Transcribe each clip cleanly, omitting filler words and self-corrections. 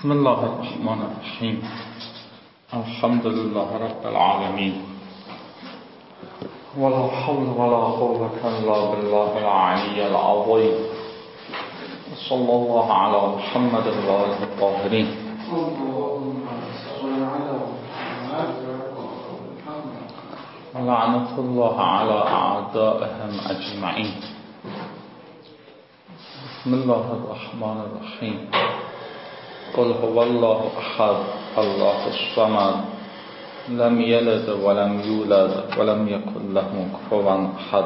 بسم الله الرحمن الرحیم. الحمد لله رب العالمین ولا حول ولا قوة الا بالله العلی العظیم. صلی الله علی محمد و آله الطاهرین. لعنة الله على اعدائهم اجمعین. بسم الله الرحمن الرحیم. قل هو الله احد الله الصمد لم یلد ولم یولد ولم یکن له کفوا احد.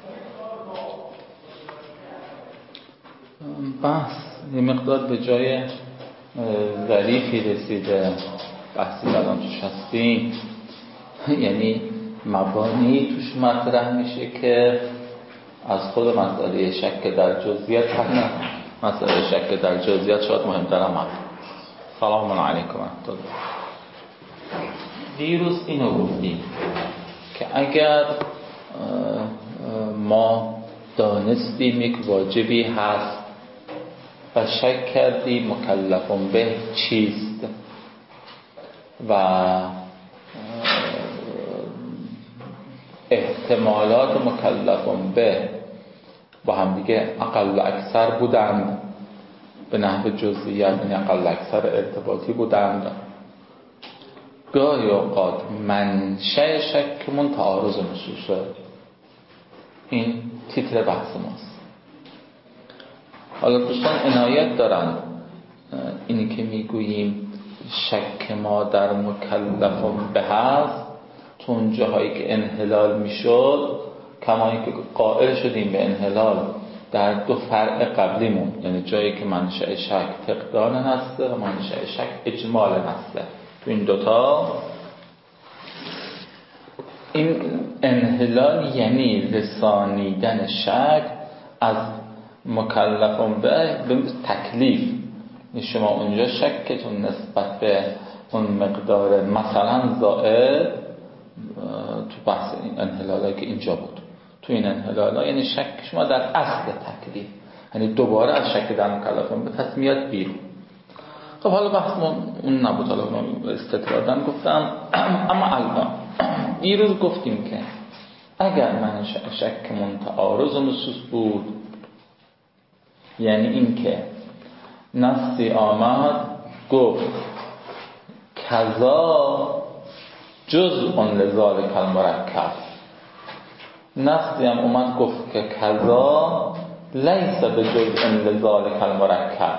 بحث یه مقدار به جای ظریفی رسیده. بحثی الان توش هستیم، یعنی مبانی توش مطرح میشه که از خود مسئله شک در جزئیات نه، مسئله شک در جزئیات شاید مهمتر هم. سلام علیکم. دیروز اینو گفتیم که اگر ما دانستیم یک واجبی هست و شک کردیم مکلفون به چیست و احتمالات مکلفون به با هم دیگه اقل و اکثر بودند، به نحو جزئیات یعنی اقل و اکثر ارتباطی بودند، گاهی اوقات منشأ شکمون تعارض نصوصه. این تیتر بحث ماست. حالا دوستان عنایت دارند اینی که میگوییم شک ما در مکلفون به هست، تو اون جاهایی که انحلال میشد، کمایی که قائل شدیم به انحلال در دو فرع قبلیمون، یعنی جایی که منشأ شک فقدان هسته و منشأ شک اجمال هسته، تو این دوتا این انحلال یعنی رسانیدن شک از مکلفون به تکلیف. شما اونجا شکتون نسبت به اون مقدار مثلا زائد تو بحث این انحلالا که اینجا بود، تو این انحلالا یعنی شک شما در اصل تکلیف، یعنی دوباره از شک در مکلفون به پس میاد بیرون. خب حالا بحث اون نبود، حالا استطرادن گفتم. اما الان دیروز گفتیم که اگر منشأ شکمون تعارض نصوص بود، یعنی این که نصی آمد گفت کذا جزء لذالک المرکب، نصی هم اومد گفت که کذا لیس به جزء لذالک المرکب.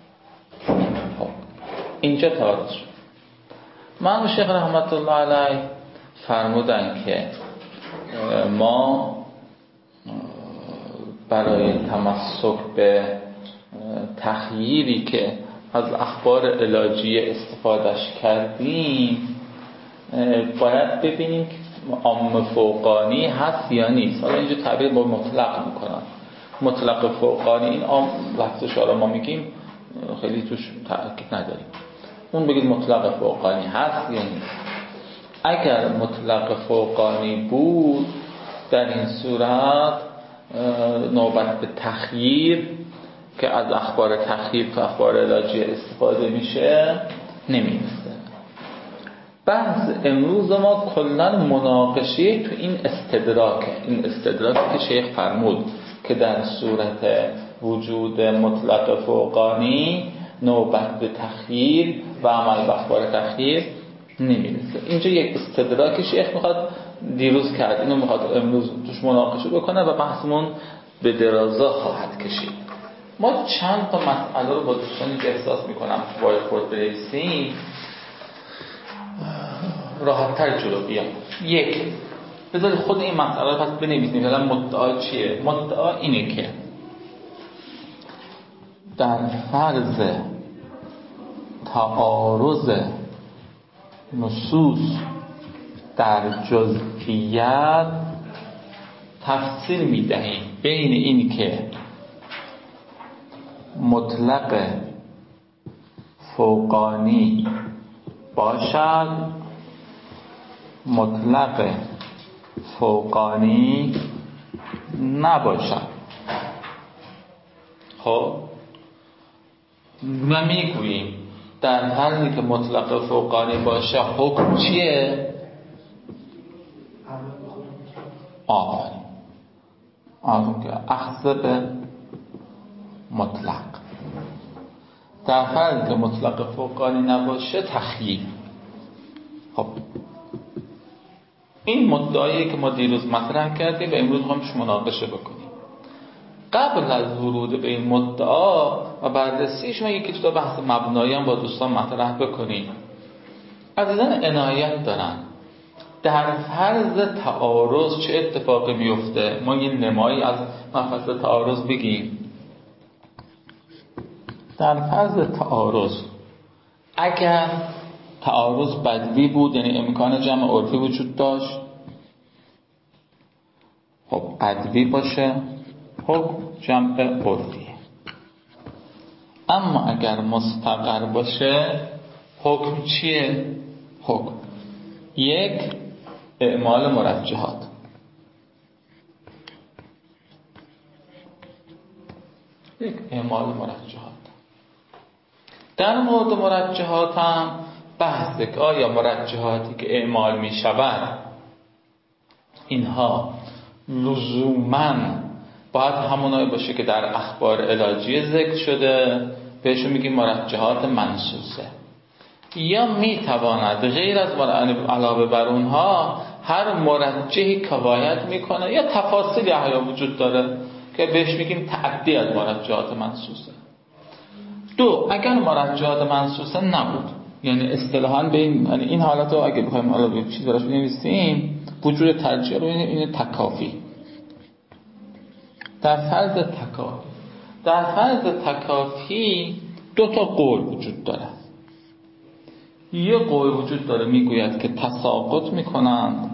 اینجا تعارض شد. من شیخ رحمت الله علیه فرمودن که ما برای تمسک به تخییری که از اخبار علاجیه استفادهش کردیم باید ببینیم که عام فوقانی هست یا نیست. حالا اینجا تعبیر با مطلق میکنن. مطلق فوقانی این عام لفظش حالا ما میگیم خیلی توش تأکید نداریم. اون بگید مطلق فوقانی هست یا نیست. اگر مطلق فوقانی بود در این صورت نوبت به تخییر که از اخبار تخییر تو اخبار علاجیه استفاده میشه نمیرسه. بحث امروز ما کلا مناقشه تو این استدراکه. این استدراکی که شیخ فرمود که در صورت وجود مطلق فوقانی نوبت به تخییر و عمل به اخبار تخییر نمیرسه. اینجا یک استدراک شیخ میخواد دیروز کرد، اینو میخواد امروز توش مناقشه بکنه و بحثمون به درازا خواهد کشید. ما چند تا مسئله رو با دوستانی که احساس میکنم باید خود برسیم راحت‌تر جلو بیام. یک، بذارید خود این مسئله رو پس بنویسیم. مثلا مدعا چیه؟ مدعا اینه که در فرض تعارض نصوص در جزئیات تفسیر میدهیم بین این که مطلق فوقانی باشد، مطلق فوقانی نباشد. خب ما میگوییم در حالی که مطلق فوقانی باشه حکم چیه؟ آفرین که اخذ به مطلق. در حالی که مطلق فوقانی نباشه تخییر. خب این مدعایی که ما دیروز مطرح کردیم و امروز همش مناقشه بکنیم. قبل از ورود به این مدعا و بررسیش ما یکی دو بحث مبنایی هم با دوستان مطرح بکنیم. عزیزان عنایت دارن در فرض تعارض چه اتفاقی میفته. ما یه نمایی از مفصل تعارض بگیم. در فرض تعارض اگر تعارض بدوی بود، یعنی امکان جمع عرفی وجود داشت، خب بدوی باشه حکم جمع عرفیه. اما اگر مستقر باشه حکم چیه؟ حکم یک اعمال مرجحات. اعمال مرجحات. در مورد مرجحات هم بحث که آیا مرجحاتی که اعمال می شود اینها لزوماً باید همونایی باشه که در اخبار علاجی ذکر شده، بهشون میگیم مرجحات منصوصه، یا میتواند غیر از علاوه بر اونها هر مرجحی کفایت میکنه، یا تفاصیلی احیا وجود داره که بهش میگیم تعدی از مرجحات منصوصه. دو، اگر مرجحات منصوصه نبود، یعنی اصطلاحاً به این حالت رو اگه بخوایم حالا به چیز براش بنویسیم، وجود ترجیح رو این تکافی. در فرض تکافی دو تا قول وجود داره. یه قول وجود داره میگوید که تساقط میکنند.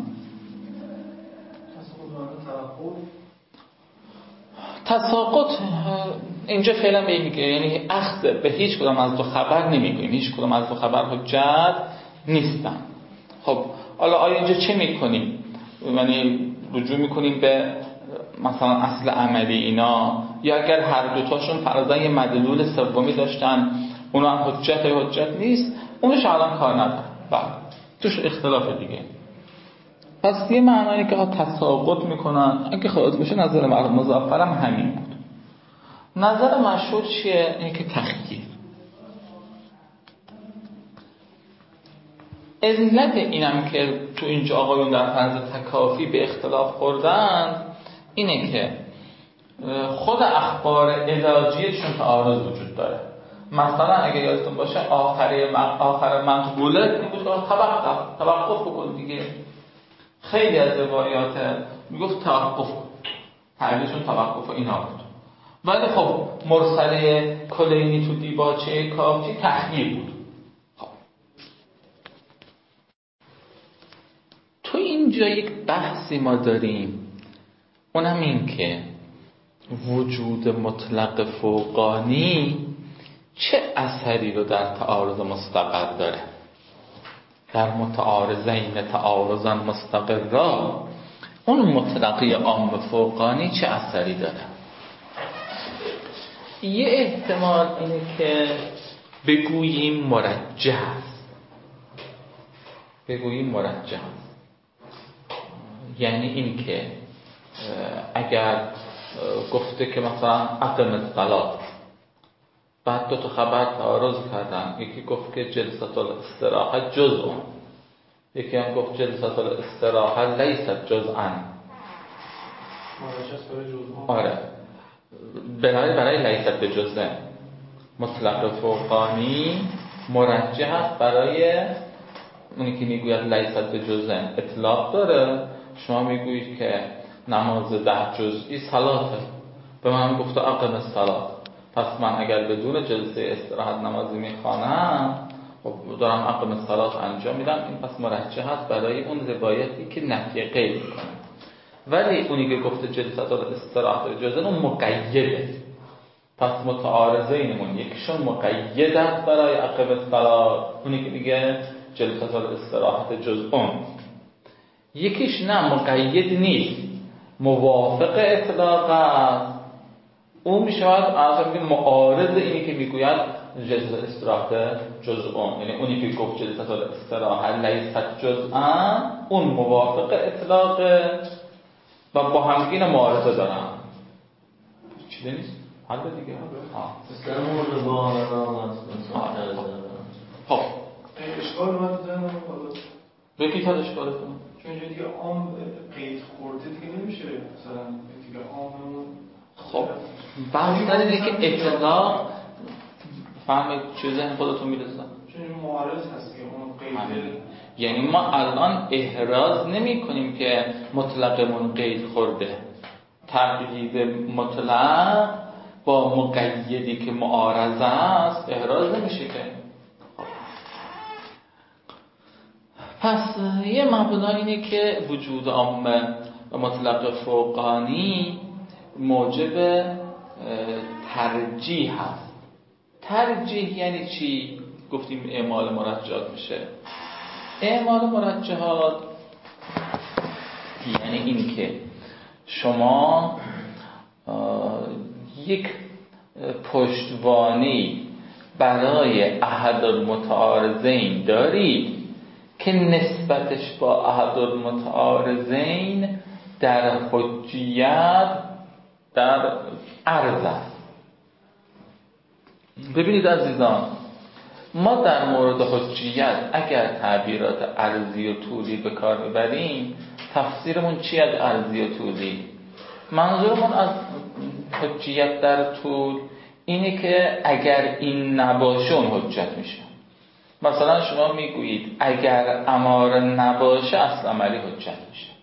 تساقط اینجا فعلا به این میگه، یعنی اخذ به هیچ کدام از دو خبر نمیگوییم، هیچ کدام از دو خبر حجت نیستن. خب حالا آیا اینجا چه میکنیم؟ یعنی رجوع میکنیم به مثلا اصل عملی اینا، یا اگر هر دوتاشون فرضاً یه مدلول سومی داشتن اونا هم حجت نیست، اونش الان کار نداره. بله توش اختلاف دیگه. پس یه معنایی که تساقط میکنن اگه خواهد باشه نظر مظفرم همین بود. نظر مشهور چیه؟ اینه که تخییر. علت اینم که تو اینجا آقایون در فرض تکافی به اختلاف خوردن اینه که خود اخبار علاجیشون تعارض وجود داره. مثلا اگه یادتون باشه آخر منقوله این بود که توقف بکن دیگه. خیلی از روایات میگفت توقف کن، تعریفشون توقف و اینا بود. ولی خب مرسله کلینی تو دیباچه کافی تخییر بود. خب تو اینجا یک بحثی ما داریم، اونم این که وجود مطلق فوقانی چه اثری رو در تعارض مستقر داره. در متعارضین تعارضا مستقرا اون مطلقی عام فوقانی چه اثری داره؟ یه احتمال اینه که بگوییم مرجح است. یعنی این که اگر گفته که مثلا اقم الصلاة، بعد دو تا خبر تعارض کردن، یکی گفت که جلسه الاستراحه جزء، یکی هم گفت جلسه الاستراحه لیست جزءا. آره برای لیست به جزء مطلق فوقانی مرجح است. برای اونی که میگوید لیست به جزء اطلاق داره. شما میگویید که نماز 10 جزئی صلاته، به من گفت اقم الصلاة، پس من اگر بدون جلسه استراحت نمازی میخوانم خب دارم اقم الصلاة انجام میدم. این پس مرجح است برای اون روایتی که نفی قید میکنه. ولی اونی که گفته جلسه الاستراحت جزء اون مقیده. پس متعارضینمون یکیشون مقید است برای اقم الصلاة، اونی که میگه جلسه الاستراحت جزء، یکیش نه مقید نیست، موافق اطلاق است. اون میشود اصلا معارض اینی که میگوید جلسه استراحت جزء یعنی اونی که گفت جلسه استراحت لیست جزءا اون موافق اطلاقه و با هم دیگه معارضه دارن. چیزی نیست؟ حل دیگه. سیستم مورد با خب اشکال اومد بزنم بگید تا اشکالتون. چون اینجا دیگه عام قید خورده دیگه نمیشه مثلا دیگه عاممون. خب بحث سر اینه که اطلاق فهم چه ذهن خودتون میرسن چون این معارض هست که اون قید یعنی ما الان احراز نمی کنیم که مطلقمون قید خورده. تقیید مطلق با مقیدی که معارضه است احراز نمیشه که. پس یه مبنا اینه که وجود عامه و مطلق فوقانی موجب ترجیح هست. ترجیح یعنی چی؟ گفتیم اعمال مرجحات میشه. اعمال مرجحات یعنی این که شما یک پشتوانی برای احد المتعارضین دارید که نسبتش با احد المتعارضین در حجیت در عرض است. ببینید عزیزان، ما در مورد حجیت اگر تعبیرات عرضی و طولی به کار ببریم تفسیرمون چی از عرضی و طولی؟ منظورمون از حجیت در طول اینه که اگر این نباشه اون حجت میشه. مثلا شما میگویید اگر اماره نباشه اصل عملی حجت میشه.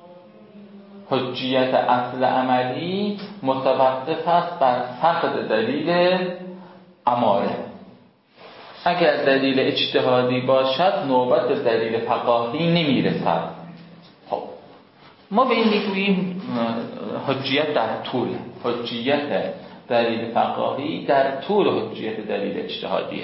حجیت اصل عملی متوقف است بر فقد دلیل اماره. اگر دلیل اجتهادی باشد نوبت به دلیل فقاهی نمیرسد. خب ما به این میگوییم حجیت در طول. حجیت دلیل فقاهی در طول حجیت دلیل اجتهادیه.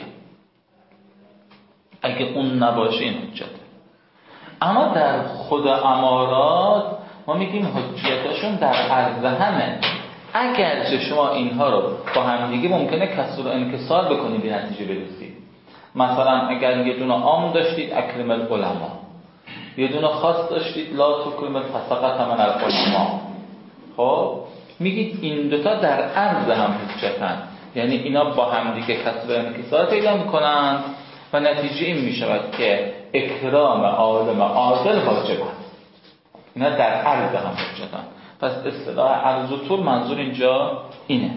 اگه اون نباشه این حجته. اما در خود امارات ما میگیم حجیتاشون در عرض همه. اگرچه شما اینها رو با هم دیگه ممکنه کسر و انکسار بکنید به نتیجه برسید. مثلا اگر یه دونه عام داشتید اکرم العلماء، یه دونه خاص داشتید لا تکرم الفسقة من العلماء، خب میگید این دوتا در عرض هم حجتن، یعنی اینا با هم دیگه کسر و انکسار پیدا میکنن و نتیجه این میشود که اکرام عالم عادل واجب است. اینا در عرض هم حجتن. پس اصطلاح عرض و طول منظور اینجا اینه.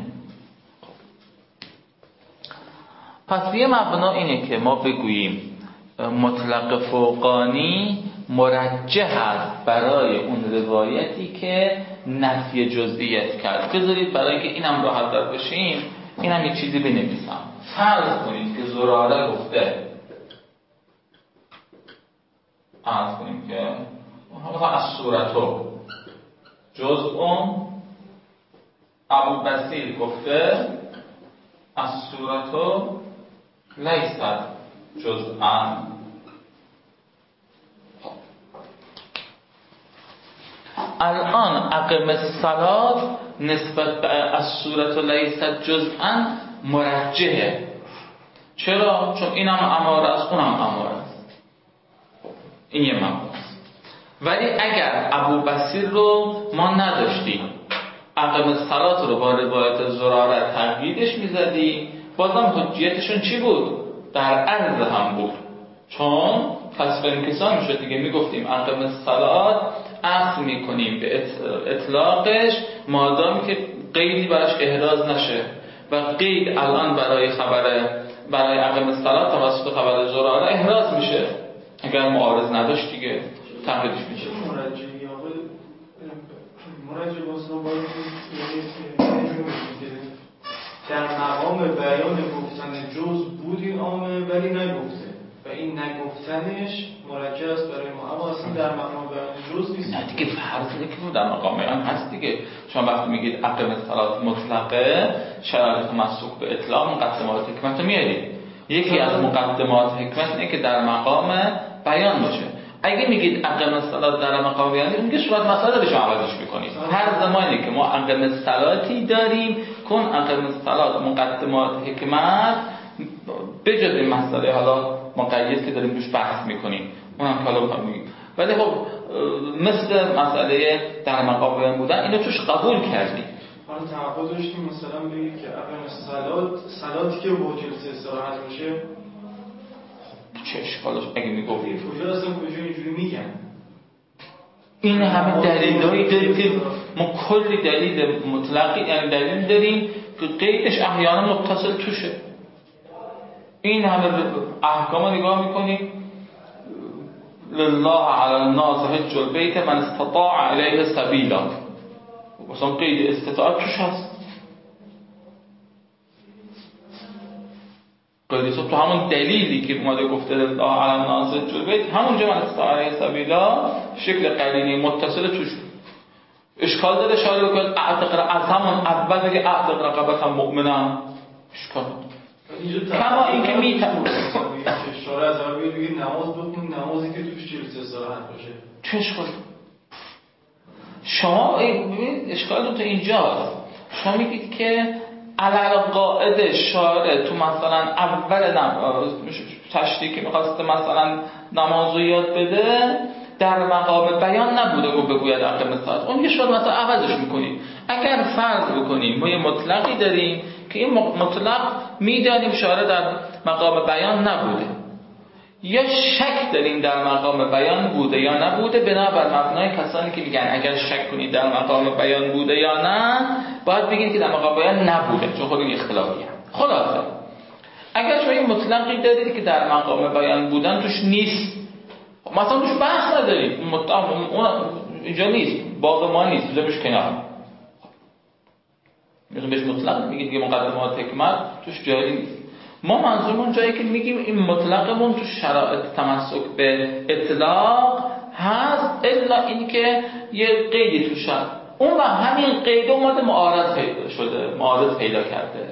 پس یه مبنا اینه که ما بگوییم مطلق فوقانی مرجح است برای اون روایتی که نفی جزئیت کرد. بذارید برای اینکه اینم راحت تر بشیم اینم یه چیزی بنویسم. فرض کنید که زراره گفته، فرض کنید که از صورتو جزء، ابو بصیر گفته از صورتو لیست جزءا. الان اقم الصلاة نسبت به از صورتو لیست جزءا مرجحه. چرا؟ چون اینم اماره است اونم اماره است. این یه مبناست. ولی اگر ابو بصیر رو ما نداشتیم، اقم الصلاة رو با روایت زراره تقییدش میزدیم، بازم حجیتشون چی بود؟ در عرض هم بود. چون کسر انکسار میشد دیگه. میگفتیم اقم الصلاة اصل میکنیم به اطلاقش مادامی که قیدی براش احراز نشه و قید الان برای اقم الصلاة توسط خبر زراره احراز میشه. اگر معارض نداشت دیگه تقییدش میشه. مرجع بازم باید در مقام بیان گفتن جز بود این عامه ولی نگفته و این نگفتنش مرجع است برای ما، اما اصلا در مقام بیان جز نیست. نه دیگه فرض اینه که در مقام بیان هست دیگه. شما وقتی میگید اقم الصلاة مطلقه شرایط مسوق به اطلاق مقدمات حکمت میارید. یکی از مقدمات حکمت اینه که در مقام بیان باشه. اگه میگید اقم الصلاة در مقام بیان میگه صورت مسئله رو شما عوضش میکنید. هر زمانی که ما اقم الصلاتی داریم کن اقم الصلاة مقدمات حکمت بجز این مسئله حالا مقید که داریم روش بحث میکنیم اونم که حالا میگیم، ولی خب مثل مسئله در مقام بیان بودن اینو توش قبول کردیم. حالا تعهد داشتیم مثلا بگید که اول صلاتی که با جلسه استراحت باشه چه اشکالش اگه میگفتیم کجا اصلا کجا اینجوری میگن؟ این همه دلیلایی داریم که ما کلی دلیل مطلقی یعنی دلیل داریم که قیدش احیانا متصل توشه. این همه احکام نگاه میکنیم لله علی الناس حج البیت من استطاع الیه سبیلا، مثلا قید استطاعت توش هست. قید تو همون دلیلی که اومده گفته لله علی الناس حج البیت همونجا من استطاع الیه سبیلا شکل قرینی متصل توش. اشکال داره شاید بگه اعتقد از همون اول بگه اعتقد رقبت هم مؤمنم، اشکال کما این که میتونه شاره از اول بگه نماز بخون، نمازی که توش جلسه استراحت باشه چه اشکال؟ شما ببینید اشکال تو اینجاست. شما میگید که علل قاعده شاره تو مثلا اول تشریح که میخواسته مثلا نمازو یاد بده در مقام بیان نبوده گفت بگوید اقیم الصلاة. اون یه شاید مثلا عوضش میکنیم. اگر فرض بکنیم ما یه مطلقی داریم که این مطلق میدانیم شاره در مقام بیان نبوده، یا شک داریم در مقام بیان بوده یا نبوده، بنابر مبنای کسانی که میگن اگر شک کنید در مقام بیان بوده یا نه باید بگید که در مقام بیان نبوده، چون خود این اختلافی هست. خلاصه اگر شما یه مطلقی دارید که در مقام بیان بودن توش نیست، مثلا توش بحث نداریم، اون اینجا نیست، باغ ما نیست، بذارمش کنار، میگیم بهش مطلق میگید که مقدمات حکمت توش جاری نیست. ما منظورمون جایی که میگیم این مطلقمون تو شرایط تمسک به اطلاق هست الا اینکه یه قیدی توش هست، اون و همین قید اومده معارض پیدا شده، معارض پیدا کرده.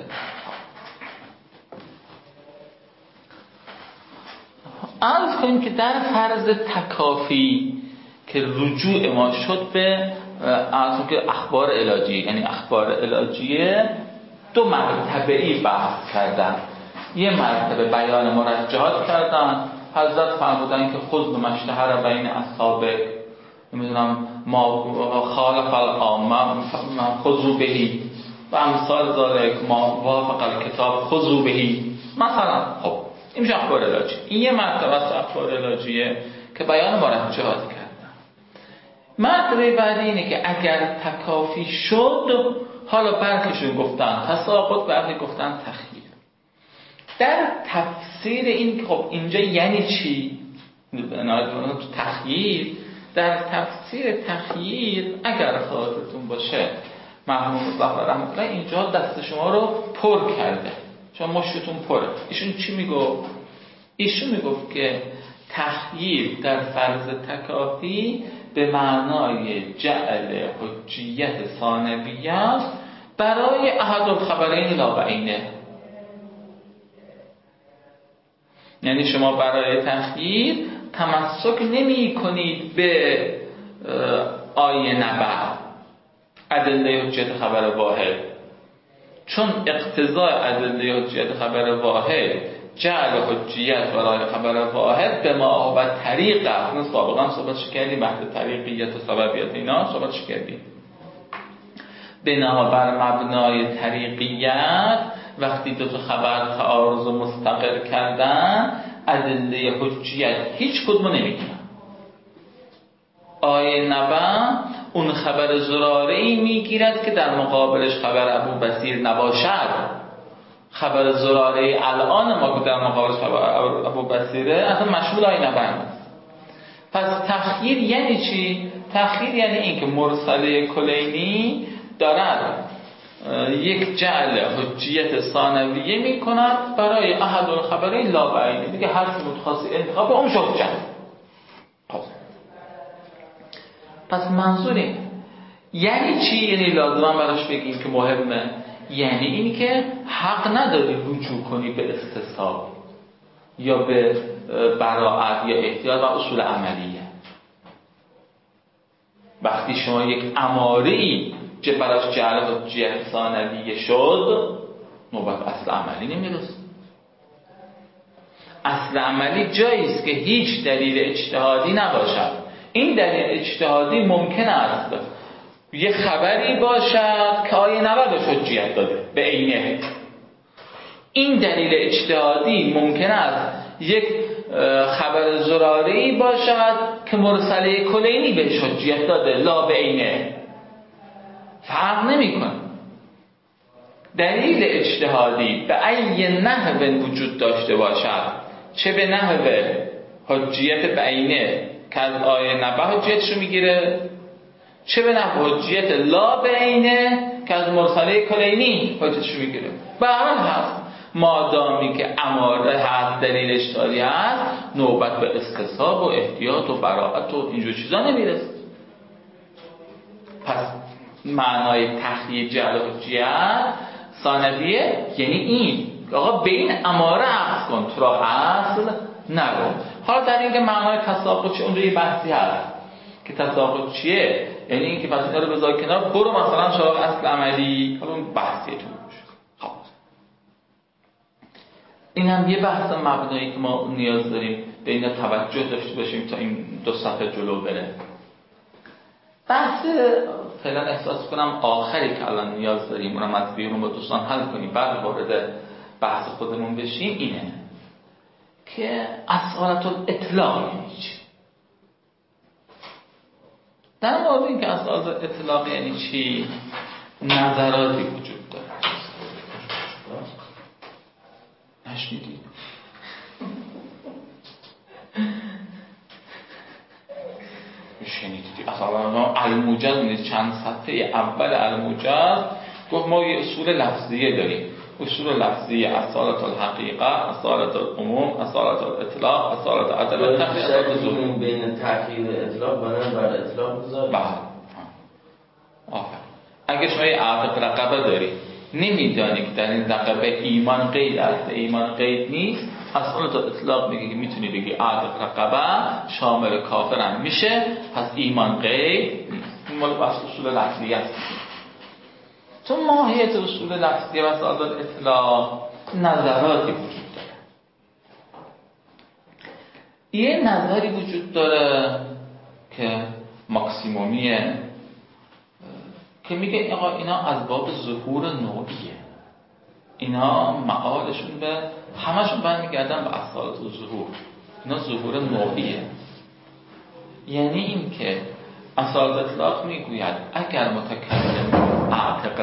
عرض کنیم که در فرض تکافی که رجوع ما شد به اخبار علاجیه، یعنی اخبار علاجیه دو مرتبه‌ای بحث کردن. یه مرتبه بیان مرجحات کردن، حضرت فرمودن که خود به مشتهر بین اصحابه، نمیدونم ما خالف العامه خذوا بهی و امثال ذالک ما وافق الکتاب خذوا بهی مثلا. خب این میشه اخبار علاجی. این یه مرتبه از اخبار علاجیه که بیان مرجحات کردن. مرتبه بعدی اینه که اگر تکافی شد، حالا برخیشون گفتن تساقط، برخی گفتن تخییر. در تفسیر این خب اینجا یعنی چی؟ تو تخییر، در تفسیر تخییر اگر خاطرتون باشه مرحوم زهرا رحمت الله اینجا دست شما رو پر کرده، شما مشتتون پره. ایشون چی میگفت؟ ایشون میگفت که تخییر در فرض تکافی به معنای جعل حجیت ثانویه است برای احد الخبرین لا بعینه. یعنی شما برای تخییر تمسک نمی کنید به آیه نبع ادله حجیت خبر واحد، چون اقتضای ادله حجیت خبر واحد جعل حجیت برای خبر واحد به ما هو طریقه. اون سابقا صحبتش کردیم بحث طریقیت و سببیت اینا صحبتش کردیم. بنابر مبنای طریقیت وقتی دو تا خبر تعارض و مستقر کردن ادله حجیت هیچ کدوم نمیگیرن. آیه نبع اون خبر زراره‌ای میگیرد که در مقابلش خبر ابو بصیر نباشد. خبر زراره الان ما که در مقابلش خبر ابو بصیره اصلا مشمول آیه نبع نیست. پس تخییر یعنی چی؟ تخییر یعنی این که مرسله کلینی دارد یک جعل حجیت ثانویه می کند برای احد الخبرین لا بعینه، دیگه حرف متخاصی انتخاب اون شد جعل. پس منظور این یعنی چی؟ یعنی لازم براش بگیم که مهمه، یعنی این که حق نداری رجوع کنی به استصحاب یا به براعت یا احتیاط و اصول عملیه. وقتی شما یک اماره‌ای که براش جعل حجیت ثانویه شد نوبت اصل عملی نمیرسه. اصل عملی جایی است که هیچ دلیل اجتهادی نباشد. این دلیل اجتهادی ممکن است یه خبری باشد که آیه 90 حجیت داده به عینه. این دلیل اجتهادی ممکن است یک خبر زراری باشد که مرسله کلینی بهش حجیت داده لا به عینه. فرق نمی‌کنه. دلیل اجتهادی به ای نحو وجود داشته باشد، چه به نحو حجیت به عینه که از آیه 90 حجیتشو میگیره، چه به نحو حجیت لا به عینه که از مرسله کلینی حجیتشو میگیره. به هر حال هست مادامی که اماره هست دلیل اجتهادی هست، نوبت به استصحاب و احتیاط و براءت و اینجور چیزا نمیرسه. پس معنای تخییج جعل حجیت ثانویه یعنی این آقا به این اماره عقص کن، تو را اصل نرو. حالا در این که معنای تساقط چیه، اونجا یه بحثی هست که تساقط چیه، یعنی این که پس اینا رو بذار کنار، برو مثلا سراغ اصل عملی. حالا اون بحثیه تو خب این هم یه بحث مبنایی که ما نیاز داریم به این توجه داشته باشیم تا این 2 صفحه جلو بره. بحث فعلا احساس کنم آخری که الان نیاز داریم اونم از بیرون با دوستان حل کنیم بعد وارد بحث خودمون بشیم اینه که اصالت الاطلاق یعنی چی. در مورد این که اصالت الاطلاق یعنی چی نظراتی وجود داره. نشنیدید؟ شنیدید اصلا الموجز چند صفحه اول الموجز گفت ما یه اصول لفظیه داریم، اصول لفظیه اصالت الحقیقه، اصالت العموم، اصالت الاطلاق، اصالت عدم التقیید، اصالت ظهور. بین تأکید اطلاق بنا بر اطلاق بذارید. بله اگه شما یه عقد رقبه داری نمیدانی که در این رقبه ایمان قید است، ایمان قید نیست، اصالت اطلاق میگه که میتونی بگی عقد رقبه شامل کافر هم میشه، پس ایمان قید نیست. این مال بحث اصول لفظی است. تو ماهیت اصول لفظی و اصالت اطلاق نظراتی وجود داره. یه نظری وجود داره که ماکسیمومیه که میگه آقا اینا از باب ظهور نوعیه، اینا معالشون به همشون برمیگردن به اصالت و ظهور. اینا ظهور نوعیه. یعنی این که اصالت اطلاق میگوید اگر متکلم اعتق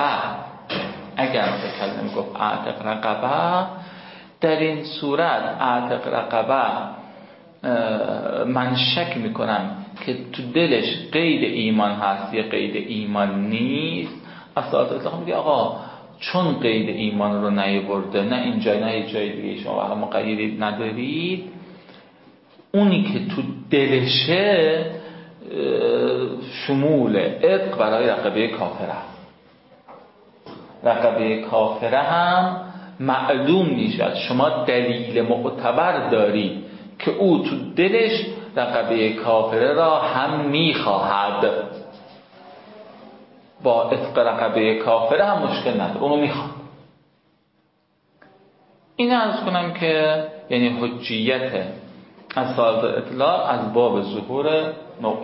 رقبه در این صورت اعتق رقبه من شک میکنم که تو دلش قید ایمان هست یا قید ایمان نیست. اصالت اطلاق میگه آقا چون قید ایمان رو نیاورده، نه اینجا نه جای دیگه شما وقت مقیدی ندارید، اونی که تو دلشه شمول عتق برای رقبه کافره است. رقبه کافره هم معلوم نیست، شما دلیل معتبر دارید که او تو دلش رقبه کافره را هم میخواهد، با عتق رقبه کافره هم مشکل نداره، اونو میخواد. این عرض کنم که یعنی حجیت اصالت اطلاق از باب ظهور نوعی.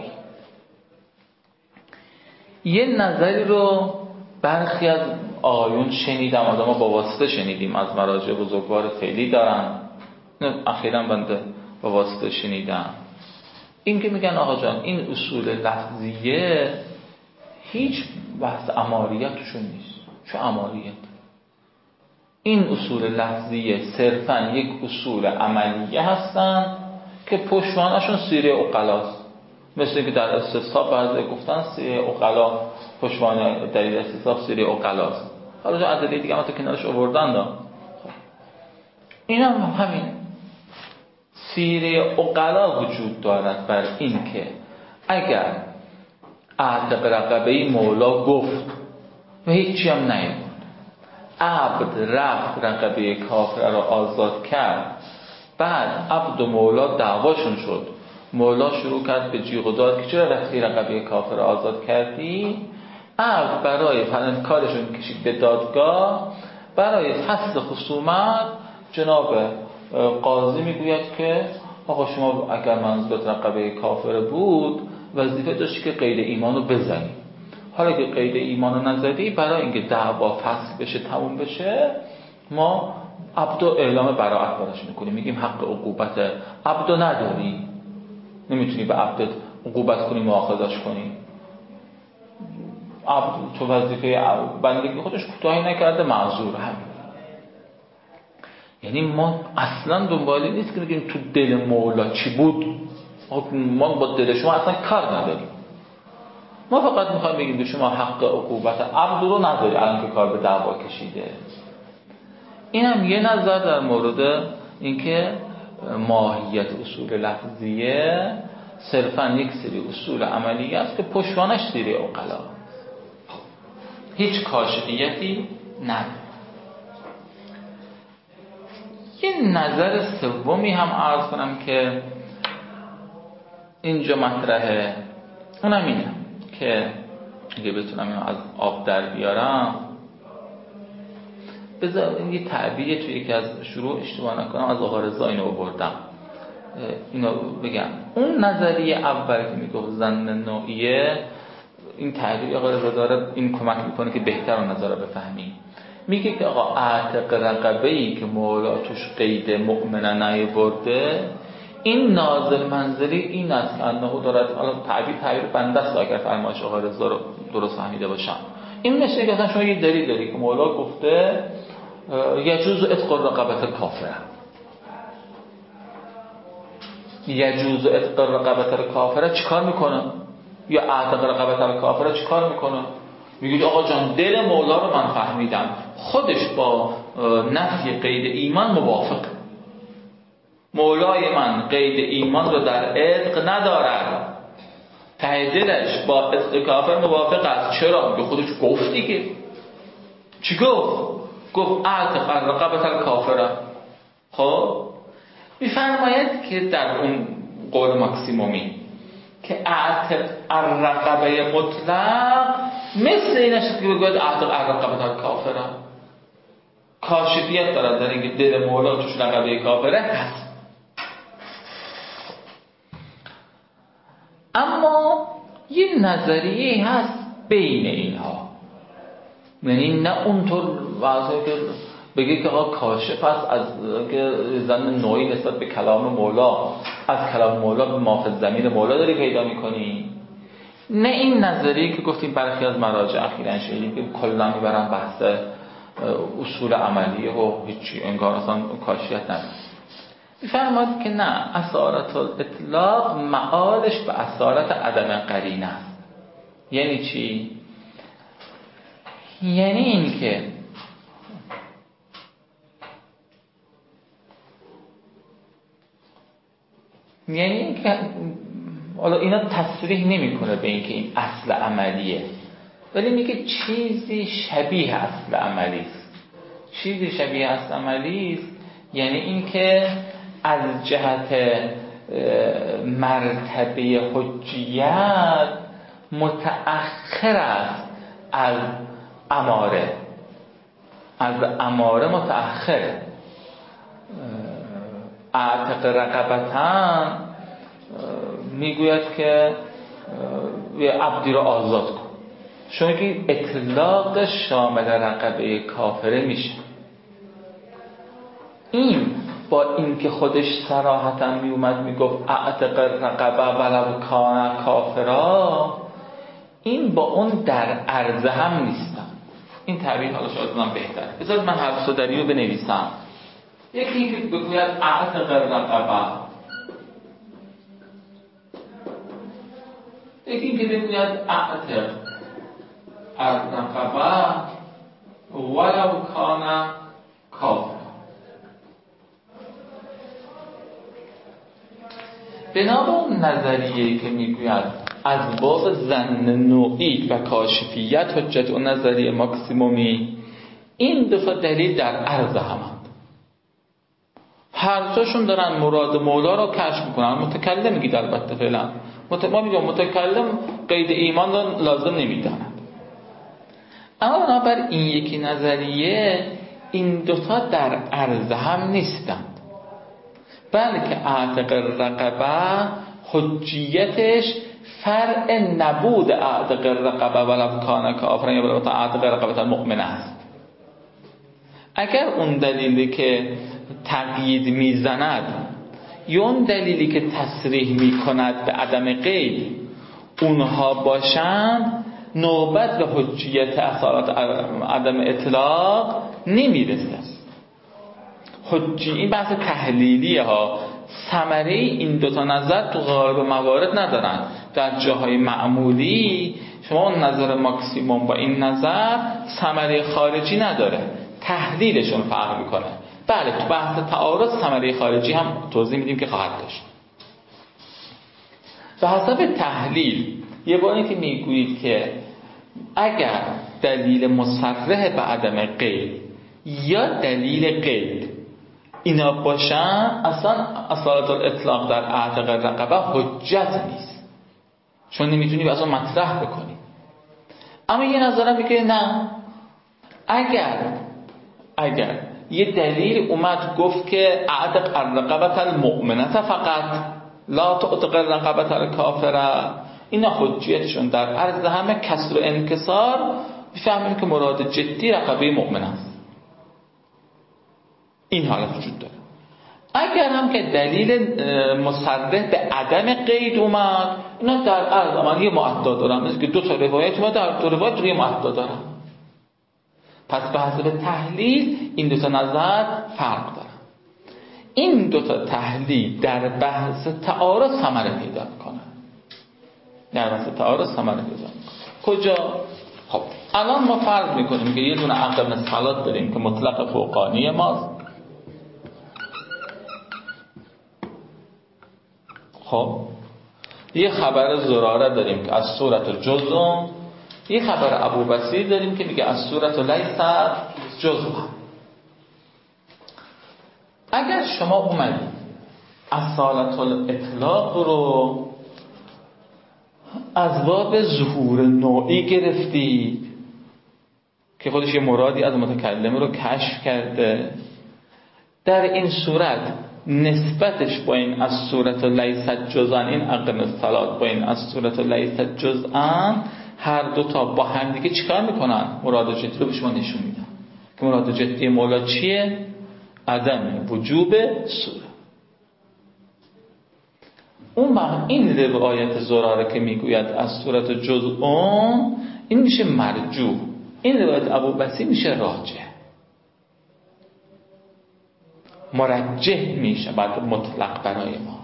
یه نظری رو برخی از آیون شنیدم، آدم با واسطه شنیدیم، از مراجع بزرگوار فعلی دارن، اخیراً بنده با واسطه شنیدم، این که میگن آقا جان این اصول لفظیه هیچ بحث عماریت توشون نیست. چه عماریت؟ این اصول لفظیه صرفاً یک اصول عملیه هستن که پشتوانشون سیره عقلاست. مثل که در استصحاب بعضی گفتن سیره عقلا، پشتوانه دلیل استصحاب سیره عقلاست. حالا جا ادله دیگه هم تا کنارش آوردن دا. این هم همین سیره عقلا وجود دارد بر این که اگر اعتق رقبه‌ای مولا گفت و هیچی هم نیامد، عبد رفت رقبه کافر را آزاد کرد، بعد عبد و مولا دعواشون شد، مولا شروع کرد به جیغ و داد که چرا رفتی رقبه کافر را آزاد کردی؟ عبد برای کارشون کشید به دادگاه، برای فصل خصومت جناب قاضی میگوید که آقا شما اگر منظورت رقبه کافر بود وظیفه داشتی که قید ایمان رو بزنی. حالا که قید ایمان رو نزدی، برای اینکه دعوا فصل بشه تموم بشه ما عبدو اعلام براءت براش میکنیم، میگیم حق عقوبت عبدو نداری، نمیتونی به عبدت عقوبت کنی مؤاخذش کنی. عبد تو وظیفه بندگی خودش کوتاهی نکرده، معذور همین. یعنی ما اصلا دنبالی نیست که بگیم تو دل مولا چی بود، ما با دل شما اصلا کار نداریم. ما فقط میخوایم بگیم به شما حق عقوبت عبد رو نداری الان که کار به دعوا کشیده. این هم یه نظر در مورد اینکه ماهیت اصول لفظیه صرفا یک سری اصول عملیه است که پشتوانش سری عقلا، هیچ کاشفیتی نداره. یه نظر سومی هم عرض کنم که اینجا مطرحه، اونم اینه که اگه بتونم اینو از آب در بیارم، بذار یه تعبیری توی یکی از شروع اشتباه نکنم از آقا رضا اینو بردم، اینو بگم. اون نظریه اول که میگفت ظن نوعیه، این تعبیر آقا رضا داره این کمک میکنه که بهتر اون نظر رو بفهمیم. میگه که آقا اعتق رقبه‌ای که مولا توش قید مؤمنه نیاورده، این نازل منزلی این است که انه دارد، حالا تعبیر بنده است اگر فرمایش آقا رضا رو درست فهمیده باشم، این مثل که مثلا شما یه دلیل داری که مولا گفته یجوز عتق رقبه کافره، یجوز عتق رقبه کافره چیکار میکنه؟ یا اعتق رقبه کافره چیکار میکنه؟ میگه آقا جان دل مولا رو من فهمیدم، خودش با نفی قید ایمان موافق، مولای من قید ایمان رو در عتق ندارد، ته دلش با عتق کافر موافق است. چرا؟ میگه خودش گفت دیگه. چی گفت؟ گفت اعتق رقبه کافره. خب میفرماید که در اون قول ماکسیمومی که اعتق الرقبه مطلق مثل این است که بگوید اعتق الرقبه کافره، کاشفیت دارد در اینکه دل مولا توش رقبه کافره هست. اما یه نظریه هست بین اینها، یعنی نه اونطور واضحه که بگه که آقا کاشف هست از که ظن نوعی نسبت به کلام مولا، از کلام مولا به مافز ضمیر مولا داری پیدا میکنی، نه این نظریه که گفتیم برخی از مراجع اخیراً شنیدیم که کلا میبرن بحث اصول عملیه و هیچی انگار اصلا کاشفیت نداره. میفرماد که نه، اصالت الاطلاق معالش به اصالت عدم قرینه است. یعنی چی؟ یعنی این که حالا اینا تصریح نمیکنه به اینکه این اصل عملیه، ولی میگه چیزی شبیه اصل عملی است. چیزی شبیه اصل عملی است یعنی اینکه از جهت مرتبه حجیت متأخر است از اماره، از اماره متأخر. اعتق رقبتن میگوید که یه عبدی رو آزاد کن، شما که اطلاق شامل رقبه کافره میشه. این با اینکه خودش صراحتا میومد میگفت اعتق رقبه ولو کان کافرا، این با اون در عرضه هم نیستن. این تعبیر حالا شاید اونم بهتره. بذارید من هر صدری رو بنویسم. یکی که بگوید اعتق رقبه، یکی که بگوید اعتق الرقبه ولو کان کافر. بنا به اون نظریه‌ای که میگوید از باب ظن نوعی و کاشفیت حجت و نظریه ماکسیمومی، این دو تا دلیل در عرض همند، هر دوشون دارن مراد مولا رو کشف میکنن. متکلم میگید البته فعلا ما میگم متکلم قید ایمان رو لازم نمیداند، اما بنابر این یکی نظریه این دوتا در عرض هم نیستند. بلکه اعتق رقبه حجیتش فرع نبود اعتق رقبه ولو کان کافرا یا ولو اعتق رقبه مؤمنه است. اگر اون دلیلی که تقیید میزند یا اون دلیلی که تصریح میکند به عدم قید اونها باشند، نوبت به حجیت اصالت عدم اطلاق نمیرسه. این بحث تحلیلیه ها. ثمره این دوتا نظر تو غالب موارد ندارن. در جاهای معمولی شما اون نظر ماکسیموم با این نظر ثمره خارجی نداره، تحلیلشون فرق میکنه. بله تو بحث تعارض ثمره خارجی هم توضیح میدیم که خواهد داشت. به حسب تحلیل یه باری که میگویید که اگر دلیل مصرح به عدم قید یا دلیل قید اینا باشن، اصلا اصالت الاطلاق در اعتق رقبه حجت نیست، چون نمیتونی اصلا مطرح بکنی. اما یه نظرم میگه نه، اگر یه دلیل اومد گفت که اعتق الرقبه المؤمنه فقط لا تعتق الرقبه الکافره، اینا حجیتشون در عرض همه کسر و انکسار، میفهمیم که مراد جدی رقبه مؤمن است. این حالت وجود داره. اگر هم که دلیل مصرح به عدم قید اومد، اینا در عرض من یه معدا دارم، مثل که دو تا روایت اومد، در دو روایت روی معدا دارم. پس به حسب تحلیل این دو تا نظر فرق دارن. این دو تا تحلیل در بحث تعارض ثمره پیدا میکنن. در بحث تعارض ثمره پیدا میکنن. کجا؟ خب الان ما فرض میکنیم که یه دونه عدم صلات داریم که مطلق فوقانی ماست. خب یه خبر زراره داریم که از صورت جزء، یه خبر ابوبصیر داریم که میگه از صورت لیس جزء. اگر شما اومدید اصالت الاطلاق رو از باب ظهور نوعی گرفتید که خودش یه مرادی از متکلم رو کشف کرده، در این صورت نسبتش با این از صورت لیست جزءان، این عقم الصلات با این از صورت لیست جزءان، هر دوتا با هم دیگه چیکار میکنن؟ مراد جدی رو به شما نشون میدن که مراد جدی مولا چیه؟ عدم وجوب صورت. اون وقت این روایت زراره که میگوید از صورت جزء این میشه مرجوح، این روایت ابوبصیر میشه راجح، مرجح میشه بعد مطلق برای ما.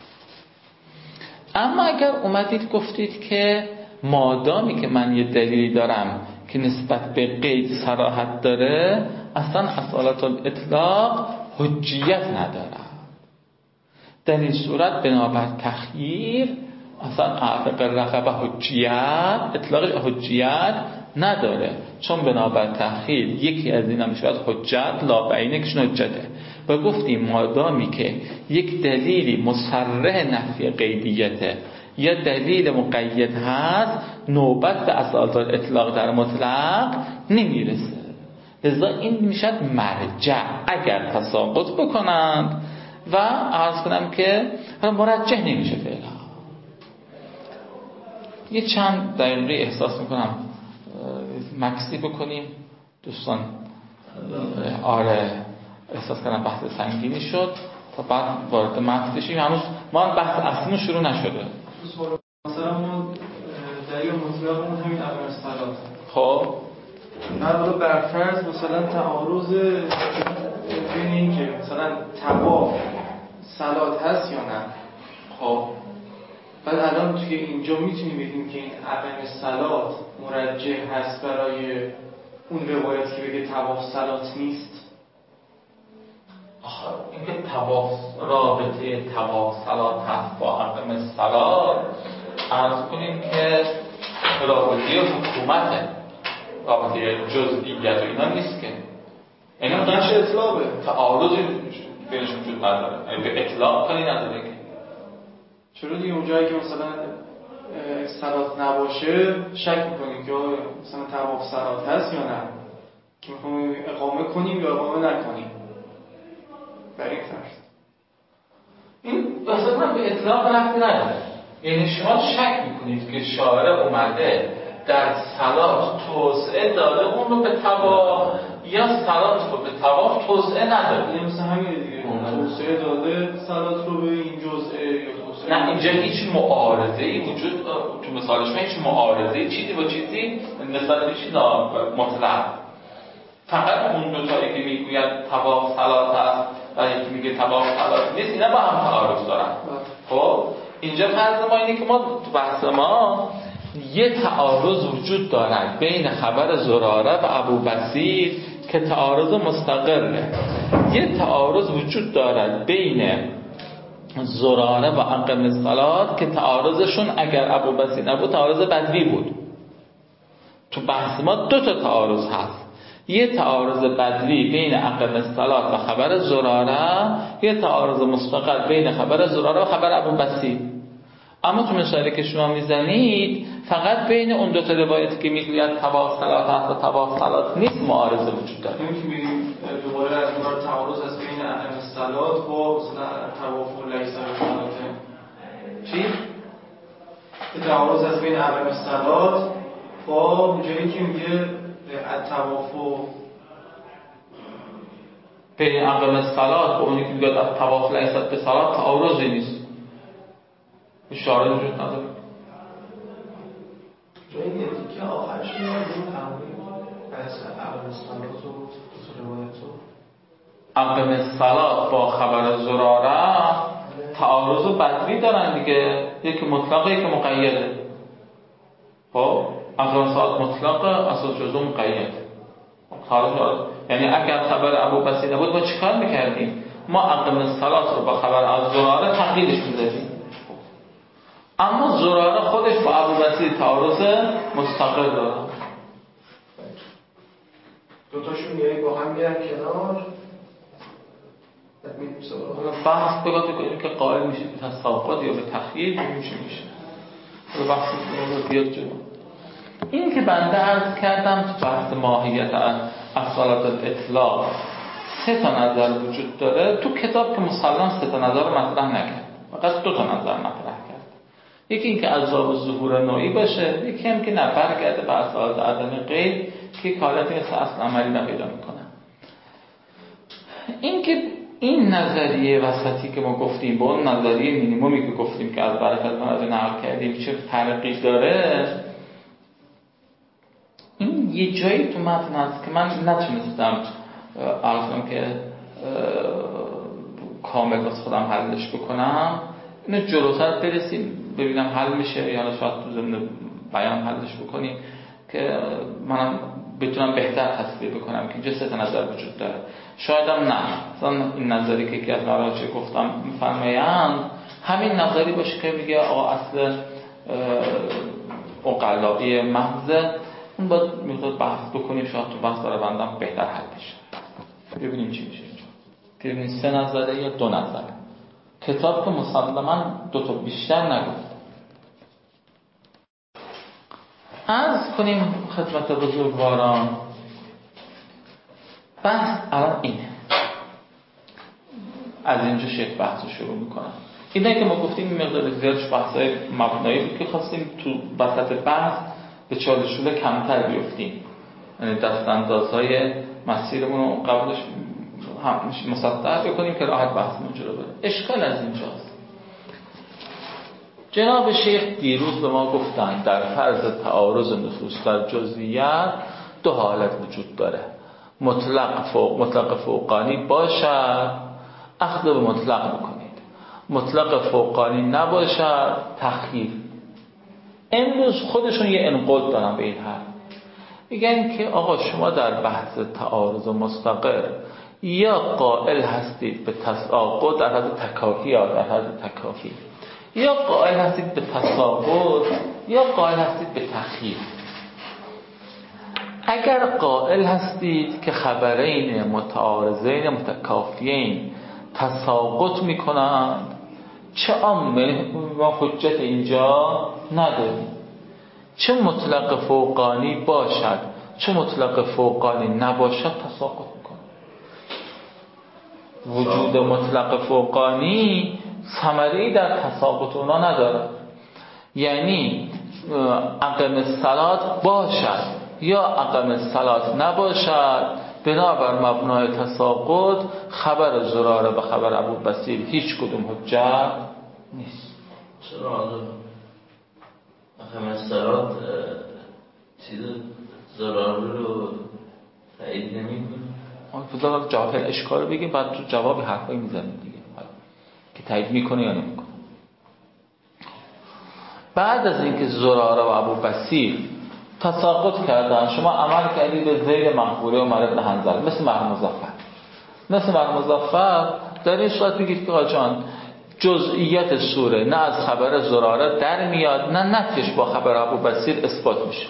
اما اگر اومدید گفتید که مادامی که من یه دلیلی دارم که نسبت به قید صراحت داره، اصلا اصالت الاطلاق حجیت نداره، در این صورت بنابر تخییر اصلا اعتق رقبه حجیت، اطلاقش حجیت نداره، چون بنابر تخییر یکی از اینا میشه حجت، لا بعینه کشون حجته. و گفتیم مادامی که یک دلیلی مصرح نفی قیدیته یا دلیل مقید هست، نوبت به اصالت الاطلاق در مطلق نمیرسه، لذا این میشد مرجع اگر تساقط بکنند. و عرض کنم که مرجح نمیشه فعلا. یه چند دقیقه احساس میکنم مکسی بکنیم دوستان. آره احساس کنم بحث سنگینی شد تا بعد وارد متن بشیم. هنوز ما بحث اصلیمون شروع نشده. مثلا ما دلیل مطلقمون همین عدم صلات. خب حالا برفرض مثلا تعارض بین این که مثلا طواف صلات هست یا نه. خب بعد الان توی اینجا میتونیم بگیم که این عدم صلات مرجح هست برای اون روایت که بگه طواف صلات نیست. اینکه طواف رابطه طواف صلات هست با عدم صلات، عرض کنیم که رابطه حکومته، رابطه جزئیت و اینا نیست که اینا بخش اطلاقه، تعارضی بینشون وجود نداره، به اطلاق کاری نداره که. چرا دیگه اونجایی که مثلا صلات نباشه شک میکنیم که مثلا طواف صلات هست یا نه، که میخوایم اقامه کنیم یا اقامه نکنیم. برای این فرض هم به اطلاق ربطی نداره. یعنی شما شک میکنید که شارع اومده در صلات توسعه داده اون رو به طواف یا صلات رو به طواف توسعه نداده. یعنی مثلا همین دیگه توسعه داده صلات رو به این جزئه یا توسعه نه اینجا هیچ معارضه‌ای وجود تو مثالش من هیچ معارضه‌ای چیزی با چیزی نسبت به چیز مطلق. فقط اون دو تایی که میگوید طواف صلات است و یکی میگه طواف صلات نیست، اینا با هم تعارض دارن. خب اینجا فرض ما اینه که ما تو بحث ما یه تعارض وجود دارد بین خبر زراره و ابو بصیر که تعارض مستقله. یه تعارض وجود دارد بین زراره و اقم الصلات که تعارضشون اگر ابو بصیر نبود تعارض بدوی بود. تو بحث ما دو تا تعارض هست، یه تعارض بدوی بین اقم الصلات و خبر زراره، یه تعارض مستقل بین خبر زراره و خبر ابو بصیر. اما تو مثالی که شما میزنید فقط بین اون دو تا روایتی که میگوید طواف صلات هست و طواف صلات نیست معارضه وجود داره. می‌بینیم دوباره از اون تعارض از بین اقم الصلات با مثلا طواف لیس صلات چی؟ تعارض از بین اقم الصلات با اونجایی که میگه الطواف بین اقم الصلات با اونی که میگه طواف لیس صلات تعارضی نیست. اشاره وجود نداره. جایی که آخرش میاد این تمرین بحث اقم الصلات و روایت اقم الصلات با خبر زراره تعارض بدوی دارن دیگه، یکی مطلقه یکی مقیده. خب اقم الصلات مطلقه اصلا جزء مقید. یعنی اگر خبر ابو بصیر نبود ما چیکار میکردیم؟ ما اقم الصلات رو با خبر از زراره تقییدش میدادیم. اما زراره خودش با ابو بصیر تعارض مستقل داره. دوتاشون یعنی با هم میرن کنار. بحث بگاه که قائل میشه به تساقط یا به تخییر میشه. بحث بیاد جلو. این که بنده عرض کردم تو بحث ماهیت اصالت الاطلاق 3 تا نظر وجود داره. تو کتاب که مسلم 3 تا نظر مطرح نکرد، فقط 2 تا نظر مطرح کرد. یکی این که اسباب ظهور نوعی باشه، یکی هم که برگرده به اصالت عدم غیر که حالتی مثل اصل عملی پیدا میکنه. این که این نظریه وسطی که ما گفتیم با اون نظریه مینیمومی که گفتیم که از برکت از نقل کردیم چه فرقی داره، این یه جایی تو متن هست که من نتونستم عرضم که کامل واسه خودم حلش بکنم. اینو جلوتر برسیم ببینم حل میشه یا شاید تو ضمن بیان حلش بکنیم که منم بتونم بهتر تصویر بکنم که اینجا 3 تا نظر وجود داره. شاید هم نه، مثلا این نظری که از مراجع گفتم میفرمایند همین نظری باشه که میگه آقا اصل عقلایی محضه، اون باید میخواد بحث بکنیم، شاید تو بحث داره بندم بهتر حل بشه. ببینیم چی میشه اینجا. ببینیم 3 نظره یا 2 نظره. کتاب که مسلماً 2 تا بیشتر نگفت. عرض کنیم خدمت بزرگواران بحث الان اینه. از اینجا شکل بحث رو شروع میکنم. اینه که ما گفتیم این مقدار زیادش بحثای مبنایی بود که خواستیم تو وسط بحث به چالشوله کمتر بیفتیم، یعنی دستاندازهای مسیرمون رو قبلش هم مسطح بکنیم که راحت بحثمون جلو بره. اشکال از اینجاست. جناب شیخ دیروز به ما گفتن در فرض تعارض نصوص در جزئیات 2 حالت وجود داره. مطلق فوقانی باشد اخذ به مطلق بکنید، مطلق فوقانی نباشد تخییر. امروز خودشون یه انقاد دارن به این حرف، میگن که آقا شما در بحث تعارض مستقر یا قائل هستید به تساقط در حد تکافی یا در حد تکافی، یا قائل هستید به تساقط یا قائل هستید به تخییر. اگر قائل هستید که خبرین متعارضین متکافیین تساقط میکنند، چه عامل و حجت اینجا نداریم. چه مطلق فوقانی باشد چه مطلق فوقانی نباشد تساقط میکنه. وجود مطلق فوقانی ثمره‌ای در تساقط اونا نداره. یعنی اقم الصلاة باشد یا اقم الصلاة نباشد، بنابر مبنای تساقط خبر زراره و خبر ابوبصیر هیچ کدوم حجت نیست. چرا اقم الصلاة چیز زراره رو تایید نمی‌کنه؟ بذار جواب اشکال رو بگیم، بعد تو جواب حرفایی میزنیم دیگه که تایید میکنه یا نمیکنه. بعد از اینکه زراره و ابوبصیر تساقط کردن، شما عمل کردید به ذیل مقبوله عمر بن حنظله، مثل مرحوم مظفر در این صورت بگید که آقا جان جزئیات سوره نه از خبر زراره در میاد، نه نفیش با خبر ابوبصیر اثبات میشه.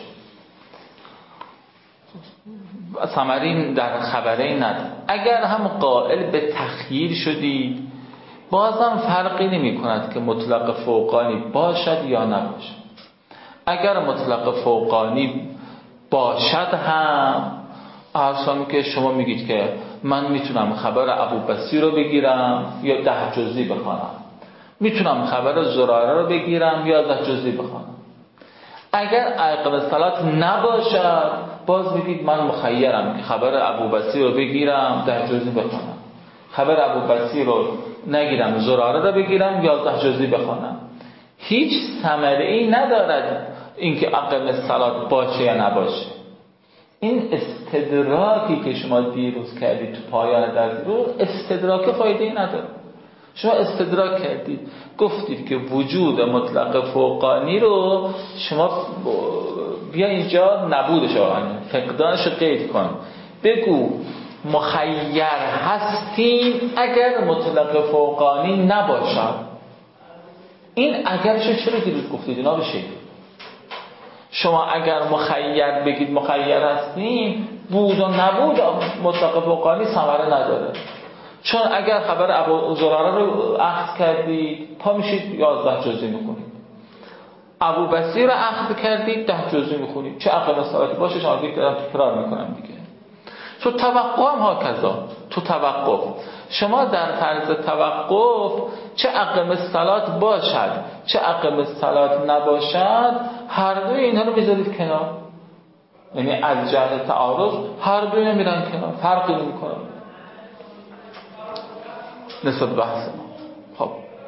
ثمرین در خبرین نداره. اگر هم قائل به تخییر شدید، بازم فرقی نمی کند که مطلق فوقانی باشد یا نباشد. اگر مطلق فوقانی باشد هم اصلا که شما میگید که من میتونم خبر ابوبصیر رو بگیرم یا 10 جزئی بخوانم، میتونم خبر زراره رو بگیرم یا 10 جزئی بخوانم. اگر اقم الصلاة نباشد، باز میگید من مخیرم که خبر ابوبصیر رو بگیرم 10 جزئی بخوانم، خبر ابوبصیر رو نگیرم زراره رو بگیرم 11 جزئی بخوانم. هیچ ثمره‌ای ندارد اینکه اقم الصلاة باشه یا نباشه. این استدراکی که شما دیروز کردید تو پایان درس رو، استدراک فایده‌ای نداره. شما استدراک کردید، گفتید که وجود مطلق فوقانی رو شما بیا اینجا نبودش، فقدانش رو قید کن، بگو مخیر هستیم اگر مطلق فوقانی نباشد. این اگرش چرا دیروز گفتید جناب شیخ؟ شما اگر مخیر بگید مخیر هستیم، بود و نبود مطلق فوقانی ثمره نداره. چون اگر خبر ابو زراره رو اخذ کردید، پا میشید 11 جزئی میخونید. ابوبصیر رو اخذ کردید 10 جزئی میخونید. چه اقم الصلاة باشه شما دیگه دارم تکرار میکنم دیگه. تو توقع هم هاکذا. تو توقع شما در فرض توقع چه اقم الصلاة باشد چه اقم الصلاة نباشد، هر دوی اینها رو میذارید کنار. یعنی از جهت تعارض هر دوی اینا میرن کنار، فرقی نمیکنه نسبت به بحث ما. خب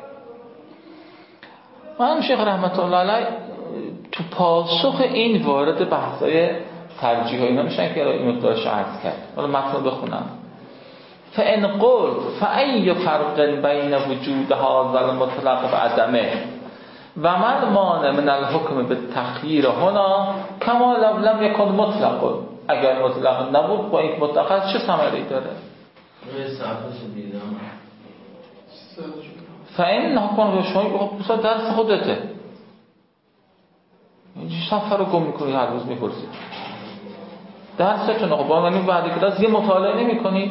من شیخ رحمت الله علیه تو پاسخ این وارد بحثای ترجیح ها اینا میشن که این مقدارش عرض کرد. حالا متن بخونم. فَإِنْ قُلْتَ فَأَيُّ فَرْقٍ بَيْنَ وُجُودِ هَذَا الْمُطْلَقِ وَعَدَمِهِ وَمَا الْمَانِعُ مِنَ الْحُكْمِ بِالتَّخْیِیرِ هُنَا كَمَا لَوْ لَمْ یَکُنْ مطلق. اگر مطلق نبود با این مطلق هست چه ثمره‌ای داره؟ روی صفحه‌ش دیدم. فَإِنْ حکم شما بسید درس خودته، صفحه رو گم میکنی هر روز میپرسید درستون رو با من بعد کلاس یه مطالعه نمی‌کنی.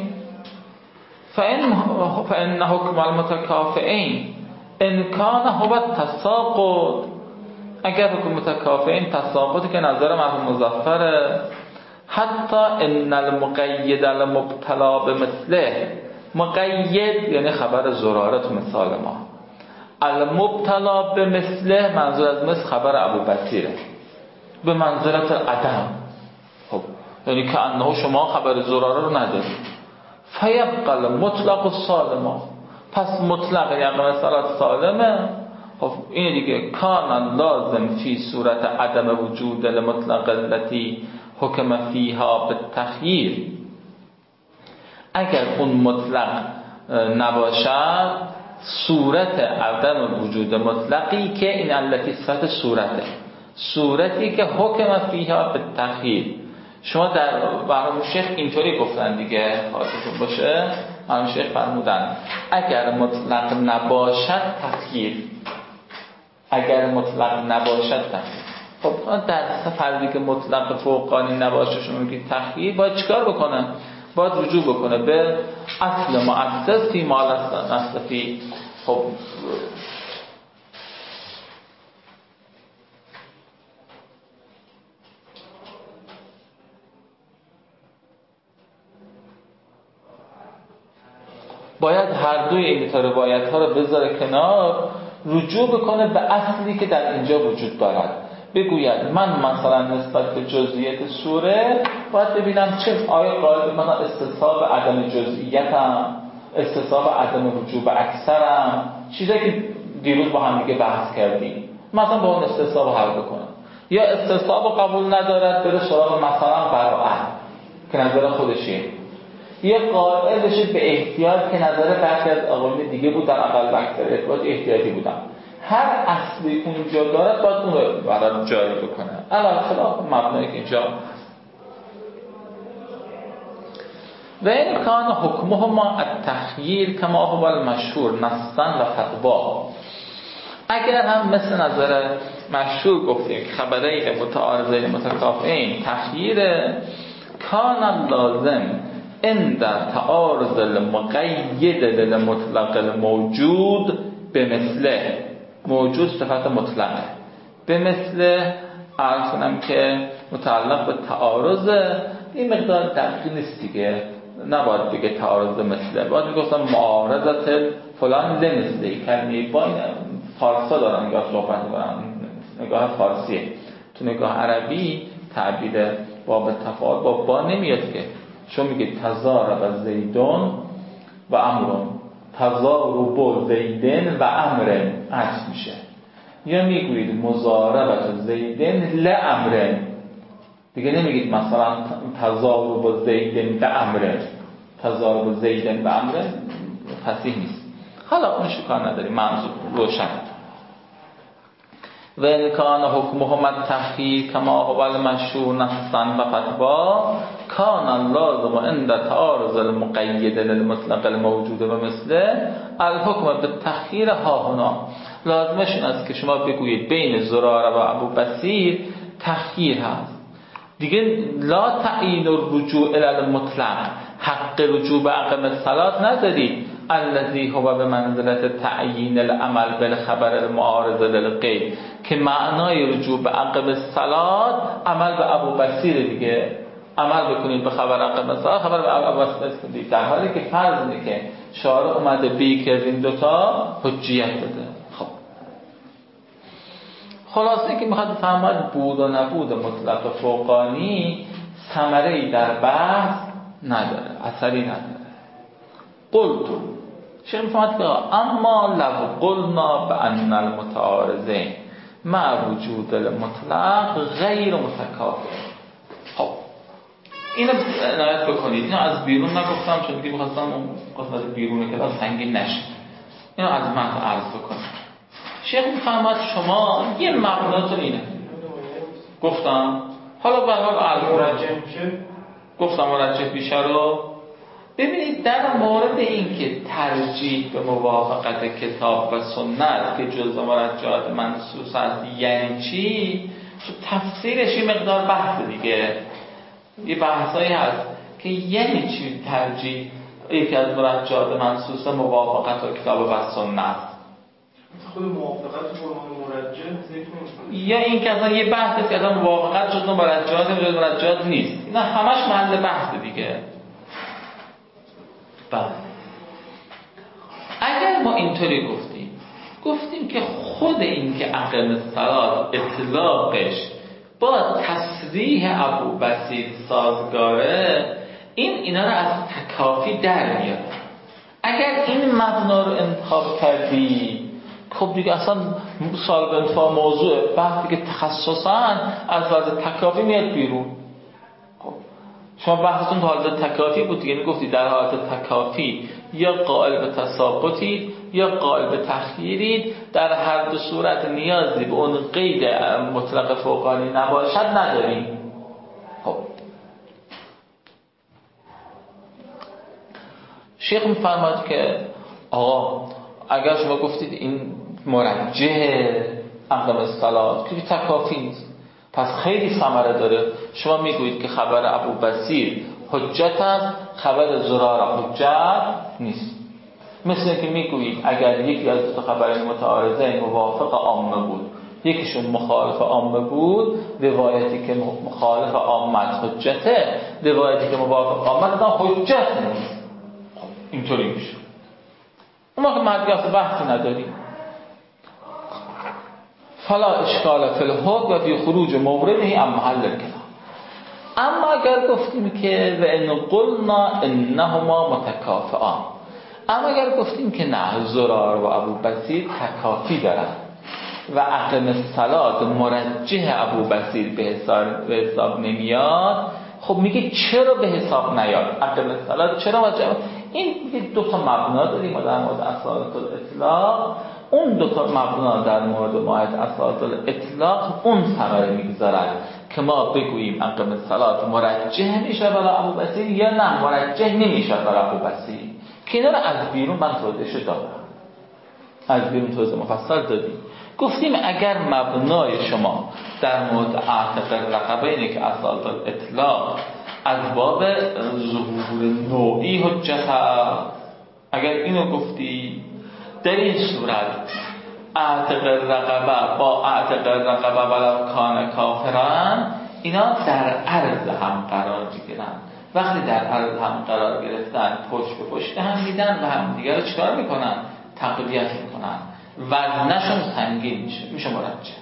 فإن حکم المتکافئین ان کان هو التساقط، اگر حکم متکافئین تساقطی که نظر مرحوم مظفر، حتی ان المقید المبتلا بمثله، مقید یعنی خبر زراره تو مثال ما، المبتلا بمثله منظور از مثل خبر ابوبصیره، به منزلت عدم. خب یعنی که انه شما خبر زراره رو ندارید. فیبقى مطلق سالما، پس مطلق یعنی مثلا سالمه. خب این دیگه کان لازم فی صورت عدم وجود المطلق التي حکم فیها بالتخییر. اگر اون مطلق نباشد، صورت عدم وجود مطلقی که این التي صفت صورتی که حکم فیها بالتخییر. شما در مرحوم شیخ اینطوری گفتن دیگه، خاطرتون باشه مرحوم شیخ فرمودن اگر مطلق نباشد تخییر، اگر مطلق نباشد تخییر. خب در فرضی که مطلق فوقانی نباشه شما میگید تخییر، باید چیکار بکنه؟ باید رجوع بکنه به اصل مؤسس فی ما اصل فی. خب باید هر دوی این تا روایت ها رو بذاره کنار، رجوع بکنه به اصلی که در اینجا وجود دارد. بگوید من مثلا نسبت به جزئیات سوره باید ببینم چه آیا قائل من استصحاب عدم جزئیتم، استصحاب عدم رجوع به اکثرم، چیزایی که دیروز با هم دیگه بحث کردیم، مثلا با اون استصحاب حل بکنم، یا استصحاب قبول ندارد بره سراغ مثلا قرائت که نظر خودشه، یه قائل بشه به احتیاط که نظر برخی از آقایون دیگه بود در اول وقت اثبات احتیاطی بودن. هر اصلی که اونجا دارد باید اون رو برای جاری بکنه علاوه خلاف مبنایی که اینجا و این کان حکمهما التخییر کما هو المشهور نصا و فتوا. اگر هم مثل نظر مشهور گفتیم که خبرین متعارضین متکافئین تخییر، کان لازم عند تعارض المقید للمطلق الموجود به مثله، موجود صفت مطلقه، به مثل عرض کنم که متعلق به تعارض این مقدار دقیق نیست دیگه، نباید بگه تعارض مثله، باید میگفتم معارضت فلان لمثله. کلمه با این فارسا دارن نگاه صحبت میکنن، نگاه فارسیه. تو نگاه عربی تعبیر باب تفاعل با نمیاد که چون میگه تضارب زیدون و امرون، تضارب زیدن و امرن عکس میشه، یا میگویید مضاربت زیدن لامرن، دیگه نمیگید مثلا تضارب زیدن و امرن، تضارب زیدن و امرن فصیح نیست. حالا اون شکار نداریم، منظور روشن. و ان کان حکمهما التخییر کما هو المشهور نصا و فتوا، کان لازم عند تعارض المقید للمطلق الموجود و مثله الحکم بالتخییر ها هنا. لازمش این است که شما بگویید بین زراره و ابو بصیر تخییر هست دیگه، لا تعیین الرجوع الی المطلق، حق رجوع به عقب الصلات نداری، الذی هو به منزلت تعیین العمل بالخبر المعارض للقید، که معنای رجوع به عقب الصلات عمل به ابو بصیر دیگه، عمل بکنید به خبر عقب الصلات، خبر به ابو بصیر، در حالی که فرض اینه که شارع اومده به یکی از این دوتا حجیت بده. خب خلاصه که میخواد بفرماید بود و نبود مطلق فوقانی ثمره‌ای در بحث نداره، اثری نداره. قلت شیخ میفرماید که اما لو قلنا بان المتعارضین مع وجود المطلق غیر متکافئ. خب اینو عنایت بکنید، اینو از بیرون نگفتم چون دیگه می‌خواستم اون قسمت بیرون کلاس سنگین نشه، اینو از من عرض بکنم. شیخ میفرماید شما یه مبناتون اینه گفتم، حالا به حال مرجح میشه، گفتم مرجح بیشتر رو ببینید. در مورد این که ترجیح به موافقت کتاب و سنت که جزء مرجحات منصوص است یعنی چی، تفسیرش یه مقدار بحث دیگه، یه بحثایی هست که یعنی چی ترجیح یکی از مرجحات منصوص موافقت با کتاب و سنت، خود موافقت با مرجح یا این که اصلا یه بحث است که اصلا موافقت جزء مرجحات نیست، اینا همش محل بحث دیگه. بله اگر ما اینطوری گفتیم که خود این که اقیم الصلاة اطلاقش با تصریح ابو بصیر سازگاره، اینا رو از تکافی در میاره. اگر این مبنا رو انتخاب کردی خب دیگه اصلا سال به انتفاع موضوع وقتی که تخصصاً از لحاظ تکافی میاد بیرون. خب شما بحثتون تو حالت تکافی بود دیگه، میگفتی در حالت تکافی یا قائل به تساقطی یا قائل به تخییری، در هر دو صورت نیازی به اون قید مطلق فوقانی نباشد نداریم. خب شیخ میفرماید که آقا اگر شما گفتید این مرجح اقدام الصلاة که تکافی نیست، پس خیلی ثمره داره. شما میگویید که خبر ابو بصیر حجت است، خبر زراره حجت نیست. مثل که میگویید اگر یکی از دو خبر متعارضین موافق عامه بود، یکیشون مخالف عامه بود، روایتی که مخالف عامت حجته، روایتی که موافق عامت حجت نیست. اینطوری میشه. اون وقت مدرس بحثی نداریم. فلا اشکال فی الحکم و فی خروج مورده ام محل الکلام. اما اگر گفتیم که و ان قلنا انهما متکافئان، اما اگر گفتیم که نه زرار و ابو بصیر تکافی دارن و اقم الصلاة مرجح ابو بصیر به حساب نمیاد، خب میگه چرا به حساب نیاد؟ اقم الصلاة چرا واجب؟ این میگه دو تا مبنا داریم ما در مورد اصالت الاطلاق. اون دو تا مبنا در مورد ماهیت اصالت الاطلاق اون ثمره میگذارن که ما بگوییم اقم الصلاة مرجح میشه برای ابو بصیر یا نه مرجح نمیشه برای ابو بصیر، که اینا رو از بیرون من توضیحش دادم، از بیرون توضیح مفصل دادیم. گفتیم اگر مبنای شما در مورد اعتق رقبه اینه که اصالت الاطلاق از باب ظهور نوعی حجت، اگر اینو گفتی در این صورت اعتق رقبه با اعتق رقبه ولو کان کافرن اینا در عرض هم قرار میگیرن. وقتی در عرض هم قرار گرفتن پشت به پشت هم میدن و هم دیگر رو چکار میکنن؟ تقویت میکنن، وزنشون سنگین میشه مرجح.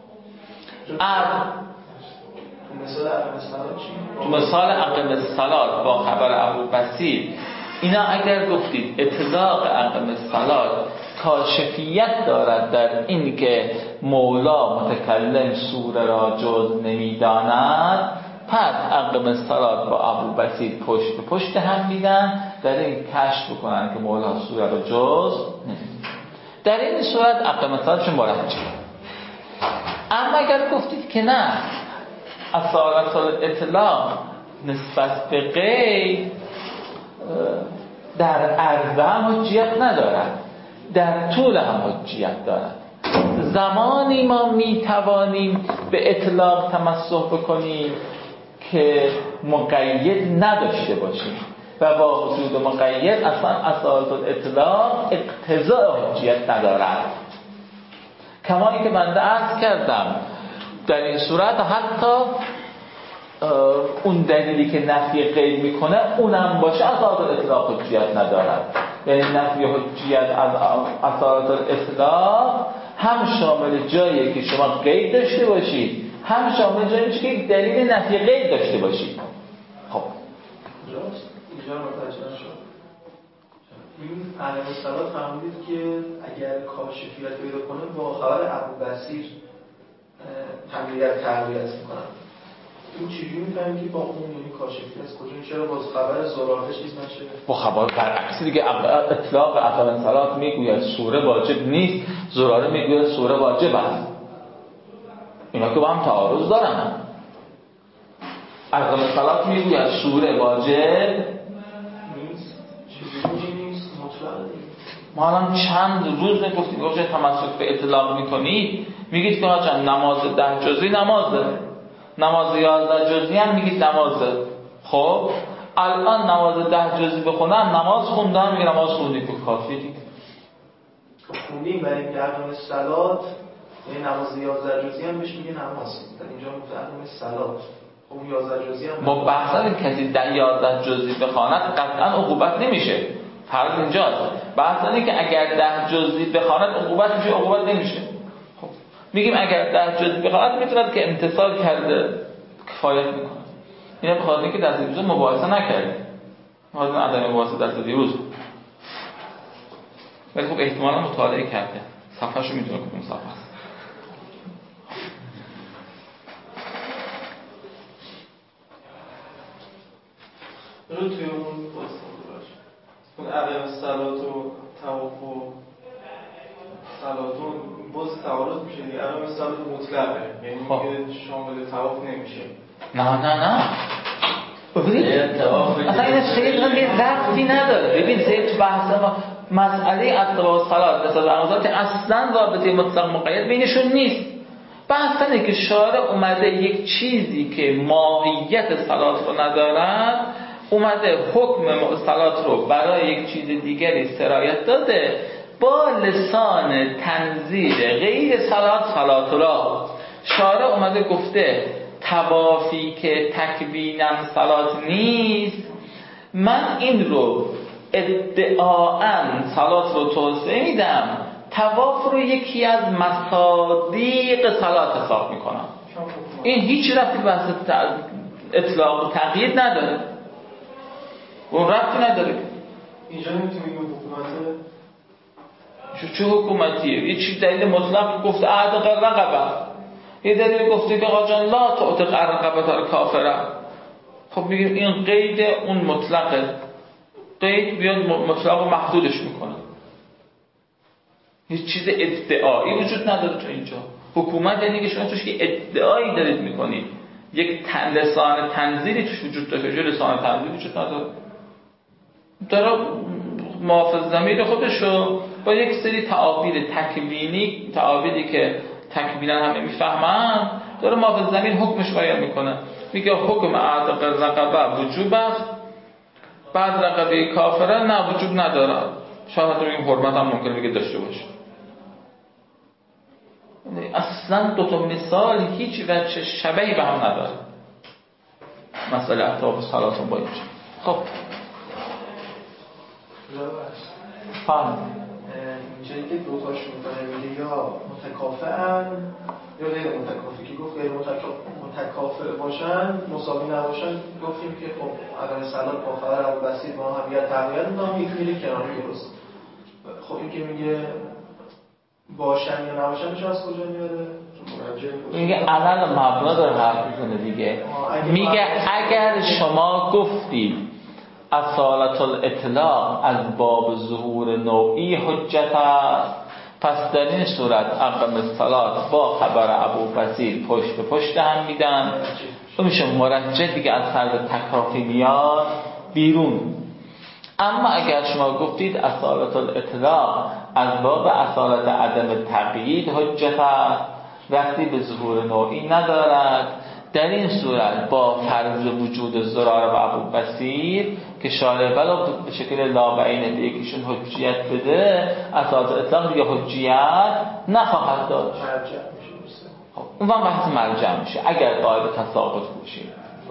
تو مثال اقم الصلاة با خبر ابو بصیر اینا اگر گفتید اطلاق اقم الصلاة کاشفیت دارد در این که مولا متکلم سوره را جز نمیداند، پس اقم الصلاة با ابو بصیر پشت به پشت هم میدن در این کشف بکنن که مولا سوره را جز نمیداند. در این صورت اقم الصلاة چون مرجح. اما اگر گفتید که نه اصالت الاطلاق نسبت به غیر در عرض هم حجیت ندارد، در طول هم حجیت دارد. زمانی ما میتوانیم به اطلاق تمسح بکنیم که مقید نداشته باشیم و با وجود مقید اصلا اصالت الاطلاق اقتضاء حجیت ندارد. کمایی که بنده عرض کردم در این صورت حتی اون دلیلی که نفی قید میکنه اونم باشه اصالت الاطلاق حجیت ندارد. یعنی نفی حجیت از اصالت الاطلاق هم شامل جایی که شما قید داشته باشید، هم شامل جایی که یک دلیل نفی قید داشته باشید. خب اینجا متوجه شد. این علیه السلام فرمودید که اگر کاشفیت پیدا کنه با خبر ابو بصیر همدیگر تقویت میکنن. این چجوری میفهمیم که با اون یعنی کاشفیت از کجا میشه؟ با خبر زراره چیز نشه؟ با خبر برعکس دیگه. اطلاق اقم الصلاة میگوید سوره واجب نیست، زراره میگوید سوره واجب است. اینا که با هم تعارض دارن. اقم الصلاة میگوید سوره واجب نیست. چجوری نیست؟ مطلقه دیگه. ما الان چند روز نگفتیم گفتیم تمسک به اطلاق میکنید، میگید که آقا نماز 10 جزئی نمازه، نماز 11 جزئی هم میگید نمازه. خب الان نماز 10 جزئی بخونم نماز خوندم، میگه نماز خوندید که کافیه دیگه. خوندیم برای اقام الصلاة یعنی نماز 11 جزئی هم بهش میگه نماز. اینجا اقام الصلاة خب 11 جزئی هم ما بحث کسی 11 جزئی بخواند قطعا عقوبت نمیشه. فرض اینجاست. بحث اینه که اگر 10 جزئی بخواند عقوبت میشه، عقوبت نمیشه. خب میگیم اگر 10 جزئی بخواند میتوند که امتثال کرده کفایت میکنه. اینا به خاطر اینکه درس دیروز مباحثه نکردیم. حاضر عدم مباحثه درس دیروز. ولی خب احتمالاً مطالعه کرده. صفحه‌شو میدونه کدوم صفحه است. رو توی اون عدم صلات و توقف و صلات و باز تعارض میشه دیگه. عدم صلات مطلقه یعنی که شامل توقف نمیشه. نه ببینید اصلا این خیلی ربطی نداره. ببین سید بحث ما مسئله اتباع صلات مثل رمضان اصلا رابطه مطلق مقید بینشون نیست. بحث اینه که شارع اومده یک چیزی که ماهیت صلات رو ندارد اومده حکم صلات رو برای یک چیز دیگری سرایت داده با لسان تنزیل غیر صلات را. شارع اومده گفته طوافی که تکوینم صلات نیست، من این رو ادعاً صلات رو توسعه میدم، طواف رو یکی از مصادیق صلات حساب میکنم. این هیچ ربطی به بحث اطلاق و تقیید نداره، اون ربطی نداره. اینجا نمیتونیم بگیم حکومته. چه حکومتیه؟ یه چیز دلیل مطلق گفته اعتق الرقبه، یه دلیل گفته که آقا جان لا تعتق الرقبه تا کافره. خب میگیم این قید اون مطلقه، قید بیاد مطلق و محدودش میکنه. هیچ چیز ادعایی وجود نداره تو اینجا. حکومت یعنی که شما توش که ادعایی دارید میکنید، یک لسان تنزیلی توش وجود داره. جو لسان تنزیلی وجود نداره، داره محافظ ضمیر خودشو با یک سری تعابیر تکوینی، تعابیری که تکوینا هم نمیفهمن، داره محافظ ضمیر حکمش بیان میکنه. میگه حکم اعتق الرقبه وجوب است، بعد رقبه کافره نه وجوب نداره. شاید حتی بگیم حرمت هم ممکنه بگه داشته باشه. اصلا دوتا مثال هیچ وجه شبهی به هم نداره. مسئله احتاب صلاتون با اینجا. خب فهم اینجایی که دوتاشون کنه میگه یا متکافئن یا غیر متکافئ، که گفت غیر متکافئ باشن مساوی نباشن، گفتیم که خب عدم صلات با خبر ابوالبصیر با هم یا تقویت میدونم یک میره کناری درست. خب این که میگه باشن یا نباشنش از کجا میاره؟ میگه علل مبنا داره حرف میزنه دیگه. میگه اگر شما گفتید اصالت الاطلاق از باب ظهور نوعی حجت است، پس در این صورت اقام الصلات با خبر ابوالبصیر پشت به پشت هم میدن، تو میشه مرجح دیگه از فرض تکافی میاد بیرون. اما اگر شما گفتید اصالت الاطلاق از باب اصالت عدم تقیید حجت است، وقتی به ظهور نوعی ندارد، در این صورت با فرض وجود زرار و ابوالبصیر که شارع ولی به شکل لابعینه به یکیشون حجیت بده، اصالت اطلاق یا حجیت نخواهد داشت. خب اون وقت بحث مرجع میشه اگر قاعده تساقط باشیم.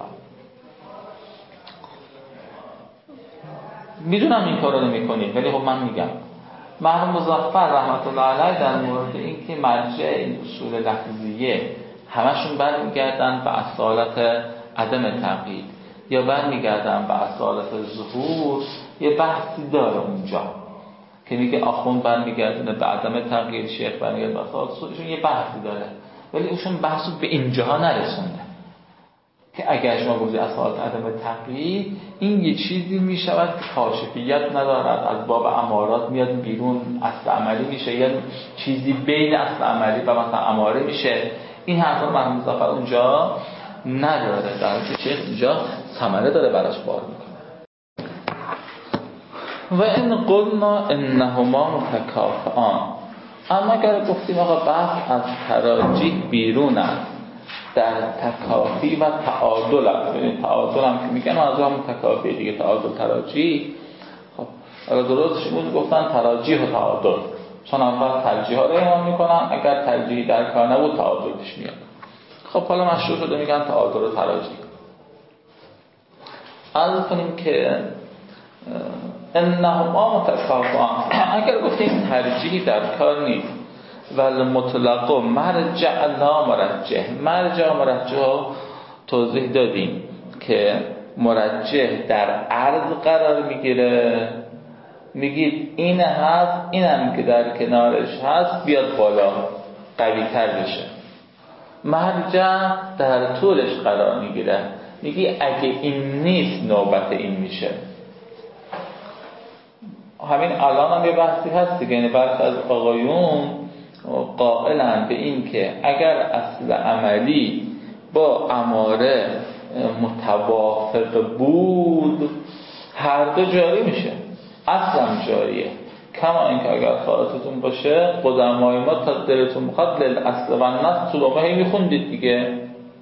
میدونم این کارو نمی‌کنید، ولی خب من میگم مرحوم مظفر رحمت الله علیه در مورد اینکه مرجع این اصول لفظیه همشون برمیگردن به اصالت عدم تقیید یا برمیگردن به اصالت ظهور، یه بحثی داره اونجا که میگه آخوند برمیگردن به عدم تقیید، شیخ برمیگردن به اصالت ظهورشون، یه بحثی داره، ولی اونشون بحثو به اینجاها نرسونده که اگر شما گفتید اصالت عدم تقیید، این یه چیزی میشود که کاشفیت ندارد، از باب امارات میاد بیرون، اصل عملی میشه، یا چیزی بین اصل عملی و مثلا اماره میشه. این حرفا مرحوم مظفر اونجا نداره، در حالی که شیخ اینجا ثمره داره براش بار میکنه. و ان قلنا انهما متکافئان، اما اگر گفتیم آقا بحث از تراجیح بیرون است، در تکافی و تعادل است. ببینید تعادل هم که میگن از هم تکافی دیگه، تعادل تراجیح. خب اگر درست شما گفتن تراجیح و تعادل، چون اول ترجیح ها رو اعمال میکنن، اگر ترجیحی در کار نبود تعادل پیش میاد. خب حالا مشروع شده میگن تعادل و تراجیح. عرض کنیم که انهما متکافئان، اگر گفتیم ترجیحی در کار نیست ولی مطلق و مرجع لا مرجح، مرجع و مرجح توضیح دادیم که مرجح در عرض قرار میگیره، میگید این هست، این هم که در کنارش هست بیاد بالا قوی تر بشه. مرجع در طولش قرار میگیره، میگی اگه این نیست نوبت این میشه. همین الان هم یه بحثی هست دیگه، یعنی برخی از آقایون قائلن به این که اگر اصل عملی با اماره متوافق بود هر دو جاری میشه، اصلا جاریه. کما اینکه اگر خاطرتون باشه قدمای ما تا دلتون بخواد اصل و نص تو لومه میخوندید دیگه،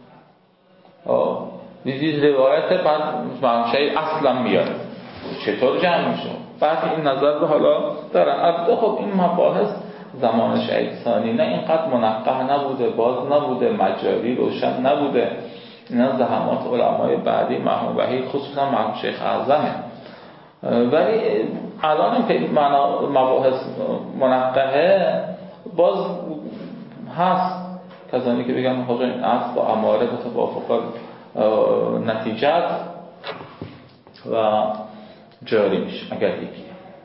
دیدید روایت بعد منشه اصلا میاد چطور جمع میشه. بعد این نظر رو حالا دارن. البته خب این مباحث زمان شهید ثانی نه اینقدر منقح نبوده، باز نبوده، مجاری روشن نبوده. اینا زحمات علمای بعدی مرحوم وحید خصوصا مرحوم شیخ اعظمه. ولی الان مباحث منقحه باز هست کسانی که بگن حاجا این اصل با اماره به توافق نتیجت و جاری میشه اگر یکی،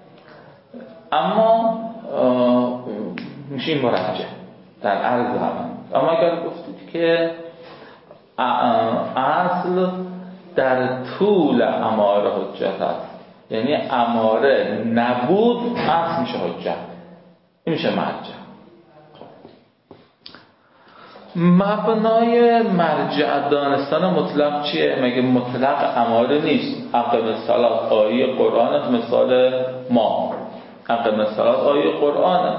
اما میشه این مرجع در عرض همه. اما اگر گفتید که اصل در طول اماره حجت هست، یعنی اماره نبود اصل میشه حجت، این میشه مرجع. مبنای مرجع دانستن مطلق چیه؟ مگه مطلق اماره نیست؟ اقیم الصلاة آیه قرآن، مثال ما اقیم الصلاة آیه قرآن.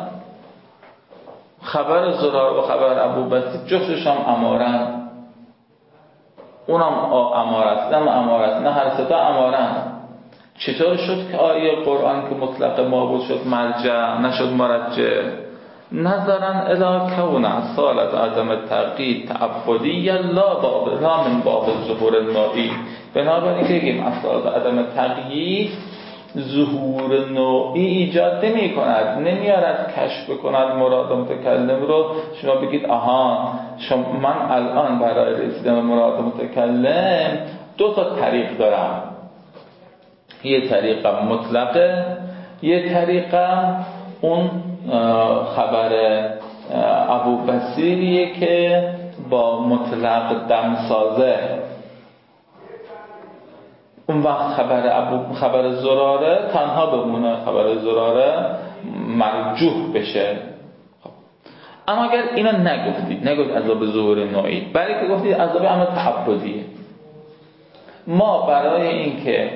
خبر زرار و خبر ابوبکر جفتش هم امارن، اونم امارت نه امارت نه، هر سه تا امارن. چطور شد که آیه قرآن که مطلق ما بود شد مرجع نشد مرجع؟ نظرا الی کون اصالت عدم تقیید تعبدی لا من باب ظهور نوعی. بنابراین که بگیم اصالت عدم تقیید ظهور نوعی ایجاد نمی کند، نمیارد کشف کند مراد متکلم رو. شما بگید آها من الان برای رسیدن مراد متکلم دو تا طریق دارم، یه طریقم مطلقه، یه طریقم اون خبر ابوبصیریه که با مطلق دمسازه. اون وقت خبر زراره تنها بمونه، خبر زراره مرجوح بشه. اما اگر اینا نگفتید عذاب ظهور نوعی، برای که گفتید عذاب امر تعبدیه، ما برای اینکه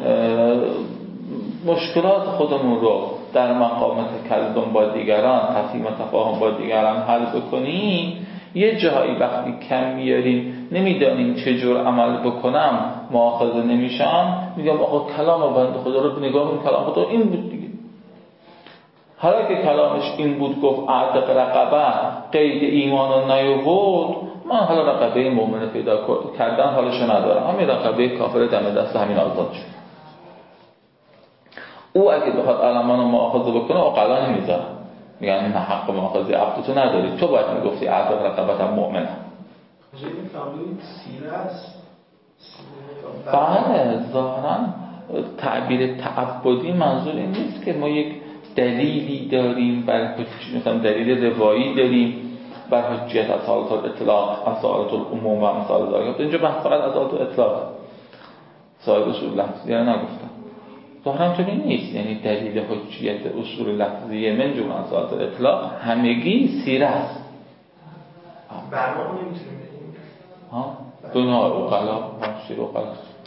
مشکلات خودمون رو در مقام تکلم با دیگران، تفهیم و تفاهم با دیگران حل بکنیم، یه جایی وقتی کم میاریم نمیدانیم چه جور عمل بکنم مؤاخذه نمیشم، میگم آقا کلام بنده خدا رو نگاه کن، کلام خدا این بود دیگه. حالا که کلامش این بود گفت اعتق رقبه قید ایمان رو نیاورد، من حالا رقبه مؤمن پیدا کردن حالشو ندارم، همین رقبه کافر دم دست همین آزاد شد. او اگه بخواد علمان رو مؤاخذه بکنه عقلا نمیذارن، میگن نه حق مؤاخذه عبدتو نداری، تو باید میگفتی اعتق رقبه مؤمنه. این فهمید سیره است. بله ظاهرا تعبیر تعبدی منظور این نیست که ما یک دلیلی داریم بر مثلا دلیل روایی داریم بر حجیت اصالت الاطلاق، اصالت العموم و امثال ذالک. اینجا بحث فقط اصالت الاطلاق، صاحب اصول لفظی رو نگفتم. ظاهرا طوری نیست، یعنی دلیل حجیت اصول لفظی من جمع اصالت الاطلاق همگی سیره است. برنامه نمیتونیم بگیم دنیا اوقلا شیر اوقلا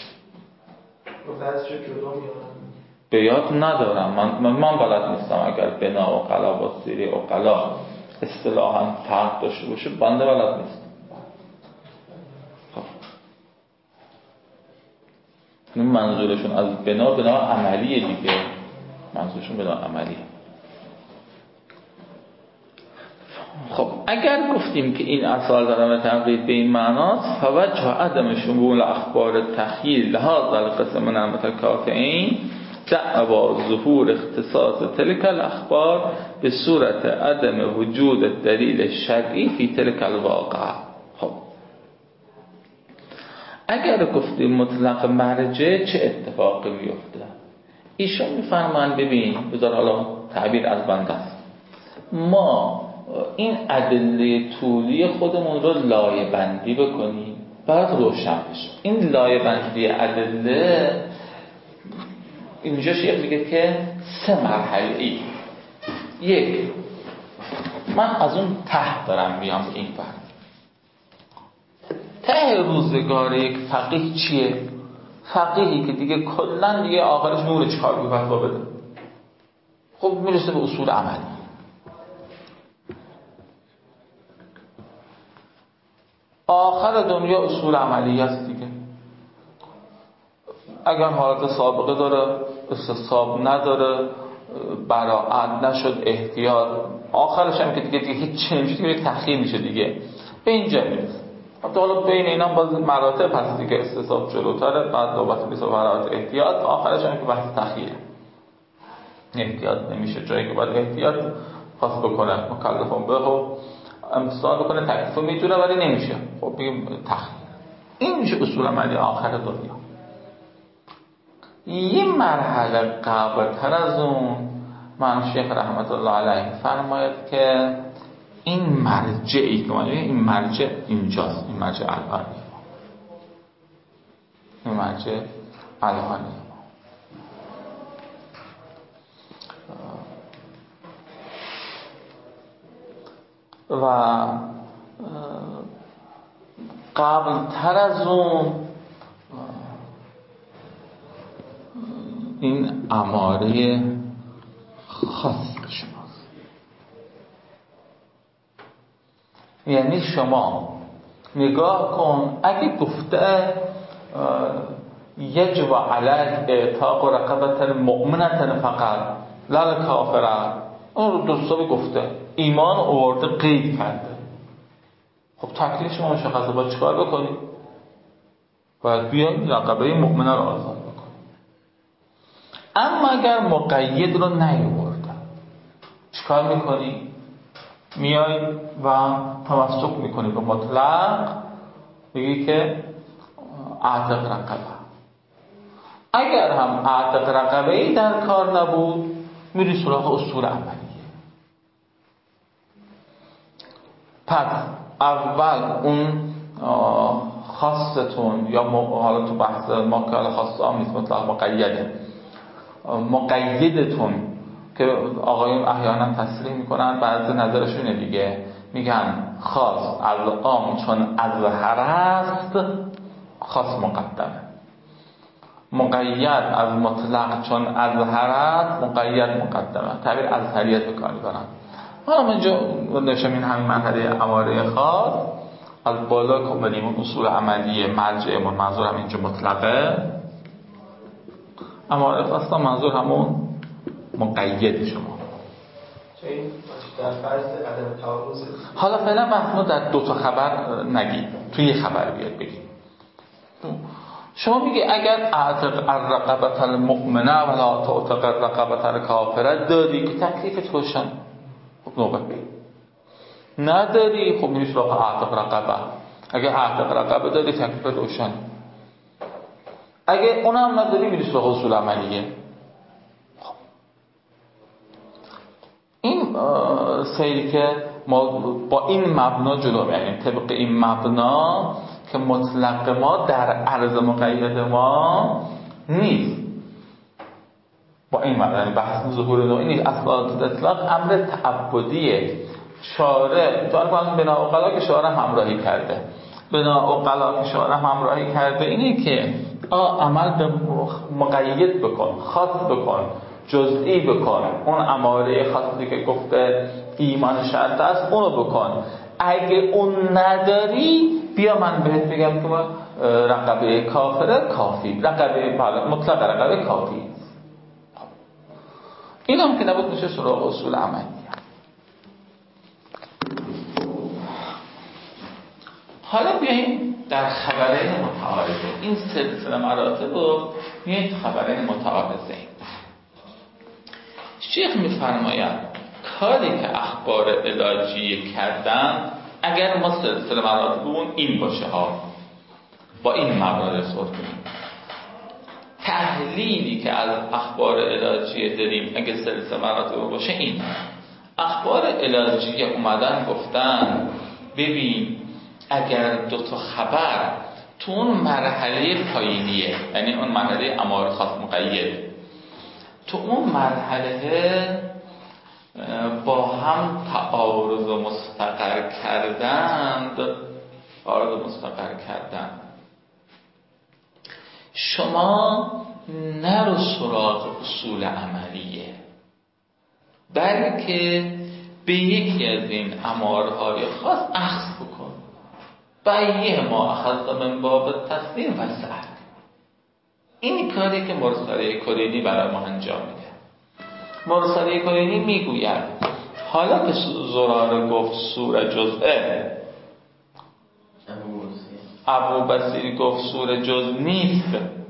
بعضی جدا میارن به یاد ندارم، من بلد نیستم اگر بنا اوقلا با سیره اوقلا اصطلاحاً فرق داشته باشه، بنده بلد نیست. این منظورشون از بنا عملیه دیگه، منظورشون بنا عملیه. خب اگر گفتیم که این اصال دارم تقریب به این معناست، فوجه عدم شمول اخبار تخییل لحاظ القسم من المتکافئین دعوا ظهور اختصاص تلک الاخبار به صورت عدم وجود دلیل شرعی فی تلک الواقع. خب اگر گفتیم مطلق مرجع چه اتفاقی میفته؟ ایشون میفرمان ببین بذار حالا تعبیر از بنده است، ما این ادله طولی خودمون رو لایه بندی بکنیم بعد روشن بشه. این لایه بندی ادله اینجا شیخ میگه که 3 مرحله. یک، من از اون ته دارم میام به این بر ته روزگار یک فقیه چیه؟ فقیهی که دیگه کلن دیگه آخرش نور چکار بگه فتوا بده، خب میرسه به اصول عملی. آخر دنیا اصول عملی است دیگه. اگر حالت سابقه داره، استصحاب نداره، براعت نشد، احتیاط، آخرش هم که دیگه هیچ چی نمیشه، دیگه تخییر میشه دیگه. به اینجا میرسه. حالا بین اینا باز مراتب هست دیگه، استصحاب جلوتره، بعد نوبت میشه مراتب احتیاط، آخرش هم که بحث تخییره. احتیاط نمیشه، جایی که باید احتیاط خاص بکنه مکلفون به و امتثال بکنه تکلیف رو میدونه ولی نمیشه، خب بگیم تخییر. این میشه اصول عملی آخر دنیا. یه مرحله قبلتر از اون من شیخ رحمت الله علیه فرماید که این مرجعی که این مرجع اینجاست، این مرجع الهانی، این مرجع الهانی و قبلتر از اون این اماره خاص شماست. یعنی شما نگاه کن اگه گفته یجب علیک اعتاق رقبة مؤمنة فقط لا کافره، اون رو درسته گفته، ایمان آورده قید کرده، خب تکلیف شما مشخصه، باید چیکار بکنی؟ باید بیای رقبه مؤمنه رو آزاد بکنی. اما اگر مقید رو نیاورده چیکار میکنی؟ میای و تمسک میکنی به مطلق، بگی که اعتق رقبه. اگر هم اعتق رقبه‌ای در کار نبود میری سراغ اصول عملیه. پس اول اون خاصتون یا حالا تو بحث ما که حالا خاص عام نیست، مطلق مقیده، مقیدتون که آقایون احیانا تصریح میکنن، بعضی نظرشونه دیگه، میگن خاص از عام چون اظهر است خاص مقدمه، مقید از مطلق چون اظهر است مقید مقدمه، تعبیر اظهریت به کار میبرن. حالا من اینجا نشم این همین مرحله اماره خاص از بالا کمالیم اصول عملی مرجعمون، منظور هم اینجا مطلقه، اماره خاص منظور همون مقید شما. در فرض عدم تعارض. حالا فعلا بحث ما در دو تا خبر نگید، توی یه خبر بیاد بگید. شما میگه اگر اعتق الرقبة المؤمنه ولا تعتق الرقبة الکافره داری که تکلیفت روشن، خب نوبت بگید. نداری خب میری سراغ اعتق رقبه. اگه اعتق رقبه داری تکلیفت روشن، اگه اونم نداری میری سراغ اصول عملیه. این سیری که ما با این مبنا جلو می‌ریم، طبق این مبنا که مطلق ما در عرض مقید ما نیست، با این مبنا بحث ظهور نوعی نیست، اصل اطلاق امر تعبدیه. شارع طبعا بنا عقلا که شارع همراهی کرده، بنا عقلا که شارع همراهی کرده اینه که عمل به مقید بکن، خاص بکن، جزئی بکن. اون اماره خاصی که گفته ایمان شرط است اونو بکن. اگه اون نداری بیا من بهت بگم که رقبه کافره کافی، رقبه مطلق رقبه کافی. این هم که نبود میشه سراغ اصول عملی. حالا بیاییم در خبرین متعارضه، این سلسله مراتب رو بیاییم خبرین متعارضه. شیخ میفرماید کاری که اخبار علاجی کردن، اگر ما سلسله مراتبمون این باشه ها، با این مبادئ صحبت کنیم، تحلیلی که از اخبار علاجی داریم اگه سلسله مراتب باشه، این اخبار علاجی اومدن گفتن ببین اگر دو تا خبر تو اون مرحله پایینیه، یعنی اون مرحله اماره خاص مقید، تو اون مرحله با هم تعارض مستقر کردند، شما نرو سراغ اصول عملیه، بلکه به یکی از این امارهای خاص اخذ بکن. بیه ما اخذ من باب تسلیم و سعد. این کاری که مرسله کلینی برای ما انجام میده. مرسله کلینی میگوید حالا که زراره گفت سوره جزئه ابوبصیر گفت سوره جز نیست،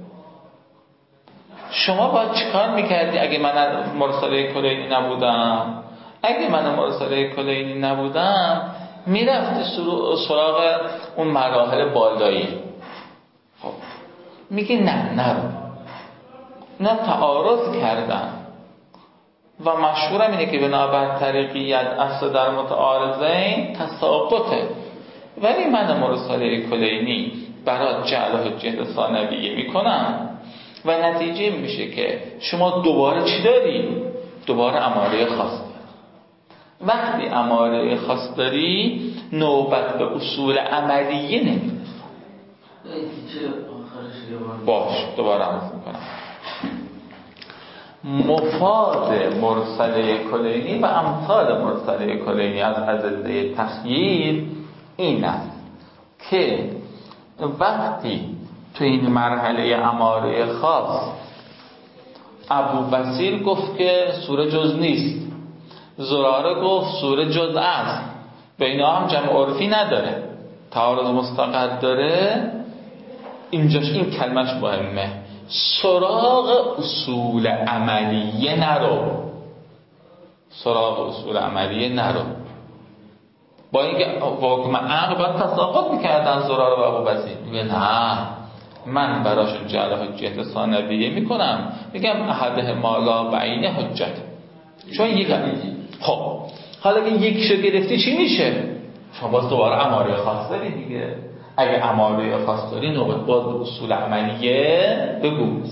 شما باید چیکار میکردی اگه من مرسله کلینی نبودم؟ اگه من مرسله کلینی نبودم میرفتی سراغ اون مراحل بالایی. خب میگه نرو، نه تعارض کردن و مشهورم اینه که بنابر طریقیت اصل در متعارضین تساقطه، ولی من مرسله کلینی برات جعل حجت ثانویه میکنم و نتیجه میشه که شما دوباره چی داری؟ دوباره اماره خاص داری. وقتی اماره خاص داری نوبت به اصول عملیه نمیرسه. باش دوباره عرض میکنم. مفاد مرسله کلینی و امثال مرسله کلینی از ادله تخییر این است که وقتی تو این مرحله اماره خاص ابوبصیر گفت که سوره جز نیست، زراره گفت سوره جز است، بین هم جمع عرفی نداره، تعارض مستقر داره، اینجاش این کلمش مهمه، سراغ اصول عملیه نرو، سراغ اصول عملیه نرو. با اینکه واقعا عقل باید تساقط میکردن زراره و ابوبصیر، میگه نه من براش جعل حجت ثانویه میکنم، میگم احده مالا بعین حجت، چون یک خب حالا که یکشو گرفتی چی میشه؟ شما باز دوباره اماره خاص داری دیگه. اگه اماره خاص داری نوبت باز به اصول عملیه بگو.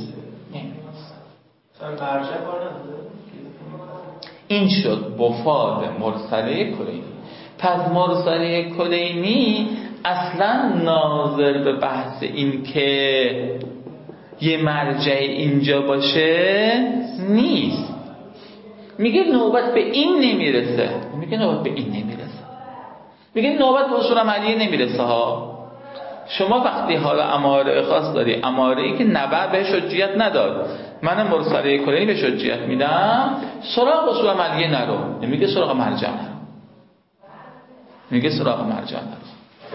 این شد مفاد مرسله کلینی. پس مرسله کلینی اصلا ناظر به بحث این که یه مرجع اینجا باشه نیست. میگه نوبت به این نمیرسه، میگه نوبت به این نمیرسه، میگه نوبت به اصول عملیه نمیرسه ها. شما وقتی حالا اماره خاص داری، اماره ای که نبع به حجیت نداد، من مرسله کلینی به حجیت میدم، سراغ اصول عملیه نرو، نمیگه سراغ مرجع نرو، میگه سراغ مرجع نرو.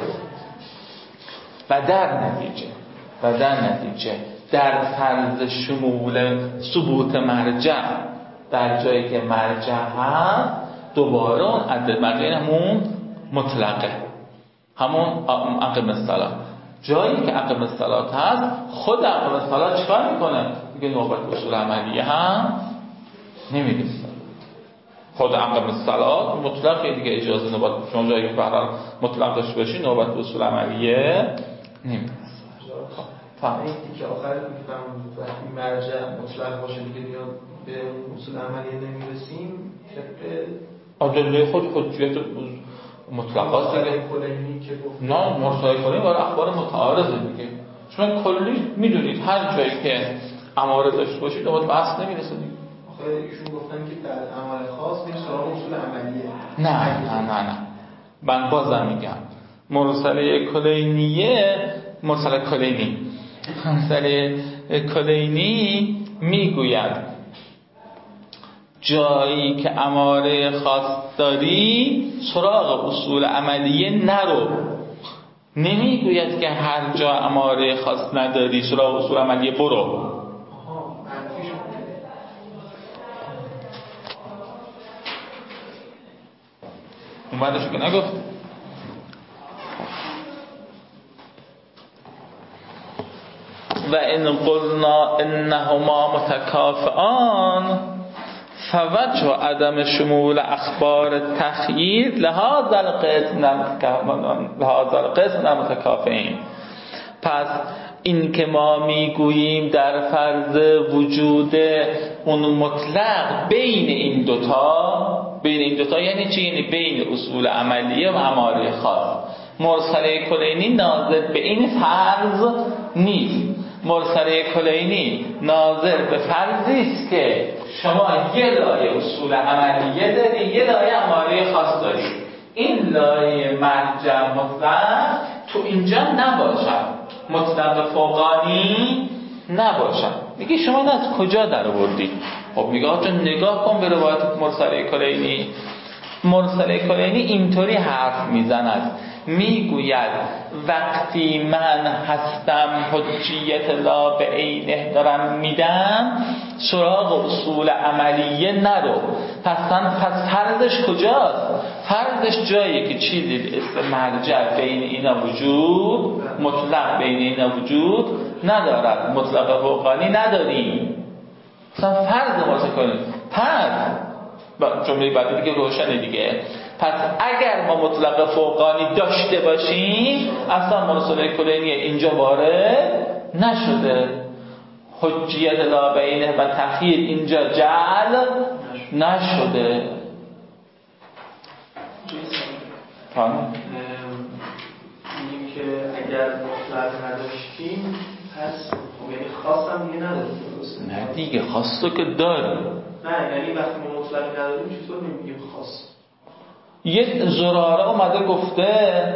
و در نتیجه در فرض شمول ثبوت مرجع در جایی که مرجع هست، دوباره اون عدد مرجع همون مطلقه، همون عقب الصلات. جایی که عقب الصلات هست، خود عقب الصلات چیکار میکنه؟ میگه نوبت به اصول عملیه هم نمیرسه. خود عقب الصلات مطلقه دیگه، اجازه نوبت شما جایی که برای مطلق داشته باشی نوبت به اصول عملیه نمیرسه. این که آخر میفهم وقتی مرجع مطلق باشه دیگه به اصول عملیه نمیرسیم. ادله خود حجیت مطلقات دیگه. نه مرسله کلینی برای اخبار متعارضه دیگه. شما کلی میدونید هر جایی که اماره داشته باشید نوبت به اصل نمیرسه دیگه. آخه ایشون گفتن که در اماره خاص میشه سراغ اصول عملیه. نه من بازم میگم مرسله کلینی میگوید جایی که اماره خاص داری سراغ اصول عملیه نرو، نمیگوید که هر جا اماره خاص نداری سراغ اصول عملیه برو. اومدشو که نگفت. و ان قلنا انهما متکافئان فوجه عدم شمول اخبار تخییر لهذا القسم متکافئین. پس این که ما میگوییم در فرض وجود اون مطلق بین این دوتا یعنی چی؟ یعنی بین اصول عملیه و اماره خاص. مرسله کلینی ناظر به این فرض نیست. مرسله کلینی ناظر به فرضی است که شما یه لایه اصول عملیه داری، یه لایه اماره خاص داری. این لایه مرجع مطلق تو اینجا نباشد، مطلق فوقانی نباشد. میگه شما این از کجا در آوردی؟ خب میگه آقا نگاه کن به روایت مرسله کلینی. مرسله کلینی اینطوری حرف میزند میگوید وقتی من هستم حجیت لا به عینه دارم میدم سراغ اصول عملیه نرو. پس فرضش کجاست؟ فرضش جایی که چیزی به اسم مرجع بین اینا وجود مطلق بین اینا وجود ندارد، مطلق فوقانی نداریم. مثلا فرض ما کنیم پس جمله بعدی دیگه روشنه دیگه. پس اگر ما مطلق فوقانی داشته باشیم اصلا مرسله کلینی اینجا وارد نشده، حجیت لا بینه و تخییر اینجا جعل نشده. میگیم که اگر مطلق نداشتیم پس یعنی خاص هم دیگه نداریم. نه دیگه خاص رو که داریم. نه یعنی وقتی ما مطلق نداریم چطور نمیگیم خاص؟ یه زراره اومده گفته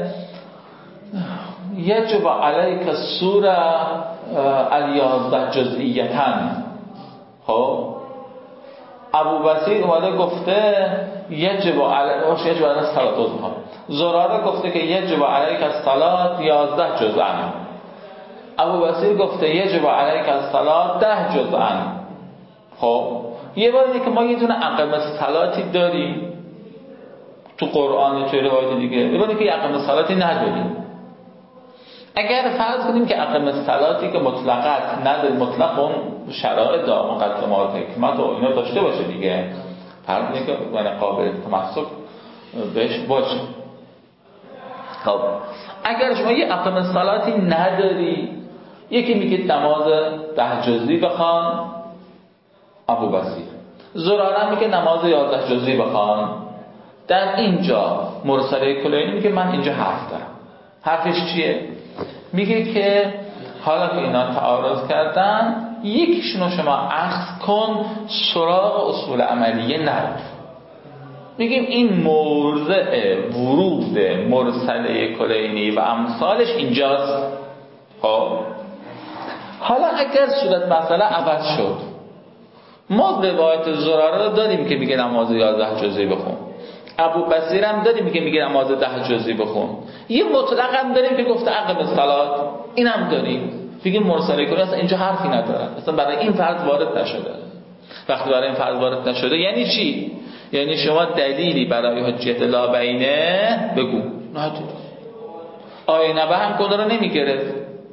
یجب علیک السوره ال11 جزئیتن. خب ابو بصیر اومده گفته یجب علیک الصلاه. زراره گفته که یجب علیک الصلاه 11 جزءا. ابو بصیر گفته یجب علیک الصلاه 10 جزءا. خب یه بار اینه که ما یه دونه اقام صلاتی داریم تو قرآن توی روایت دیگه، یه بار اینه که اقام صلاتی نداریم. اگر فرض کنیم که اقام صلاتی که مطلقت نداریم، مطلق اون شرایط دا مقدمات حکمت و اینا داشته باشه دیگه، فرض اینه که من قابل تمسک بهش باشه. خب اگر شما یه اقام صلاتی نداری، یکی میگه نماز 10 جزئی بخوان ابو بصیر، زراره میگه نماز 11 جزئی بخوان. در اینجا مرسله کلینی میگه من اینجا حرف دارم. حرفش چیه؟ میگه که حالا که اینا تعارض کردن یکیشونو شما اخذ کن سراغ اصول عملیه نرو. میگیم این موضع ورود مرسله کلینی و امثالش اینجاست. خب حالا اگر صورت مسئله عوض شد، ما روایت زراره رو داریم که میگه نماز 11 جزئی بخون، ابو بصیر هم داریم که میگه نماز 10 جزئی بخون، یه مطلق هم داریم که گفته اقم الصلات، این هم داریم. بگیم مرسله کلینی اصلا اینجا حرفی نداره، اصلا برای این فرض وارد نشده. وقتی برای این فرض وارد نشده یعنی چی؟ یعنی شما دلیلی برای حجیت لا بینه بگو. نداری. آیه نبه هم کن رو نمیگرفت.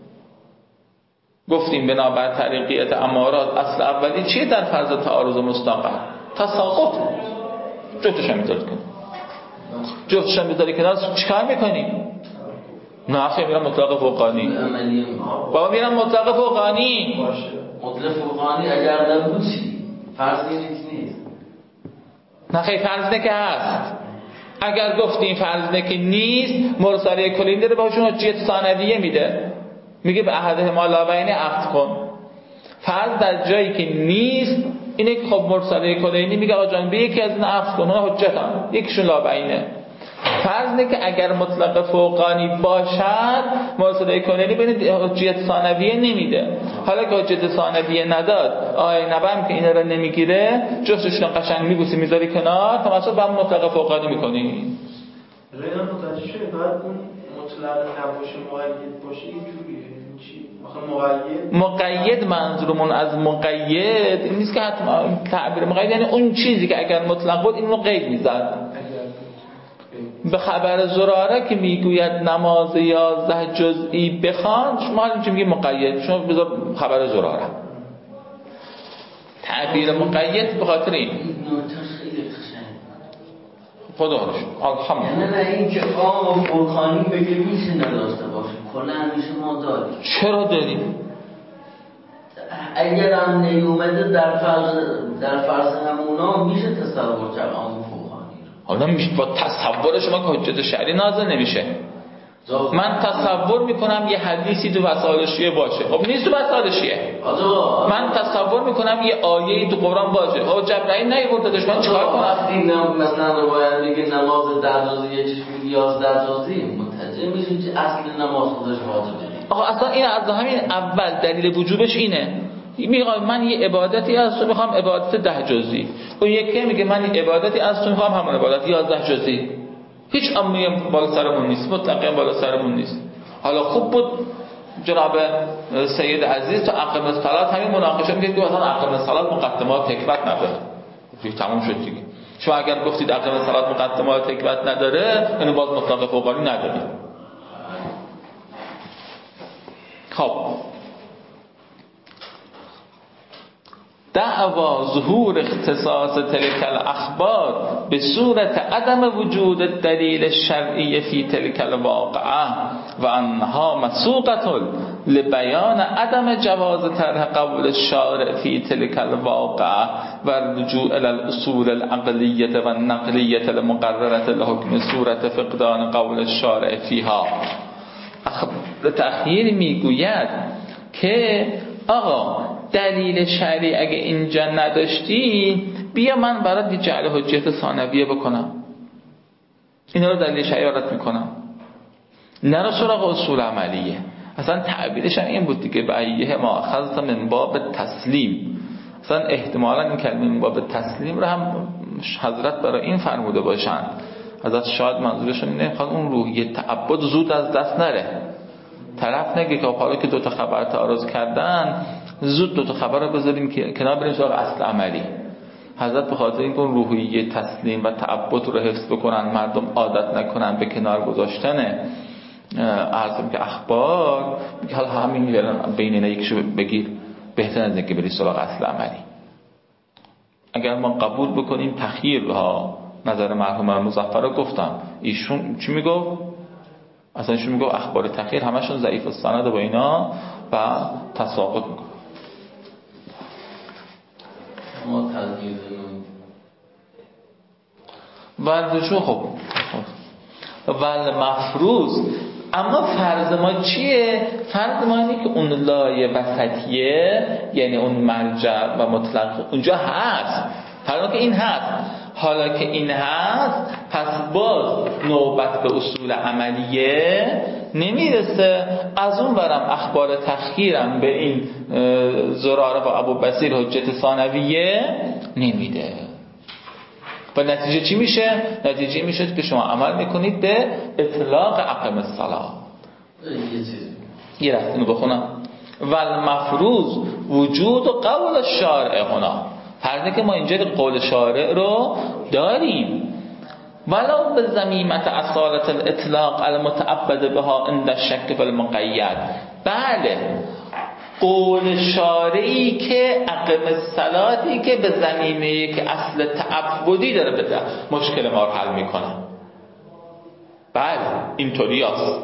گفتیم بنابر طریقیت امارات اصل اولی چیه در فرض تعارض مستقل؟ تساقط. جفتش هم میذاری کنی، جفتش هم میذاری کنار چیکار میکنی؟ نه میرم مطلق فوقانی. بابا میرم مطلق فوقانی. مطلق فوقانی اگر نبود چی؟ فرض نیست. نه خیلی فرض نه که هست. اگر گفتیم فرض نه که نیست، مرسله کلینی داره باشون حجیت ثانویه میده، میگه به احدهما لا بینه عقد کن. فرض در جایی که نیست اینه که خب مرسله کلینی میگه آقا جان به یکی از این عقد کن، اون حجت هم یکیشون لا بینه. فرض نه که اگر مطلق فوقانی باشد مرسله کلینی بین حجیت ثانویه نمیده. حالا که حجیت ثانویه نداد، آیه نبم که اینا رو نمیگیره، جفتشون قشنگ میبوسی میذاری کنار، تماشا با مطلق فوقانی میکنی. اینا متوجه شده بعد اون مطلق نباشه مقید باشه اینجوریه. چی؟ مثلا مقید منظورمون از مقید این نیست که حتما تعبیر مقید یعنی اون چیزی که اگر مطلق بود اینو قید میزد. به خبر زراره که میگوید نماز 11 جزئی بخوان، شما حالا میگید مقید، شما بذار خبر زراره. تعبیر مقید به خاطر این خدا الحمدلله. نه این که عام و فوقانی بگه میشه نداشته باشه، کلا همیشه ما داریم. چرا داریم؟ اگر هم نیومده در فرض همونا میشه تصور کرد عام و فوقانی رو. حالا میشه با تصور شما که حجت شرعی نازل نمیشه. من تصور میکنم یه حدیثی تو وسائل شیعه باشه، خب نیست تو وسائل شیعه. من تصور میکنم یه آیه‌ای تو قرآن باشه، خب جبرئیل نیاوردهش، من چیکار کنم؟ وقتی مثلا روایت میگه نماز 10 جزئی یه چیز میگه 11 جزئی، متوجه میشین که اصل نماز خودش واجبه. آقا اصلا این از همین اول دلیل وجوبش اینه. میگم من یه عبادتی از تو میخوام عبادت 10 جزئی، اون یکی میگه من یه عبادتی از تو میخوام همون عبادت 11 جزئی. هیچ امری بالا سرمون نیست، مطلقاً بالا سرمون نیست. حالا خوب بود جناب سید عزیز تو اقم الصلات همین مناقشه میگه که مثلا اقم الصلات مقدمات حکمت نداره. دیگه تموم شد دیگه. شما اگر گفتید اقم الصلات مقدمات حکمت نداره، یعنی باز مطلق فوقانی ندارید. خب دعوا ظهور اختصاص تلك الاخبار به صورت عدم وجود الدلیل الشرعی فی تلك الواقعه و انها مسوقة لبیان عدم جواز طرح قول الشارع فی تلك الواقعه و الرجوع الى الاصول العقلیه و النقلیه المقرره لحکم صورت فقدان قول الشارع فیها. تأخیر میگوید که آقا دلیل شرعی اگه اینجا نداشتی، بیا من برات جعل حجت ثانویه بکنم، اینا رو دلیل شرعی برات میکنم، نرو سراغ اصول عملیه. اصلا تعبیرش هم این بود دیگه، بعیه ما اخذت من باب تسلیم. اصلا احتمالا این کلمه من باب تسلیم رو هم حضرت برای این فرموده باشند. حضرت شاید منظورشون اینه میخواد اون روحیه تعبد زود از دست نره. طرف نگه که حالا که دوتا خبر تعارض کردن زود دوتا خبر رو بذاریم که کنار بریم سراغ اصل عملی. حضرت به خاطر اینکه اون روحیه تسلیم و تعبد رو حفظ بکنن، مردم عادت نکنن به کنار گذاشتن عرضم که اخبار، حالا همین بین اینا یکشو بگیر بهتر از اینکه بری سراغ اصل عملی. اگر ما قبول بکنیم تخییرها نظر مرحوم مظفر رو گفتم، ایشون چی میگفت؟ اصلا ایشون میگفت اخبار تخییر همشون ضعیف السند با اینا و تساقط میکنه. ما تغییر ورزشو خب ول مفروض. اما فرض ما چیه؟ فرض ما اینه که اون لایه وسطیه، یعنی اون مرجع و مطلق اونجا هست. حالا که این هست، حالا که این هست، پس باز نوبت به اصول عملیه نمیرسه. از اون برم اخبار تخییرم به این زراره و ابو بصیر حجت ثانویه نمیده. و نتیجه چی میشه؟ نتیجه میشه که شما عمل میکنید به اطلاق اقم الصلاه. یه رفتینو بخونم. والمفروض وجود و قول شارع هنا. فرضه که ما اینجا قول شارع رو داریم، ولو به ضمیمت اصالت الاطلاق المتعبد بها عند الشک فی المقید. بله، قول شارعی که اقم الصلاتی که به ضمیمه که اصل تعبدی داره بده مشکل ما رو حل میکنه. بله اینطوری است.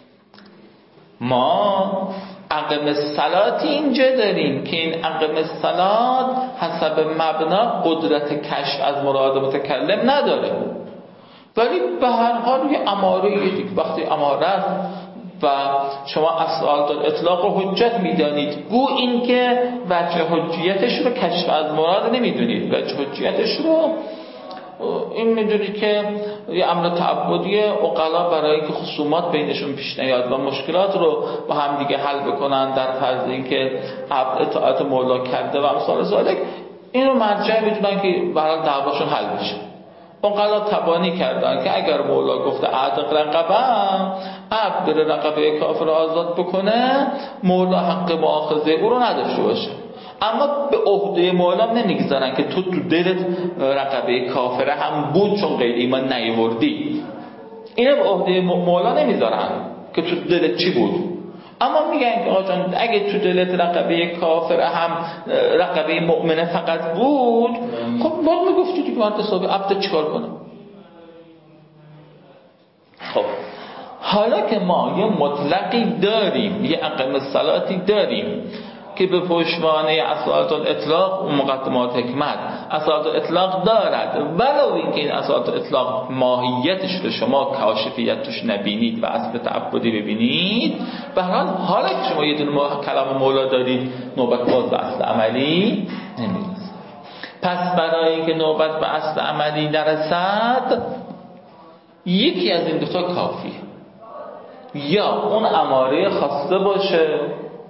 ما اقم الصلات اینجا داریم که این اقم الصلات حسب مبنا قدرت کشف از مراد متکلم نداره، ولی به هر حال یه اماره دیگه. وقتی اماره و شما اصالت الاطلاق رو حجت میدانید، گو این که وجه حجیتش رو کشف از مراد نمیدونید، وجه حجیتش رو این میدونید که یه امر تعبدی عقلا برای که خصومات بینشون پیش نیاد و مشکلات رو با هم دیگه حل بکنن در فرض اینکه عبد اطاعت مولا کرده و امثال ذالک، اینو مرجع میدونن که برای دعواشون حل بشه. عقلا تبانی کردن که اگر مولا گفته اعتق رقبه، عبد بره رقبه کافر رو آزاد بکنه، مولا حق مؤاخذه او رو نداشته باشه. اما به عهده مولا نمیگذارن که تو دلت رقبه کافره هم بود چون غیر ایمان نیاوردی. اینو به عهده مولا نمیذارن که تو دلت چی بود. اما میگن که آقا جان اگه تو دلت رقبه کافره هم رقبه مؤمنه فقط بود، خب باید میگفتی دیگه من تصابی عبد چیکار کنم. خب حالا که ما یه مطلقی داریم، یه اقم الصلاتی داریم که به پشتوانه اصالت الاطلاق و مقدمات حکمت اصالت الاطلاق دارد، ولو اینکه این اصالت الاطلاق ماهیتش رو شما کاشفیت توش نبینید و اصل تعبدی ببینید، به هر حال حالا که شما یه دونه کلام مولا دارید، نوبت باز به اصل عملی نمیرسه. پس برای اینکه نوبت به اصل عملی نرسد، یکی از این دو تا کافیه. یا اون اماره خاصه باشه،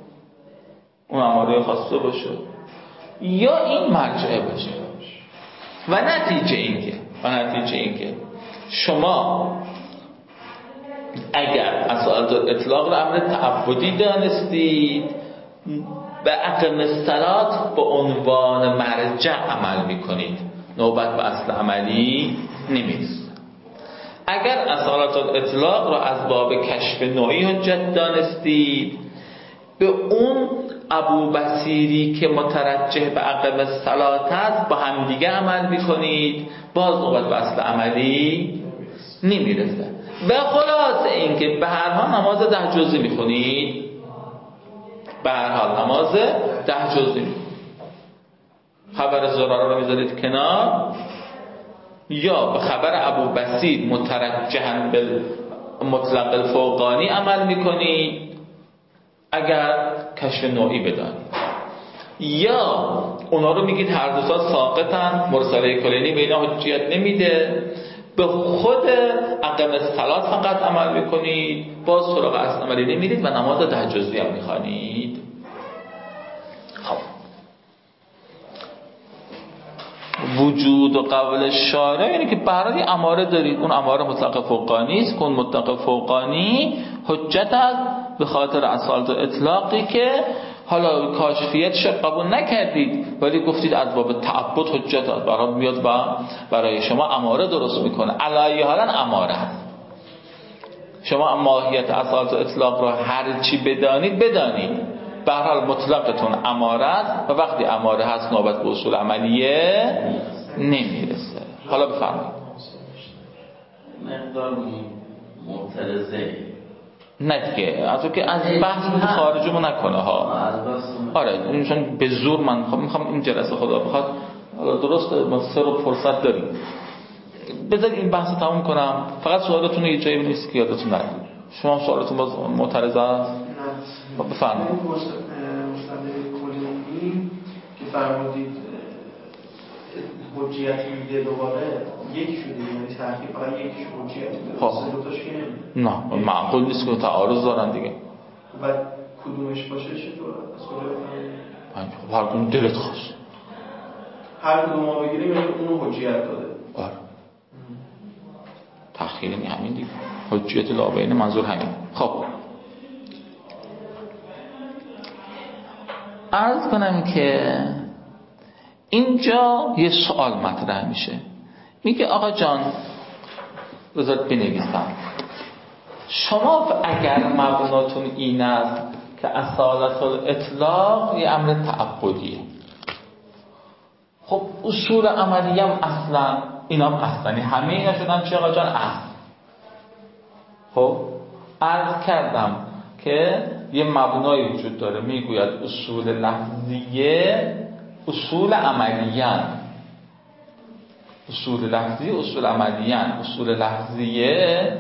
یا این مرجعه باشه. و نتیجه اینکه شما اگر اصالت الاطلاق رو امر تعبدی دانستید به اقم الصلات به عنوان مرجع عمل میکنید، نوبت به اصل عملی نمیرسید. اگر اصالت الاطلاق رو از باب کشف نوعی حجت دانستید، به اون ابو بصیری که مترجح به اقم الصلات است با همدیگه عمل میکنید، باز نوبت به اصل عملی نمیرسه. به خلاصه این که به هر حال نماز 10 جزئی میخونید، به هر حال نماز 10 جزئی میخونید. خبر زراره رو میذارید کنار، یا به خبر ابو بصیر مترجحاً به مطلق الفوقانی عمل میکنید اگر کشف نوعی بدانید، یا اونا رو میگید هر دو تا ساقطن، مرسله کلینی به اینا حجیت نمیده، به خود اقم الصلات فقط عمل میکنید، باز سراغ اصل عملی نمیرید و نماز 10 جزئی هم میخوانید. خب وجود و قول شارع یعنی که برای اماره دارید، اون اماره مطلق فوقانی است، کن مطلق فوقانی حجت است به خاطر اصالت اطلاقی که حالا کاشفیتش قبول نکردید ولی گفتید از باب تعبد حجت است، برای بیاد و برای شما اماره درست میکنه. علی حالا اماره است، شما ماهیت اصالت اطلاق را هر چی بدانید به هر حال مطلقتون اماره است و وقتی اماره هست نوبت به اصول عملیه نمیرسه. حالا بفرمایید. مقدار معترضه نه دیگه، از اون که از بحث خارجمون نکنه ها. آره چون به زور من میخوام این جلسه خدا بخواد، درسته ما 3 رو فرصت داریم، بذارید این بحث رو تموم کنم. فقط سوالتون یه جایی نیست که یادتون نره. شما سوالتون باز معترضه است؟ نه بفرمایید. مستند کلینی که فرمودید حجیت میده دوباره یک شده، یعنی تحقیق فقط یک حجیت میده، سه دوتاش که نمیده. نه معقول نیست که تعارض دارن دیگه. و کدومش باشه چطور؟ از کجا بفهمیم؟ هر کدوم دلت خواست، هر کدوم ما بگیریم یعنی اونو حجیت داده. آره تأخیر یعنی همین دیگه، حجیت لابین منظور همین. خب عرض کنم که اینجا یه سوال مطرح میشه، میگه آقا جان بذارت بنویسم، شما اگر مبناتون این است که اصالت الاطلاق یه امر تعبدیه، خب اصول عملی هم اصلا اینا هم اصلا همه اینا شدن چه آقا جان اصل. خب عرض کردم که یه مبنای وجود داره میگوید اصول لفظیه اصول عملیان، اصول لفظی اصول عملیان. اصول لفظیه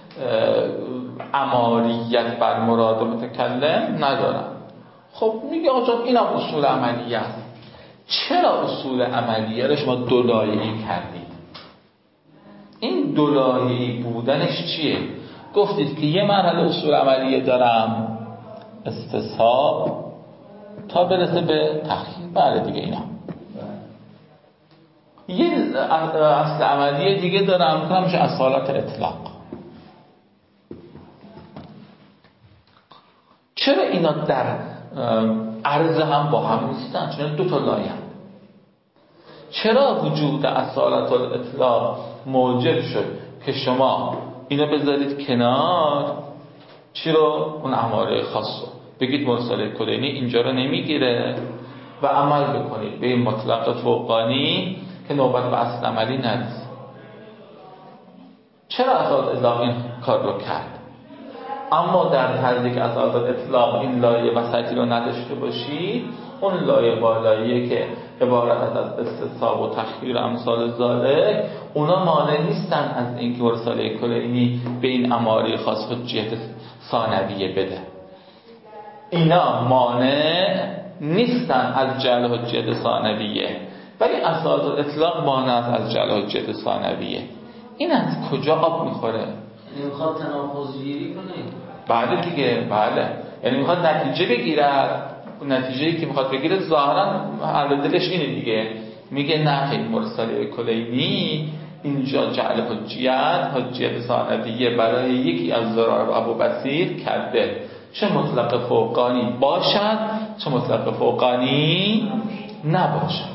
اماریت بر مراد متکلم ندارن. خب میگه آقا جان اینم اصول عملیه است. چرا اصول عملیه رو شما دولایه‌ای کردید؟ این دولایه‌ای بودنش چیه؟ گفتید که یه مرحله اصول عملیه دارم استصحاب تا برسه به تخییر. بله دیگه اینا یه اصل عملیه دیگه دارم که میشه اصالت اطلاق. چرا اینا در عرض هم با هم نیستن؟ چون دو تا لایه. چرا وجود اصالت الاطلاق موجب شد که شما اینو بذارید کنار، چی رو؟ اون اماره خاص رو بگید مرسله کلینی اینجا رو نمیگیره و عمل بکنید به این مطلق فوقانی که نوبت به اصل عملی نرسه. چرا اصالت اطلاق این کار رو کرد؟ اما در حالی که اصالت اطلاق این لایه وسطی رو نداشته باشی، اون لایه بالاییه که عبارت از استصحاب و تخییر امثال ذالک، اونا مانع نیستن از اینکه مرسله کلینی به این اماره خاص حجیت ثانویه بده. اینا مانع نیستن از جعل حجیت ثانویه، ولی اصالت اطلاق مانع از جعل حجیت ثانویه. این از کجا آب میخوره؟ یعنی میخواد تناقض گیری کنه. بله دیگه، بله، یعنی میخواد نتیجه بگیرد. اون نتیجه‌ای که میخواد بگیره ظاهرا حل دلش اینه دیگه، میگه نه خیلی مرسله کلینی اینجا جعل حجیت ثانویه برای یکی از زرار و ابوبصیر کرده، چه مطلق فوقانی باشد چه مطلق فوقانی نباشد.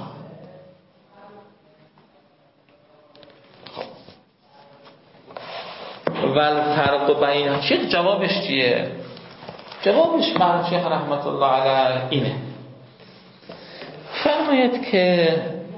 و الفرق بین شیخ جوابش چیه؟ جوابش مرحوم شیخ رحمت الله علیه اینه، فرماید که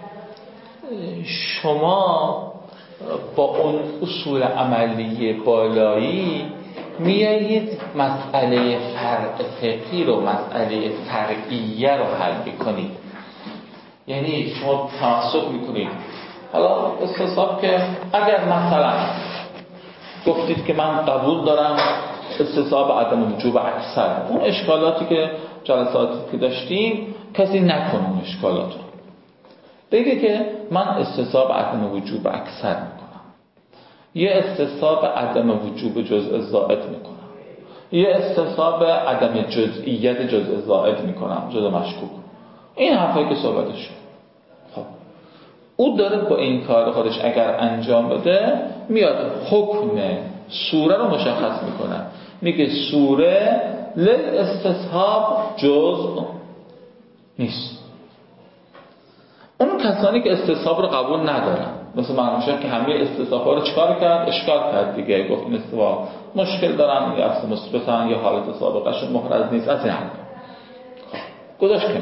شما با اون اصول عملی بالایی میایید مسئله فرع فقهی رو، مسئله فرعیه رو حل میکنید. یعنی شما تمسک میکنید، حالا استصحاب که اگر مثلا گفتید که من قبول دارم استصحاب عدم وجوب اکثر، اون اشکالاتی که جلساتی که داشتیم کسی نکنه اون اشکالات رو، بگه که من استصحاب عدم وجوب اکثر میکنم، یه استصحاب عدم وجوب جزء زائد میکنم، یه استصحاب عدم جزئیت جزء زائد میکنم، جزء مشکوک. این حرفایی که صحبتش شد. خب او داره با این کار خودش اگر انجام بده میاد حکم سوره رو مشخص میکنه، میگه سوره للاستصحاب جزء نیست. اون کسانی که استصحاب رو قبول ندارن، مثل مرحوم شیخ که همه استصحاب‌ها رو چیکار کرد؟ اشکال کرد دیگه، گفت این استوا مشکل دارن یا اصل مثبتن یا حالت سابقه‌شون محرز نیست، از این حرف گذاشت کنه.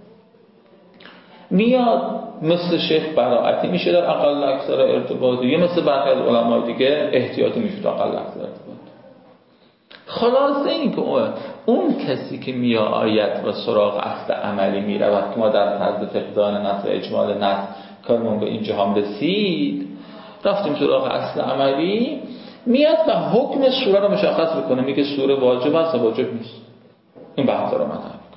میاد مثل شیخ براعتی میشه در اقل اکثر ارتباطی، یا مثل برخی از علمای دیگه احتیاطی میشه در اقل اکثر ارتباطی. خلاصه این که اون کسی که میآید و سراغ اصل عملی میرود که ما در طرز فقدان نص و اجمال نص کارمون به اینجا هم رسید، رفتیم سراغ اصل عملی، میاد و حکم سوره رو مشخص بکنه، میگه سوره واجب است و واجب نیست. این بحث رو مطرح میکنه.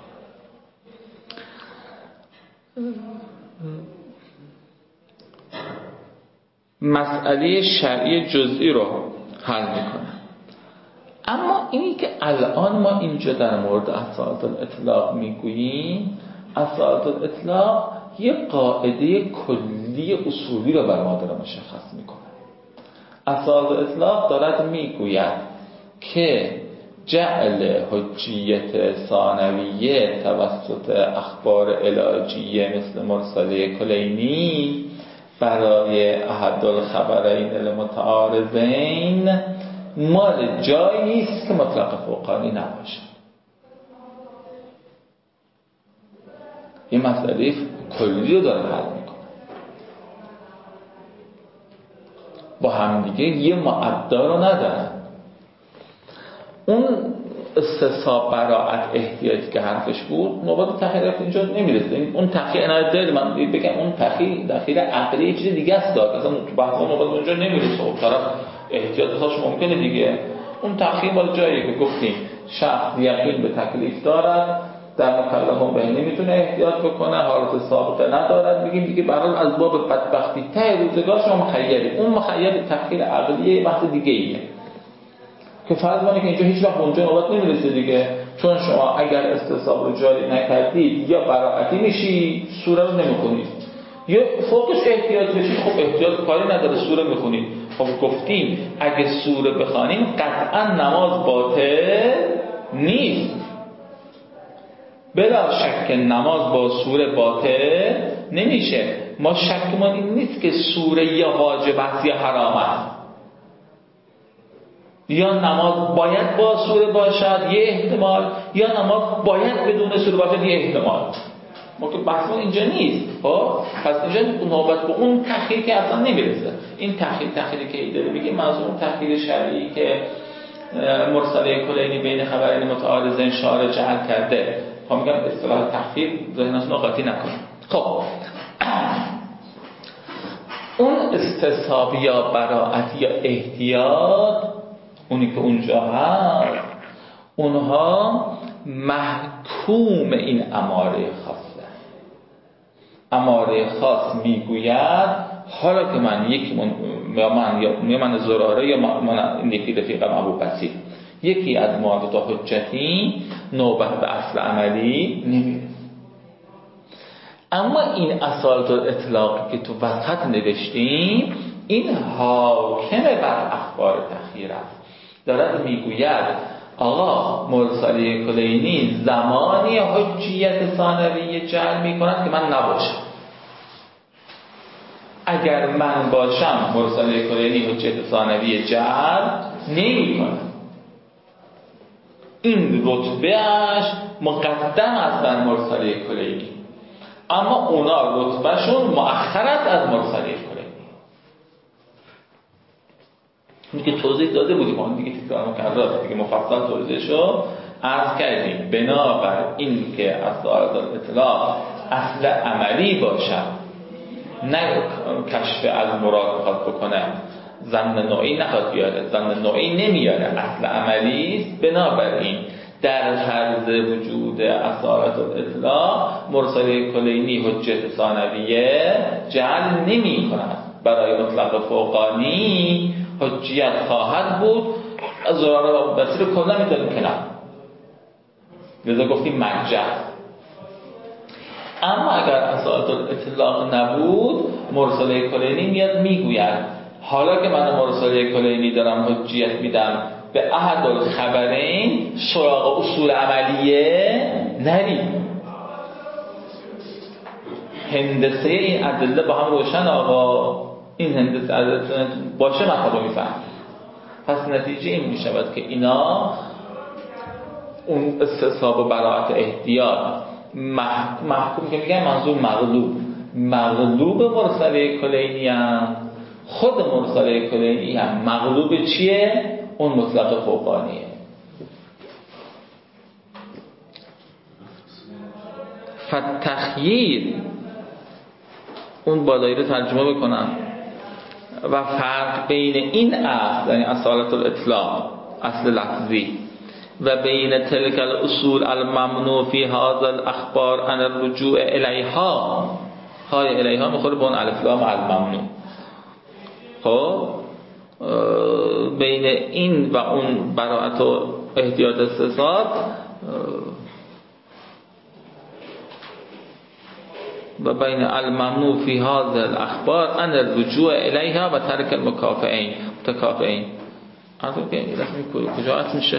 مسئله شرعی جزئی رو حل میکنه. اما اینی که الان ما اینجا در مورد اصالت الاطلاق میگوییم، اصالت الاطلاق یه قاعده کلی اصولی رو بر ما داره مشخص میکنه. اصالت الاطلاق دارد میگوید که جعل حجیت ثانویه توسط اخبار علاجیه مثل مرسله کلینی برای احد الخبرین المتعارضین مال جایی است که مطلق فوقانی نباشه. این مسئله کلی رو داره حل میکنه. با همدیگه یه معدا رو ندارن. اون استصحاب براعت احتیاطی که حرفش بود نوبت تخییرات اینجا نمیرسه. اون تخییر عنایت داره، من بگم اون تخییر عقلی یه چیز دیگه است، اصلا تو بحث نوبت اونجا نمیرسه. خب طرف احتیاطش ممکنه دیگه. اون تخییر مال جایی که گفتیم شخص یقین به تکلیف دارد، در مکلفون به نمیتونه احتیاط بکنه، حالت سابقه ندارد، میگیم دیگه برای از باب بدبختی ته روزگار شما مخیری. اون مخیر تخییر عقلی بحث دیگه ایه که فرض کنید که اینجا هیچ وقت اونجا نوبت نمیرسه دیگه، چون شما اگر استصحاب رو جاری نکردید یا براعتی میشی سوره رو نمیخونید، یا فوقش احتیاط بشید، خب احتیاط کاری نداره سوره میخونید. خب گفتیم اگه سوره بخوانیم قطعا نماز باطل نیست، بلا شک نماز با سوره باطل نمیشه. ما شکمون این نیست که سوره یا واجب است یا حرام است، یا نماز باید با سوره باشد یه احتمال، یا نماز باید بدون سوره باشد یه احتمال. ما که بحثمون اینجا نیست. خب پس اینجا نوبت به اون تخییر که اصلا نمیرسه. این تخییری که ای داره میگه منظور اون تخییر شرعی که مرسله کلینی بین خبرین متعارضین شارع جعل کرده. خب میگم اصطلاح تخییر ذهنتون قاطی نکنه. خب اون استصحاب یا براعت یا احتیاط، اونی که اونجا هست، اونها محکوم این اماره خاصه. اماره خاص میگوید حالا که من یا من زراره یا من یکی رفیقم ابوبصیر یکی از معارض حجتی نوبت به اصل عملی نمیرسه. اما این اصالت الاطلاقی که تو وسط نوشتیم این حاکم بر اخبار تخییر است، دارد میگوید آقا مرسله کلینی زمانی حجیت ثانویه جعل میکند که من نباشم. اگر من باشم مرسله کلینی حجیت ثانویه جعل نمیکند. این رتبهش مقدم است بر مرسله کلینی، اما اونا رتبهشون مؤخر است از مرسله کلینی. میگه توضیح داده بودیم، ما دیگه تکرار مکرر دیگه مفصل توضیحشو عرض کردیم. بنابر این که اصالت الاطلاق اصل عملی باشد، نه کشف از مراد بخواد بکنه، ظن نوعی نخواد بیاره، ظن نوعی نمیاره، اصل عملی است. بنابراین در فرض وجود اصالت الاطلاق مرسله کلینی حجت ثانویه جعل نمی کند. برای مطلق فوقانی حجیت خواهد بود، ضرر بصیر کلا میذاریم کنار، لذا گفتیم مرجع. اما اگر اصالت الاطلاق نبود، مرسله کلینی میاد میگوید حالا که من مرسله کلینی دارم حجیت میدم به احد الخبرین، سراغ اصول عملیه نریم. هندسه این ادله با هم روشن آقا، این هندسه ادله باشه مطلب میفهم. پس نتیجه این میشود که اینا اون استصحاب و براعت احتیاط محکوم که میگن منظور مغلوب مرسله کلینی هم، خود مرسله کلینی هم مغلوب چیه؟ اون مطلق فوقانیه. فتخییر اون بالایی رو ترجمه بکنم و فرق بین این اصل، یعنی اصالت الاطلاق اصل لفظی، و بین تلک الاصول الممنوع فی هذا الاخبار عن الرجوع الیها، های الیها میخوره به اون الف لام الممنوع. خب بین این و اون براعت و احتیاط استصحاب و بین الممنوع فی هذا الاخبار عن الرجوع الیها و ترک المکافئین متکافئین. آره که این رسمی کجاست میشه؟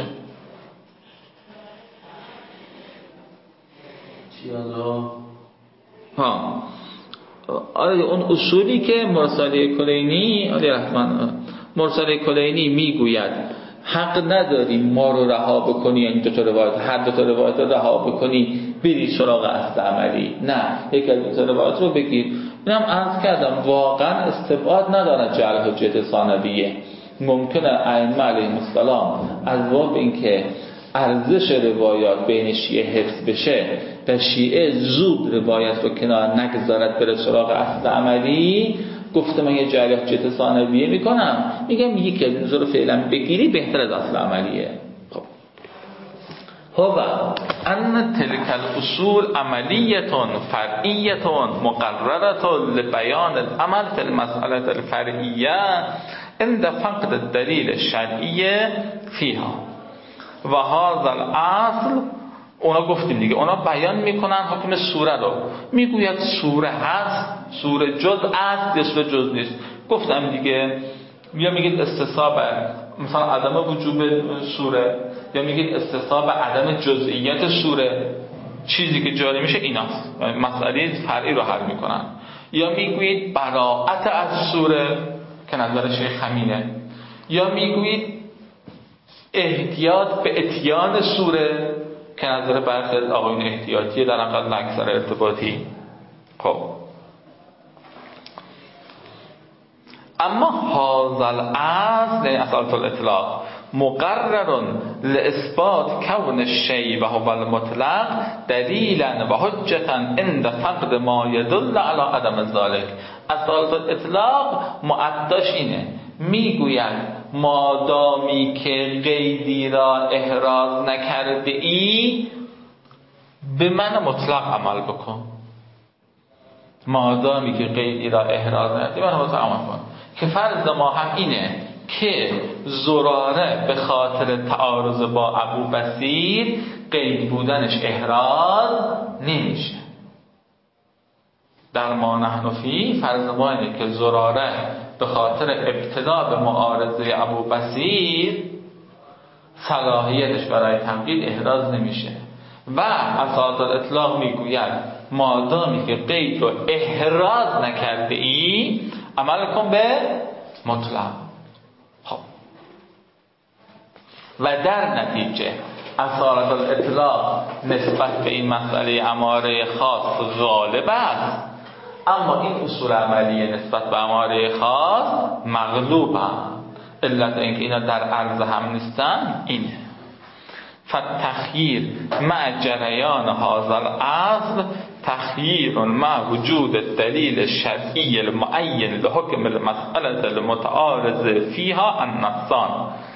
ها آره اون اصولی که مرسله کلینی مرسله کلینی میگوید حق نداری ما رو رها بکنی، یعنی دو تا روایت، هر دو تا روایت رو رها بکنی بری سراغ اصل عملی، نه یک از دو تا روایت رو بگیر. اینم عرض کردم واقعا استبعاد ندارد جعل حجت ثانویه. ممکنه ائمه علیهم السلام از باب اینکه ارزش روایات بین شیعه حفظ بشه و شیعه زود روایت رو کنار نگذارد بره سراغ اصل عملی، گفته من یه جعل حجت ثانویه میکنم، میگم یکی از این رو فعلا بگیری بهتر از اصل عملیه. خب هو ان تلک الاصول عملیتون فرعیتون مقررتون لبیان العمل فی المسئله الفرعیه عند فقد الدلیل الشرعی فیها و هذا الاصل. اونا گفتیم دیگه، اونا بیان میکنن حکم سوره رو، میگوید سوره هست، سوره جز است یا سوره جز نیست. گفتم دیگه، یا میگید استصحاب مثلا عدم وجوب سوره، یا میگید استصحاب عدم جزئیت سوره، چیزی که جاری میشه ایناست، مسئله فرعی رو حل میکنن. یا میگویید براءت از سوره که نظر شیخ همینه، یا میگویید احتیاط به اتیان سوره که نظر برخی از آقایون احتیاطیه، در اقل اکثر ارتباطی. خب اما هذا الاصل، یعنی اصالت الاطلاق، مقرر لاثبات کون الشیء و هو المطلق دلیلا و حجتا عند فقد ما يدل على عدم ذلك. اصالت الاطلاق معداش اینه، میگوید مادامی که قیدی را احراز نکرده ای به من مطلق عمل بکن. مادامی که قیدی را احراز نکرده من مطلق عمل کن. که فرض ما هم اینه که زراره به خاطر تعارض با ابو بصیر قید بودنش احراز نمیشه. در ما نحن فی فرض ما اینه که زراره به خاطر ابتدا به معارضه ابوبصیر صلاحیتش برای تمدید احراز نمیشه و اساس الاطلاق میگوید مادامی که قید رو احراز نکرده ای عمل کن به مطلق. خب و در نتیجه اساس الاطلاق نسبت به این مسئله اماره خاص غالب است، اما این اصول عملیه نسبت به اماره خاص مغلوب هم. علت اینکه اینا در عرض هم نیستن اینه. فالتخییر مع جریان هذا الاصل تخییر مع وجود الدلیل الشرعی المعین لحکم المسأله المتعارض فيها النصان.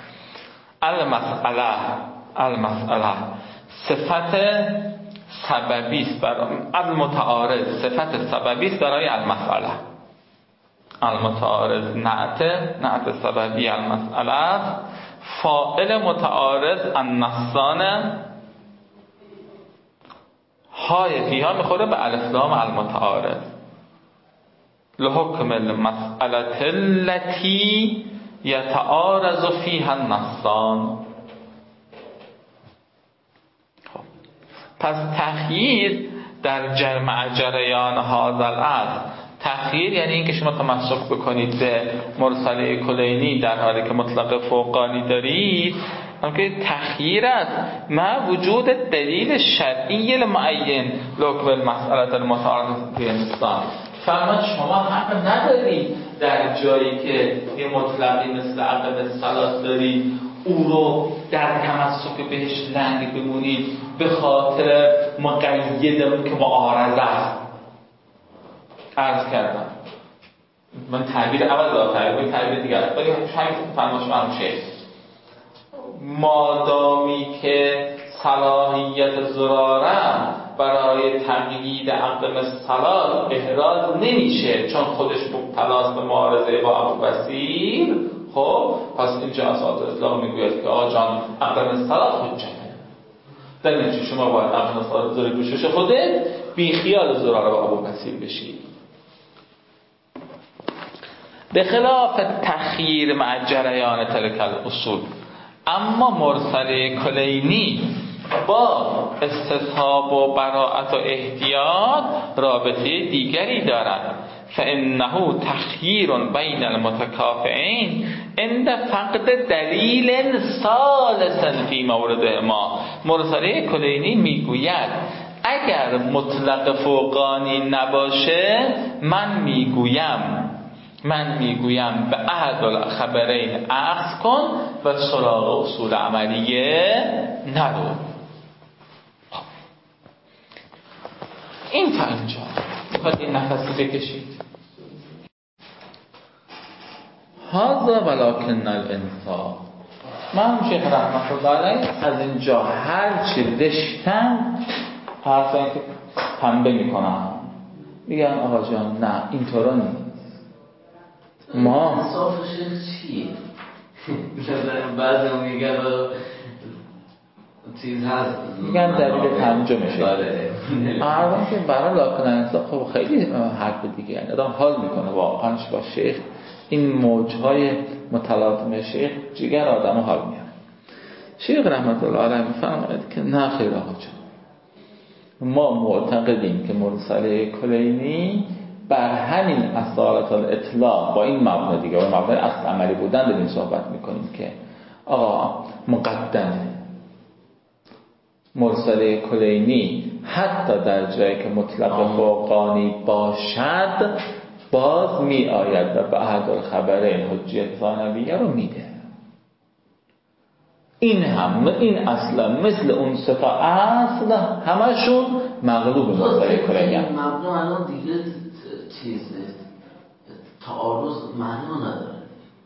المسأله صفت سببی است برای المتعارض، صفت سببی است برای المسأله. المتعارض نعت سببی المسأله، فاعل متعارض النصان های فیها میخوره به الف لام المتعارض لحکم المسأله التي یتعارض فیها النصان. پس تخییر در جمع جریان هذا الاصل، تخییر یعنی اینکه شما تمسک بکنید به مرسله کلینی در حالی که مطلق فوقانی دارید، که تخییر است مع وجود دلیل شرعی المعین لحکم المسأله المتعارض فی النصان. فرمان شما حق ندارید در جایی که یه مطلقی مثل عقب صلات دارید او رو در تمسک بهش لنگ بمونید به خاطر مقید که معارضه است. عرض کردم من تعبیر اول دارم، تعبیر دیگر است، ولی همین فرمایش من چیه؟ مادامی که صلاحیت ضراره برای تقیید عقب صلات احراز نمیشه چون خودش مبتلاست به معارضه با ابوبصیر، خب پس اینجا اساس اطلاق میگوید که آقا جان عقب صلات حجته، در نتیجه شما باید عقب صلات زیر گوشش خودت بی خیال ضراره با ابوبصیر بشید. به خلاف تخییر مع جریان تلک الاصول، اما مرسله کلینی با استصحاب و براءت و احتیاط رابطه دیگری دارد. فانه تخییر بین المتکافئین عند فقد دلیل ثالث فی مورد ما. مرسله کلینی میگوید اگر مطلق فوقانی نباشه من میگویم به احد الخبرین اخذ کن و سراغ اصول عملیه نرو. این تا اینجا میخواد این نفسی بکشید. هذا ولکن الانصاف. من شیخ رحمت الله علیه از اینجا هر چی رشتن حرفا که پنبه میکنم میگن آقا جان نه اینطورا نیست. ما انصاف شیخ چیه؟ بعضی میگن چیز هست، میگن دلیل ترجمهشه. آره که برای لاکن انصاف خب خیلی حرف دیگه، یعنی آدم حال میکنه واقعاش با شیخ، این موجهای متلاطم شیخ جگر آدمو حال میاره. شیخ رحمت الله علیه میفرماید که نه خیر آقا جان، ما معتقدیم که مرسله کلینی بر همین اصالت الاطلاق با این مبنا دیگه، با مبنای اصل عملی بودن داریم صحبت میکنیم که آقا مقدمه مرسله کلینی حتی در جایی که مطلق فوقانی باشد باز می آید و به احد الخبرین حجیت ثانویه رو میده. این اصلا مثل اون سه تا اصل همشون مغلوب مرسله کلینی هم. مبنا الان دیگه چیزه تعارض معنا نداره.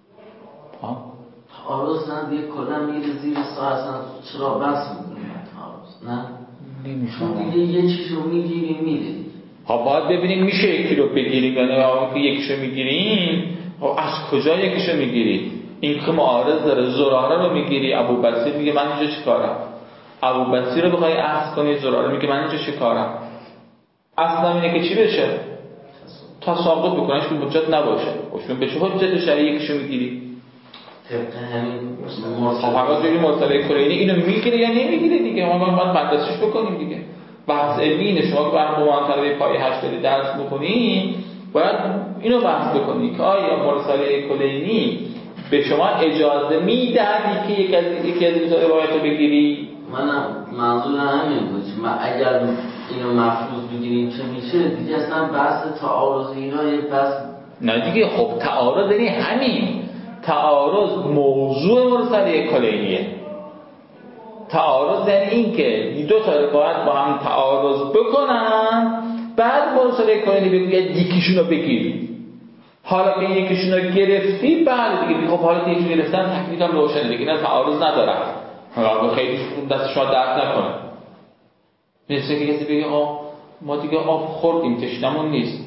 تعارض نه دیگه کلا میره زیر ساعت، چرا بس میکنیم تعارض نه نمیشه دیگه یه چیز رو میگیریم میره. باید ببینیم میشه یکی رو بگیریم، یعنی آقا که یکیشو میگیریم از کجا یکیشو میگیری؟ این که معارض داره زراره رو میگیری، ابوبصیر میگه من اینجا چیکارم؟ ابوبصیر رو بخوای اخذ کنی، زراره میگه من اینجا چیکارم؟ اصلا اینه که چی بشه؟ تساقط بکنش به حجت نباشه. خوشون به چه حجت شرعی یکیشو میگیری؟ طبق همین فقط جوری مرسله کلینی اینو میگیره یا نمیگیره دیگه. ما باید مدرسش بکنیم دیگه. بحث علمی اینه. شما که برای عنوان طلبه پای 8 داری درس بکنی باید اینو بحث بکنی که آیا مرسله کلینی به شما اجازه میدهد که یکی از این دو روایت رو بگیری؟ منم منظور همین بود. من اگر اینو مفروض بگیریم چه میشه دیگه؟ اصلا بحث تعارض اینا یه بحث نه دیگه. خب تعارض یعنی همین تعارض موضوع مرسله کلینیه. تعارض یعنی این که دو تا روایت با هم تعارض بکنن بعد مرسله کلینی بگوید یکیشون رو بگیری. حالا که یکیشون رو گرفتی بعد دیگه خب حالا که یکیشون گرفتن تکلیف هم روشنه دیگه، نه تعارض نداره. حالا خیلی دست شما درد نکنه. مثل که کسی بگه ما دیگه آب خوردیم تشنمون نیست.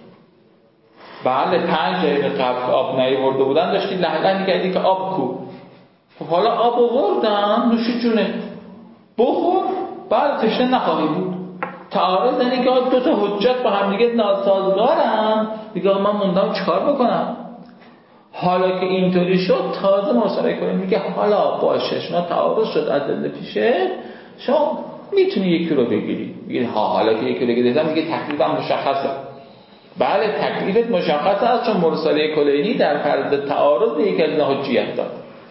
بله 5 دقیقه قبل آب نیاورده بودن داشتی لهله می‌کردی که آب کو. خب حالا آب آوردن نوش جونه بخور بعد تشنه نخواهی بود. تعارض یعنی که دو تا حجت با هم دیگه ناسازگارن دیگه من موندم چیکار بکنم. حالا که اینطوری شد تازه مرسله کنیم میگه حالا باشه شما تعارض شد ادله پیشه شما میتونی یکی رو بگیری. میگه حالا که یکی رو گرفتم دیگه تکلیفم مشخصه. بله تکلیفت مشخص است چون مرسله کلینی در فرض تعارض یکی از اینا حجیت داد.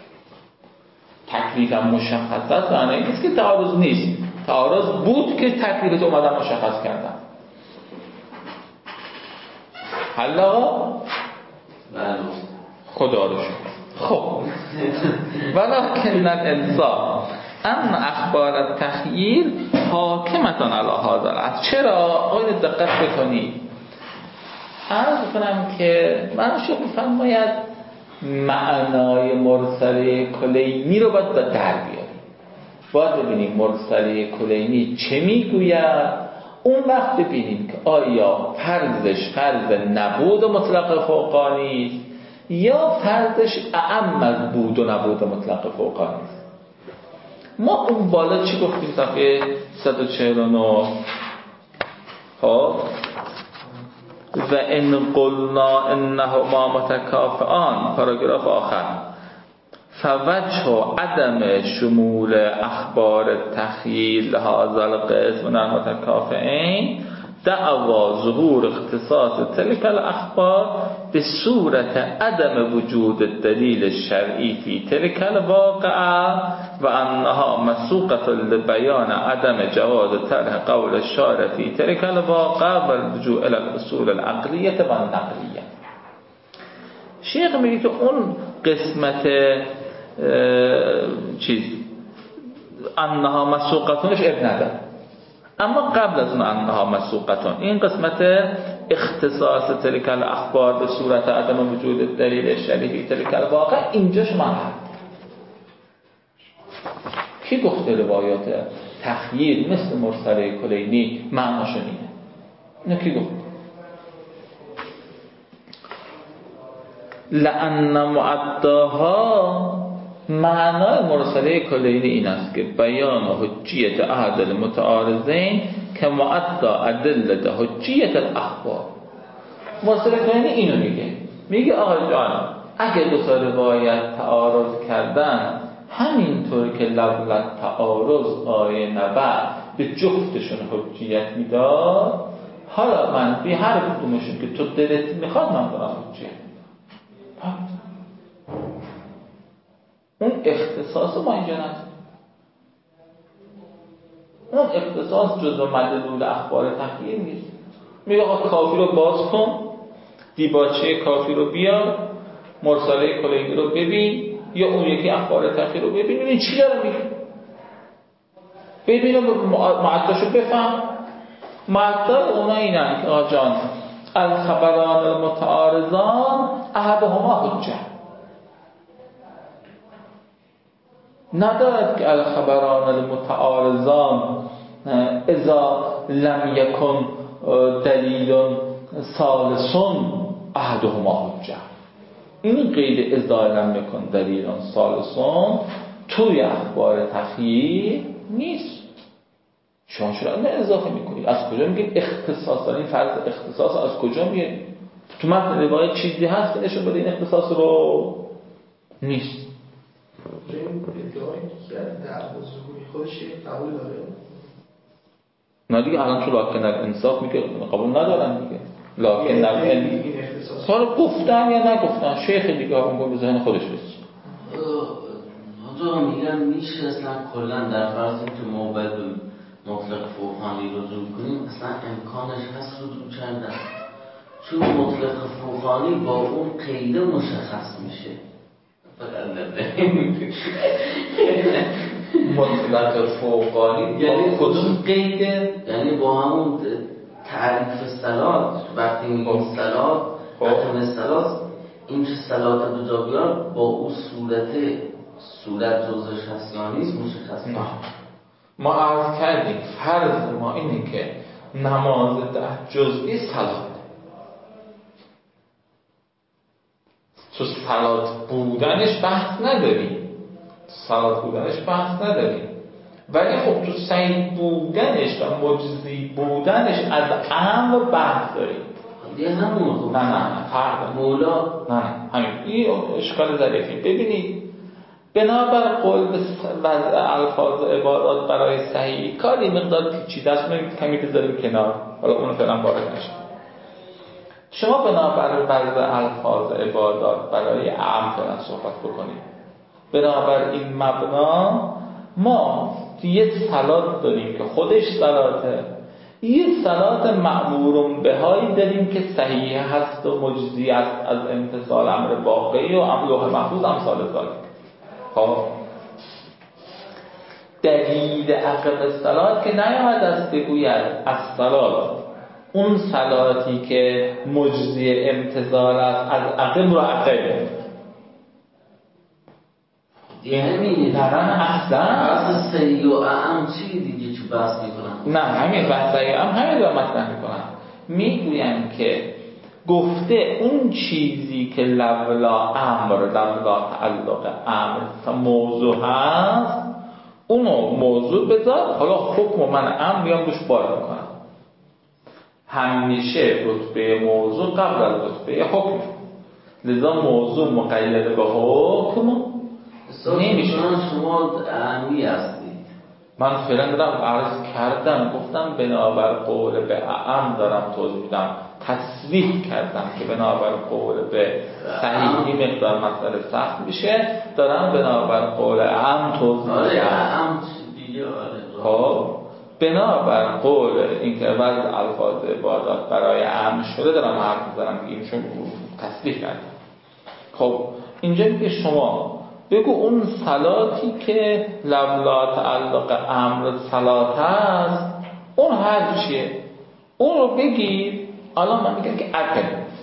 تکلیفم مشخص است معنی این نیست که تعارض نیست. تعارض بود که تکلیفت اومدن مشخص کردن. حالا خدا رو شکر. خب ولکن الانصاف ان اخبار التخییر حاکمتان علی هذا الاصل. چرا؟ آقای دقت بکنید. عرض کنم که منشو بفرماید معنای مرسله کلینی رو باید در بیاریم. باید ببینیم مرسله کلینی چه میگوید. اون وقت ببینیم که آیا فرضش فرض نبود مطلق فوقانی است یا فرضش اعم از بود و نبود مطلق فوقانی است. ما اون بالا چی گفتیم صفحه 149؟ خب و ان قلنا انهما متکافئان پاراگراف آخر فوجه عدم شمول اخبار تخیل هذا القسم من المتکافئین دعوا ظهور اختصاص تلك الاخبار به صورت عدم وجود الدلیل الشرعی فی تلك الواقعه و انها مسوقه لبیان عدم جواز طرح قول الشارع فی تلك الواقعه و الرجوع الى الاصول العقلیه و النقلیه. شیخ میگه که اون قسمت انها مسوقتونش اب نداره، اما قبل از اون انها مسوقتون این قسمت اختصاص تلک الاخبار به صورت عدم وجود دلیل شرعی تلک الواقع اینجاش محل. کی گفته روایات تخییر مثل مرسله کلینی معناشون اینه؟ اینو کی گفت؟ لأن معداها معنای مرسله کلینی این است که بیان حجیت احد المتعارضین که معدا ادله حجیت الاخبار. مرسله کلینی اینو میگه آقا جان اگه دو تا روایت تعارض کردن همینطور که لولا تعارض آیه نبع به جفتشون حجیت میداد، حالا من بی هر کدومشون که تو دلت میخواد من دارم حجیت میدم. اون اختصاص ما اینجا نداریم. اون اختصاص جزء مدلول اخبار تخییر نیست. میگه آقا کافی رو باز کن، دیباچه کافی رو بیار، مرسله کلینی رو ببین یا اون یکی اخبار تخییر رو ببین، ببین چی داره میگه، ببین معداشو بفهم. معدا اونا اینن که آقا جان الخبران المتعارضان احدهما حجه. ندارد که الخبران المتعارضان اذا لم یکن دلیل ثالثون احدهما حجه. این قید اذا لم یکن دلیل ثالثون توی اخبار تخییر نیست. شما چرا اینو اضافه میکنید؟ از کجا میگید اختصاص؟ این فرض اختصاص از کجا میاد؟ تو متن روایت چیزی هست که نشون بده این اختصاص رو؟ نیست. این ادعایی که در ظهوری خودش یک قبول داره؟ نه دیگه الان تو لاکن در انصاف میگه قبول ندارن دیگه. لاکن در اختصاص کار گفتن یا نگفتن شیخ دیگه اون به ذهن خودش رسید. حاجا میگن میشه اصلا کلا در فرض که ما باید مطلق فوقانی رجوع کنیم، اصلا امکانش هست رجوع کردن، چون مطلق فوقانی با اون قیده مشخص میشه. مطلق فوقانی یعنی کدوم قیده؟ یعنی با همون تعریف صلات، وقتی میگیم صلات حکم صلات، این که صلات دو جا بیاد با اون صورت جزش هست یا نیست مشخص میشه. ما عرض کردیم فرض ما اینه که نماز 10 جزئی صلات، تو صلات بودنش بحث نداریم، ولی خب تو صحیح بودنش و مجزی بودنش از امر بحث داریم. دیگه همون نه فرق مولا نه همین این اشکال ظریفی. ببینید بنابر قول به وضع الفاظ عبادات برای صحیح کاری مقدار پیچیده است، کمی بذاریم کنار، حالا اون فعلا وارد نشه. شما بنابر وضع الفاظ عبادات برای عام فعلا صحبت بکنیم. بنابر این مبنا ما یه صلات داریم که خودش صلاته، یه صلات مأمور بهایی داریم که صحیح هست و مجزی است از امتثال امر واقعی و لوح محفوظ امثال ذالک. خب دلیل عقب صلات که نیامد است بگوید از صلات اون صلاتی که مجزی امتثال است از عقب رو عقب همینه. نه اصلا بحث صحیح و اعم چی دیگه چو بحث میکنن؟ نه همین بحث صحیح همین رو مطرح میکنن. میگویم که گفته اون چیزی که لولا امر لولا تعلق امر موضوع هست اونو موضوع بذار، حالا حکم و من امر بیام روش بار میکنم. همیشه رتبه موضوع قبل از رتبه حکم، لذا موضوع مقید به حکم نمیشه. شما اعمی هستید. من فعلا دارم عرض کردم، گفتم بنابر قول به اعم دارم توضیح میدم، تصریح کردم که بنابر قول به صحیحی مقدار مسئله سخت میشه، دارم بنابر قول اعم توضیح میدم. خب بنابر قول این که وضع الفاظ عبادات برای اعم شده دارم حرف میزنم، بگیم چون تصریح کردم. خب اینجا میگه شما بگو اون صلاتی که لولا تعلق امر صلات هست اون هر چیه اون رو بگیر. الان من میگم که عقل.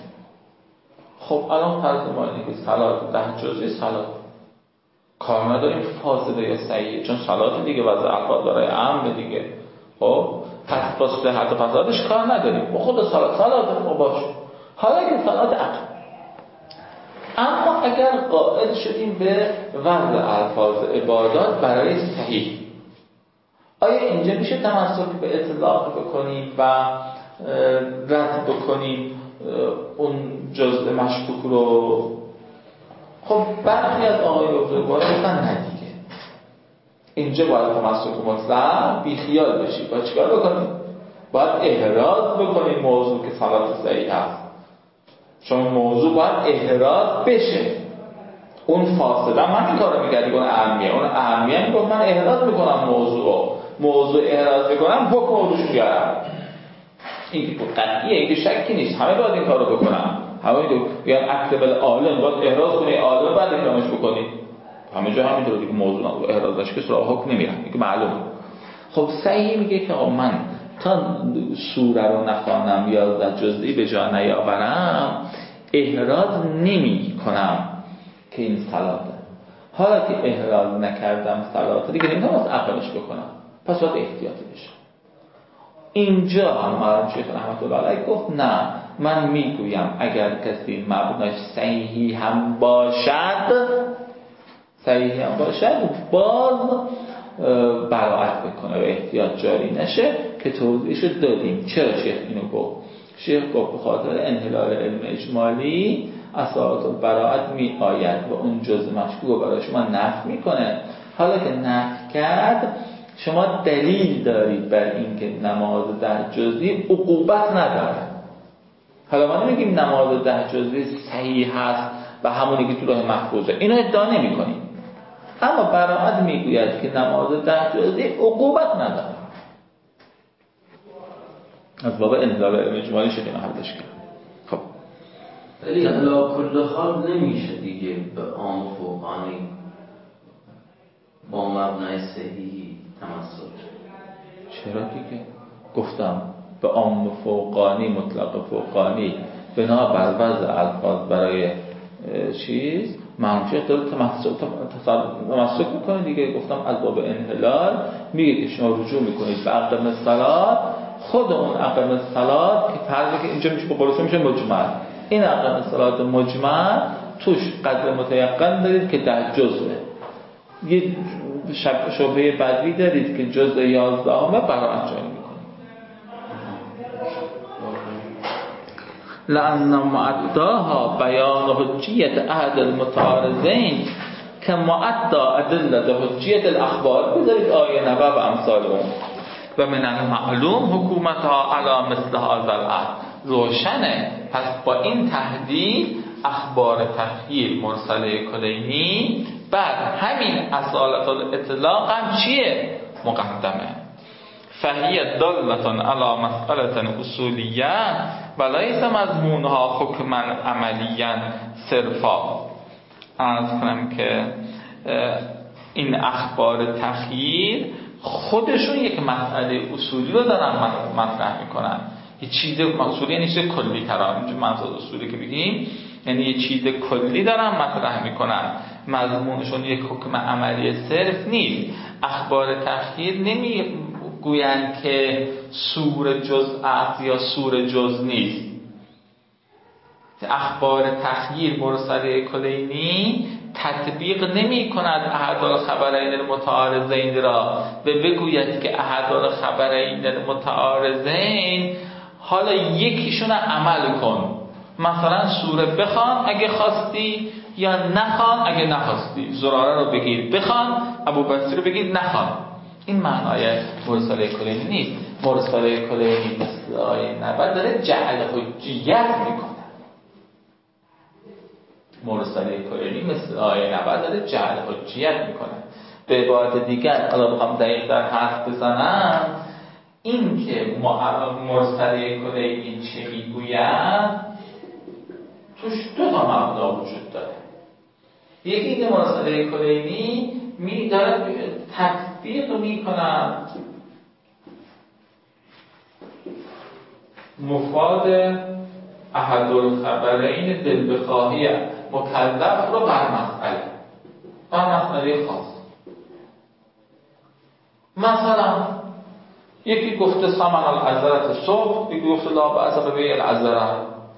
خب الان فرض ما اینه که صلات 10 جزئی صلات، کار نداریم فاسده یا صحیحه، چون صلات دیگه وضع الفاظ برای امر دیگه. خب پس با صحت و فسادش کار نداریم، با خود صلات ما باشه. حالا که صلات عقل، اما اگر قائل شدیم به وضع الفاظ عبادات برای صحیح، آیا اینجا میشه تمسک به اطلاق بکنیم و رد بکنیم اون جزء مشکوک رو؟ خب برخی از آقای بزرگوار گفتن نه دیگه، اینجا باید تمسک مطلق بیخیال بشیم. باید چیکار بکنیم؟ باید احراز بکنیم موضوع که صلات صحیح هست، چون موضوع باید احراز بشه. اون فاسده هم همین کار رو میکردی که اون اهمیه میگفت من احراز میکنم موضوع احراز میکنم حکم رو روش بیارم. این که قطعیه، این که شکی نیست، همه باید این کار رو بکنم. همه بیان اکتبل عالم باید احراز کنی، عالم باید اکرامش بکنی، همه جا همینطور دیگه موضوع احرازش که سراغ حکم نمیرم، این که معلومه. خب صحیح میگه که من تا سوره رو نخوانم یا در جزئی به جا نیاورم احراز نمی کنم که این صلاته. حالا که احراز نکردم صلاته دیگه نمیتونم از عقلش بکنم، پس باید احتیاطی بشه. اینجا هم مرحوم شیخ رحمت الله علیه گفت نه، من میگویم اگر کسی مبناش صحیحی هم باشد باز براعت بکنه و احتیاط جاری نشه که توضیحشو دادیم. چرا شیخ اینو گفت؟ شیخ گفت به خاطر انحلال علم اجمالی اصالت البراعت می آید و اون جزء مشکوک رو برای شما نفی میکنه. حالا که نفی کرد شما دلیل دارید بر این که نماز 10 جزئی عقوبت نداره. حالا ما نمیگیم نماز 10 جزئی صحیح هست و همونی که تو لوح محفوظه، اینو ادعا نمی‌کنیم، اما براعت میگوید که نماز 10 جزئی عقوبت نداره. از باب انحلال علم اجمالی شد اینو حلش کرد. خب ولی علا کل حال نمیشه دیگه به عام فوقانی با مبنای صحیحی تمسک. چرا دیگه؟ گفتم به عام فوقانی، مطلق فوقانی بنا بر وضع الفاظ برای چیز منشأ داره تمسک میکنه دیگه. گفتم از باب انحلال میگه که شما رجوع میکنید به اقم الصلات، خود اون اقم الصلات که فرضی که اینجا میشه بالاش میشه مجمل، این اقم الصلات مجمل توش قدر متیقن دارید که 10 جزءه. یه شبهه بدوی دارید که جزء 11 براعت جاری میکنه. لأن معداها بیان حجیت احد المتعارضین که معدا ادله حجیت الاخبار. بذارید آیه نبا و امثال اون و من المعلوم حکومتها علی مثل هذا العهد. روشنه پس با این تحدید اخبار تخییر مرسله کلینی بعد همین اصالت الاطلاق هم چیه؟ مقدمه. فهی دالة علی مسئله اصولیه ولیس مضمونها حکما عملیا صرفا. عرض کنم که این اخبار تخییر خودشون یک مسئله اصولی رو دارن مطرح میکنن. یه چیز اصولی یعنی چیز کلی ترا، اینجا منظور اصولی که بگیم یعنی یه چیز کلی دارن مطرح میکنن، مضمونشون یک حکم عملی صرف نیست. اخبار تخییر نمیگویند که سور جزء است یا سور جزء نیست. اخبار تخییر مرسله کلینی تطبیق نمی کند احد الخبرین المتعارضین را و بگوید که احد الخبرین المتعارضین حالا یکیشون عمل کن، مثلا سوره بخوان اگه خواستی یا نخوان اگه نخواستی. زراره رو بگیر بخوان، ابوبکر رو بگیر نخوان. این معنای مرسله کلینی نیست. مرسله کلینی مثل آیه نبا داره جعل حجیت میکنه. مرسله کلینی مثل آیه نبا داره جعل حجیت میکنه. به عبارت دیگر حالا بخوام دقیق در حرف بزنم، این که مرسله کلینی چه میگوید توش 2 تا مبنا وجود داره. یکی که مرسله کلینی داره تطبیق میکنن مفاد احد الخبرین دل بخواهی مکلف رو بر مسئله خاص. مثلا یکی گفته ثمن العذرة صبح، یکی گفته لا بأس ببیع العذرة.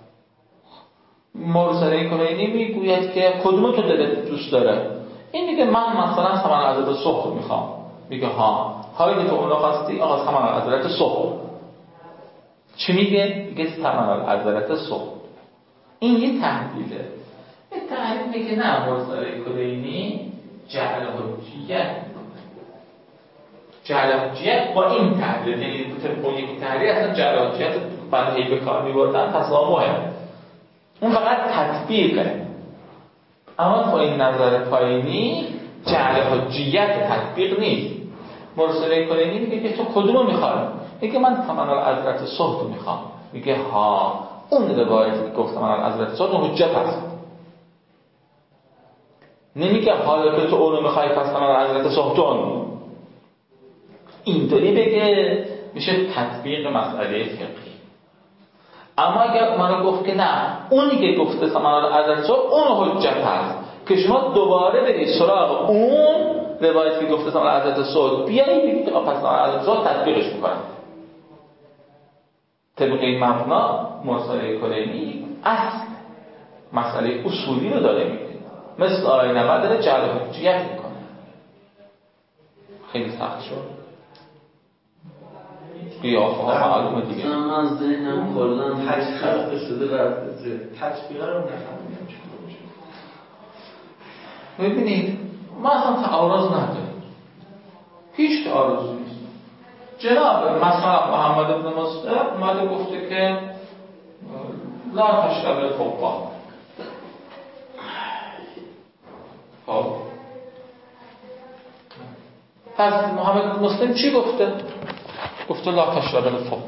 مرسله کلینی میگوید که کدومو تو دلت دوست داره؟ این میگه من مثلا ثمن العذرة صبح میخوام. میگه ها حالا که تو اونو خواستی آقا ثمن العذرة صبح. چی میگه؟ میگه ثمن العذرة صبح. این یه تحلیله. یه تحلیل که نه مرسله کلینی جعل حجیت میکنه. جعل حجیت با این تحلیل، یعنی با یک تحلیل اصلا جعل حجیت بندهی به کار میبردن تسامحه، اون فقط تطبیقه. اما با این نظر پایینی جعل حجیت تطبیق نیست. مرسله کلینی میگه که تو کدومو میخوای؟ میگه من ثمن العذرة صبح رو میخوام. میگه ها اون روایتی که گفت ثمن العذرة صبح اون حجت هست. نمیگه حالا که تو اونو میخوای پس ثمن العذرة صبح تو اون. اینطوری بگه میشه تطبیق مسئله فقهی. اما اگر من رو گفت که نه اونی که گفته ثمن العذرة صبح اون حجت هست که شما دوباره برید سراغ اون روایتی که گفته ثمن العذرة صبح بیایی بگید پس ثمن العذرة صبح تطبیقش میکنم. طبق این مبنا مرسله کلینی اصل مسئله اصولی رو داره میگه، مثل آیه نبا داره جعل حجیت میکنه. خیلی سخت شد. قیافه ها معلومه دیگه. من ذهنم کلا خسته شده رفته. تطبیقه رو نفهمیدم چطور میشه. ببینید ما اصلا تعارض نداریم، هیچ تعارضی نیست. جناب مثلا محمد ابن مسلم اومده گفته که لا تشرب الفقه. خب پس محمد ابن مسلم چی گفته؟ گفته لا تشرب الفقه.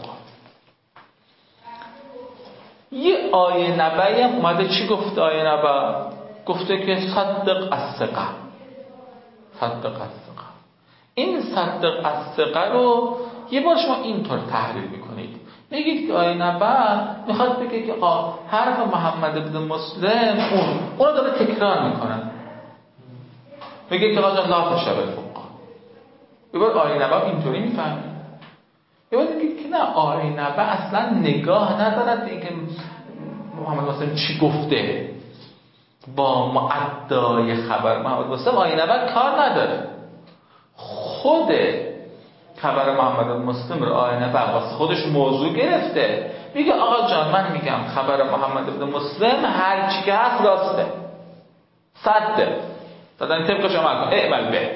یه آیه نبعی هم اومده چی گفته؟ آیه نبع گفته که صدق الثقه. صدق الثقه. این صدق الثقه رو یه بار شما اینطور تحلیل میکنید، میگید که آیه نبع میخواد بگه که حرف محمد ابن مسلم اون داره تکرار میکنه، میگه که آقا لا تشرب الفقه. یه بار آیه نبع اینطوری میفهمه، یه بار میگه که نه، آیه نبع اصلا نگاه ندارد به اینکه محمد مسلم چی گفته با معدای خبر محمد مسلم. آیه نبع کار نداره، خود خبر محمد مسلم رو آیه نبع واسه خودش موضوع گرفته، میگه آقا جان من میگم خبر محمد ابن مسلم هر چی که هست راسته، صده دادن طبق شما کن اعمل به.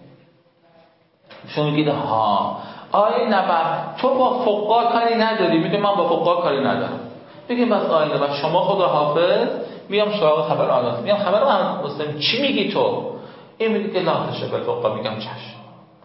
شما میگید ها آیه نبع تو با فقها کاری نداری، میگه من با فقها کاری ندارم. میگیم بس آیه نبع شما خدا حافظ، میام سراغ خبر آنات، میام خبر محمد مسلم چی میگی تو؟ این میگه که لا تشرب الفقه. میگم چشم.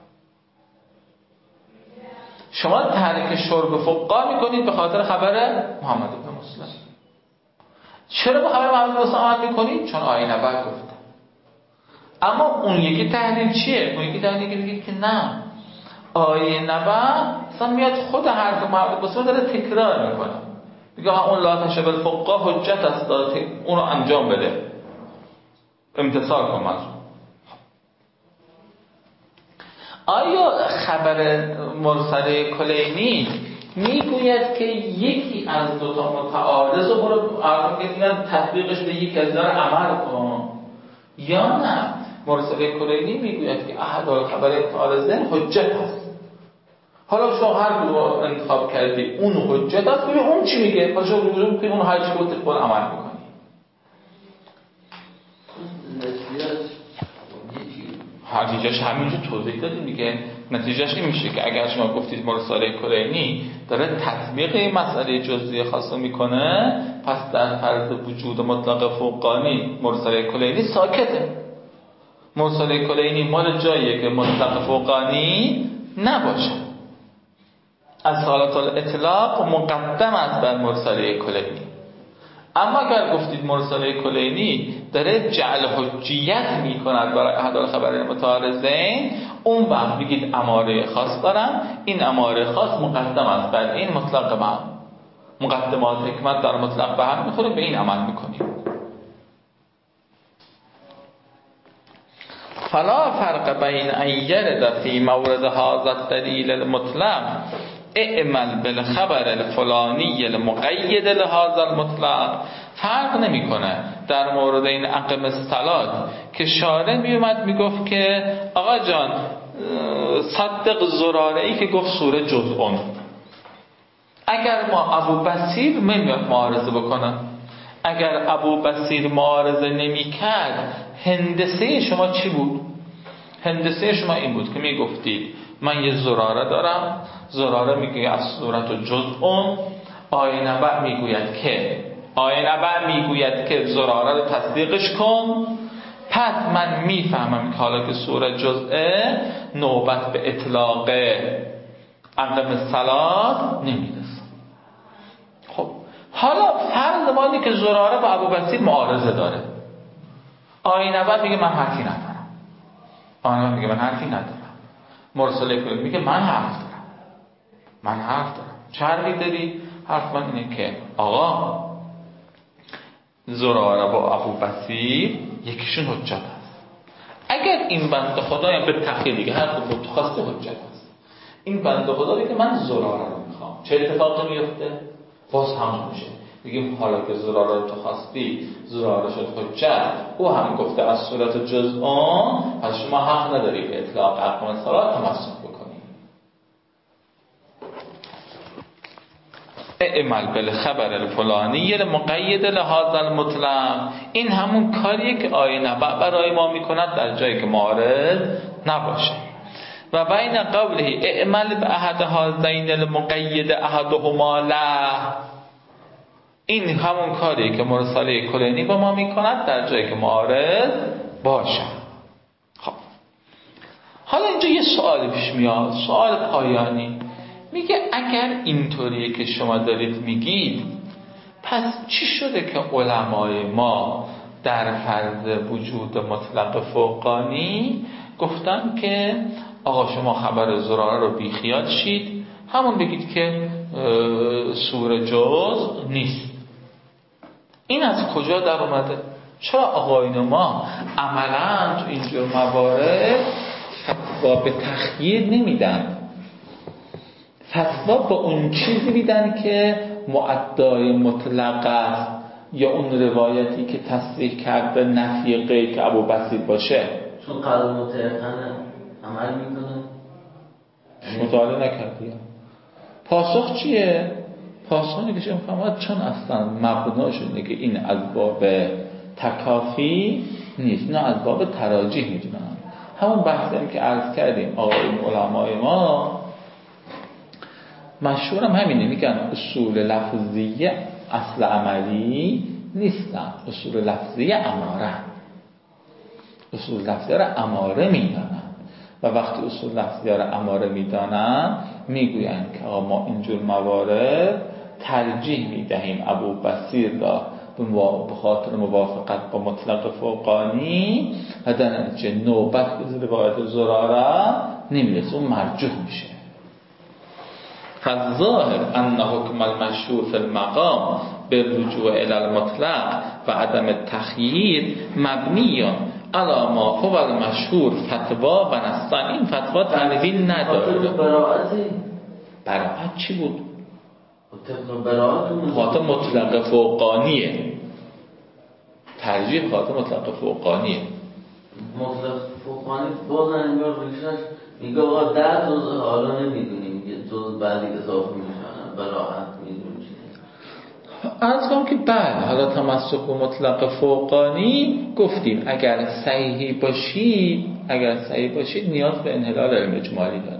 شما ترک شرب فقها میکنید به خاطر خبر محمد ابن مسلم. چرا به خبر محمد مسلم عمل میکنید؟ چون آیه نبع گفته. اما اون یکی تحلیل چیه؟ اون یکی تحلیل که میگید که نه، آیه نبع اصلا میاد خود حرف محمد مسلم داره تکرار میکنه، میگه اون لا تشرب الفقه حجت است، اون رو انجام بده، امتثال کن از اون. آیا خبر مرسله کلینی میگوید که یکی از دو تا متعارض رو برو تطبیقش به یکی از دار عمل کن، یا نه مرسله کلینی میگوید که احد خبر متعارضین حجت است؟ حالا شما هر کدوم رو انتخاب کردی اون حجت است، ببین اون چی میگه، حالا شما رجوع میکنی اون هر چی گفته خود عمل میکنی. نتیجهش همینجور توضیح دادیم دیگه. نتیجهش این میشه که اگر شما گفتید مرسله کلینی داره تطبیق مسئله جزئی خاص میکنه، پس در فرض وجود مطلق فوقانی مرسله کلینی ساکته. مرسله کلینی مال جاییه که مطلق فوقانی نباشه. از حالت الاطلاق مقدم است بر مرسله کلینی. اما اگر گفتید مرسله کلینی داره جعل حجیت میکند برای احد خبر متعارضین، اون وقت بگید اماره خاص دارم، این اماره خاص مقدم است بر این مطلق من، مقدمات حکمت در مطلق به هم میخوره، به این عمل میکنیم. فلا فرق بین ان یرد فی مورد هذا الدلیل المطلق اعمل بالخبر الفلانی المقید لهذا المطلق. فرق نمیکنه در مورد این اقم الصلات که شارع میومد میگفت که آقا جان صدق زراره‌ای که گفت سوره جزء، اگر ما ابو بصیر نمیاد معارضه بکنه، اگر ابو بصیر معارضه نمیکرد، هندسه شما چی بود؟ هندسه شما این بود که میگفتید من یه زراره دارم، زراره میگه از صورت جزء، آیه نبع میگوید که زراره رو تصدیقش کن، پس من میفهمم که حالا که سوره جزءه نوبت به اطلاق عقم الصلات نمیرسه. خب حالا فرض ما اینه که زراره با ابو بصیر معارضه داره، آیه نبع میگه من حرفی ندارم، آیه نبع میگه من حرفی ندارم، مرسله کلینی میگه من حرف دارم. چه حرفی داری؟ حرف من اینه که آقا زراره با ابو بصیر یکیشون حجت است. اگر این بنده خدا یا به تحقیق دیگه هر کدوم متخصص حجت است، این بنده خدا بگه من زراره رو میخوام، چه اتفاقی میفته؟ باز همون میشه، بگیم حالا که زراره رو تو خواستی زراره شد حجت، او هم گفته از صورت جزء پس شما حق نداری به اطلاق اقام صلات تمسک بکنی. اعمل بالخبر الفلانی مقید لهذا المطلق، این همون کاریه که آیه نبأ برای ما میکند در جایی که معارض نباشه. و بین قوله اعمل باحد هذین المقید احدهما له، این همون کاریه که مرسله کلینی با ما میکند در جایی که معارض باشه. خب حالا اینجا یه سوال پیش میاد، سوال پایانی. میگه اگر اینطوریه که شما دارید میگید، پس چی شده که علمای ما در فرض وجود مطلق فوقانی گفتن که آقا شما خبر زراره رو بیخیال شید، همون بگید که سور جز نیست. این از کجا در اومده؟ چرا آقایون ما عملاً تو اینجور موارد فتوا به تخییر نمیدن؟ فتوا با اون چیزی میدن که معدای مطلق است یا اون روایتی که تصریح کرده نفی غیر که ابوبصیر باشه. چون قلب متعقنه عمل میکنه. مطالعه نکردی؟ پاسخ چیه؟ پاسخی که شما فهمید چون اصلا مبناش اینه که این از باب تکافی نیست، نه از باب تراجیح میدونن. همون بحثی که عرض کردیم آقایون علمای ما مشهور هم همینه، میگن اصول لفظیه اصل عملی نیستن، اصول لفظیه اماره، اصول لفظیه را اماره میدانن و وقتی اصول لفظیه را اماره میدانن میگوین که ما اینجور موارد ترجیح میدهیم ابوبصیر را به خاطر موافقت با مطلق فوقانی و در نتیجه نوبت به روایت زراره نمیرسه، اون مرجوح میشه. فالظاهر ان حکم المشهور فی المقام بالرجوع الی المطلق و عدم التخییر مبنی علی ما هو المشهور فتوا و نستان. این فتوا تنوین نداره. براعت چی بود؟ خاطر مطلق فوقانیه، ترجیح خاطر مطلق فوقانیه. مطلق فوقانی باز انگار ریشش میگه آقا در جزء حالا نمیدونیم یه جزء بعدی اضافه میشن براعت میدونیم چیه. عرض کنم که بله، حالا تمسک به مطلق فوقانی گفتیم اگر صحیحی باشید نیاز به انحلال علم اجمالی داره.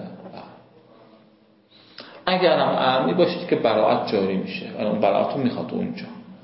اگر هم اعمی باشید که براعت جاری میشه، اون براعت رو میخواد اونجا.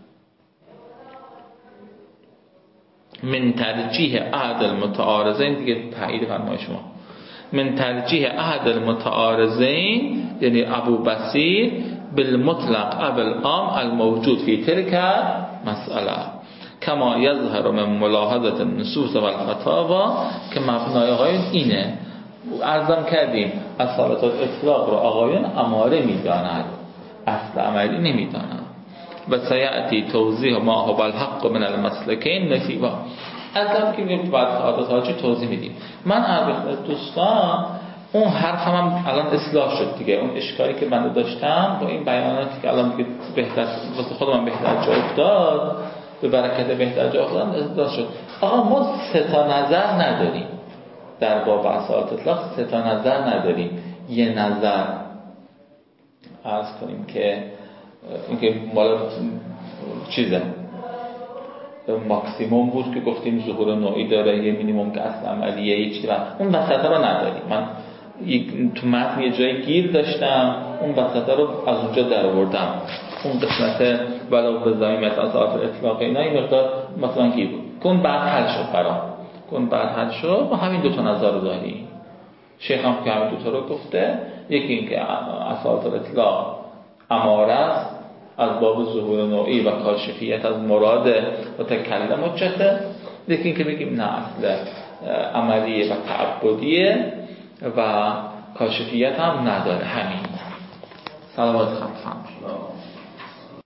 من ترجیح احد المتعارضین، دیگه تایید فرمای شما، من ترجیح احد المتعارضین یعنی ابوبصیر بالمطلق العام الموجود فی تلک مسئله کما یظهر من ملاحظه النصوص و الفتاوا، که مبنای آقایون اینه. عرضم کردیم اصالت الاطلاق رو آقایون اماره میدانند، اصل عملی نمیدانند. و سیأتی توضیح ما هو الحق من المسلکین نسیبا. عرضم که میگم بعد ساعت حاجی توضیح میدیم. من عرض دوستان اون حرفم هم الان اصلاح شد دیگه، اون اشکالی که من داشتم با این بیاناتی که الان دیگه بهتر واسه خودم بهتر جا افتاد، به برکت بهتر جا افتادم اصلاح شد. آقا ما سه تا نظر نداریم در باب اصالت اطلاق، سه تا نظر نداریم. یه نظر عرض کنیم که اینکه مالا چیزه ماکسیموم بود که گفتیم ظهور نوعی داره، یه مینیموم که اصل عملیه، یه چیزی اون وسطه رو نداریم. من تو متن یه جای گیر داشتم، اون وسطه رو از اونجا در آوردم. اون قسمت ولو بزایمت از آفر اطلاق اینا این مقدار مثلا گیر بود. کن بعد حل شد برام، کن بعد حل شد و همین دوتا نظر رو داریم. شیخ هم که همین دوتا رو گفته، یکی این که اساس الاطلاق اماره است از باب ظهور نوعی و کاشفیت از مراد و تکلم حجته، یکی این که بگیم نه اصل عملیه و تعبدیه و کاشفیت هم نداره. همین. سلامت خطفم.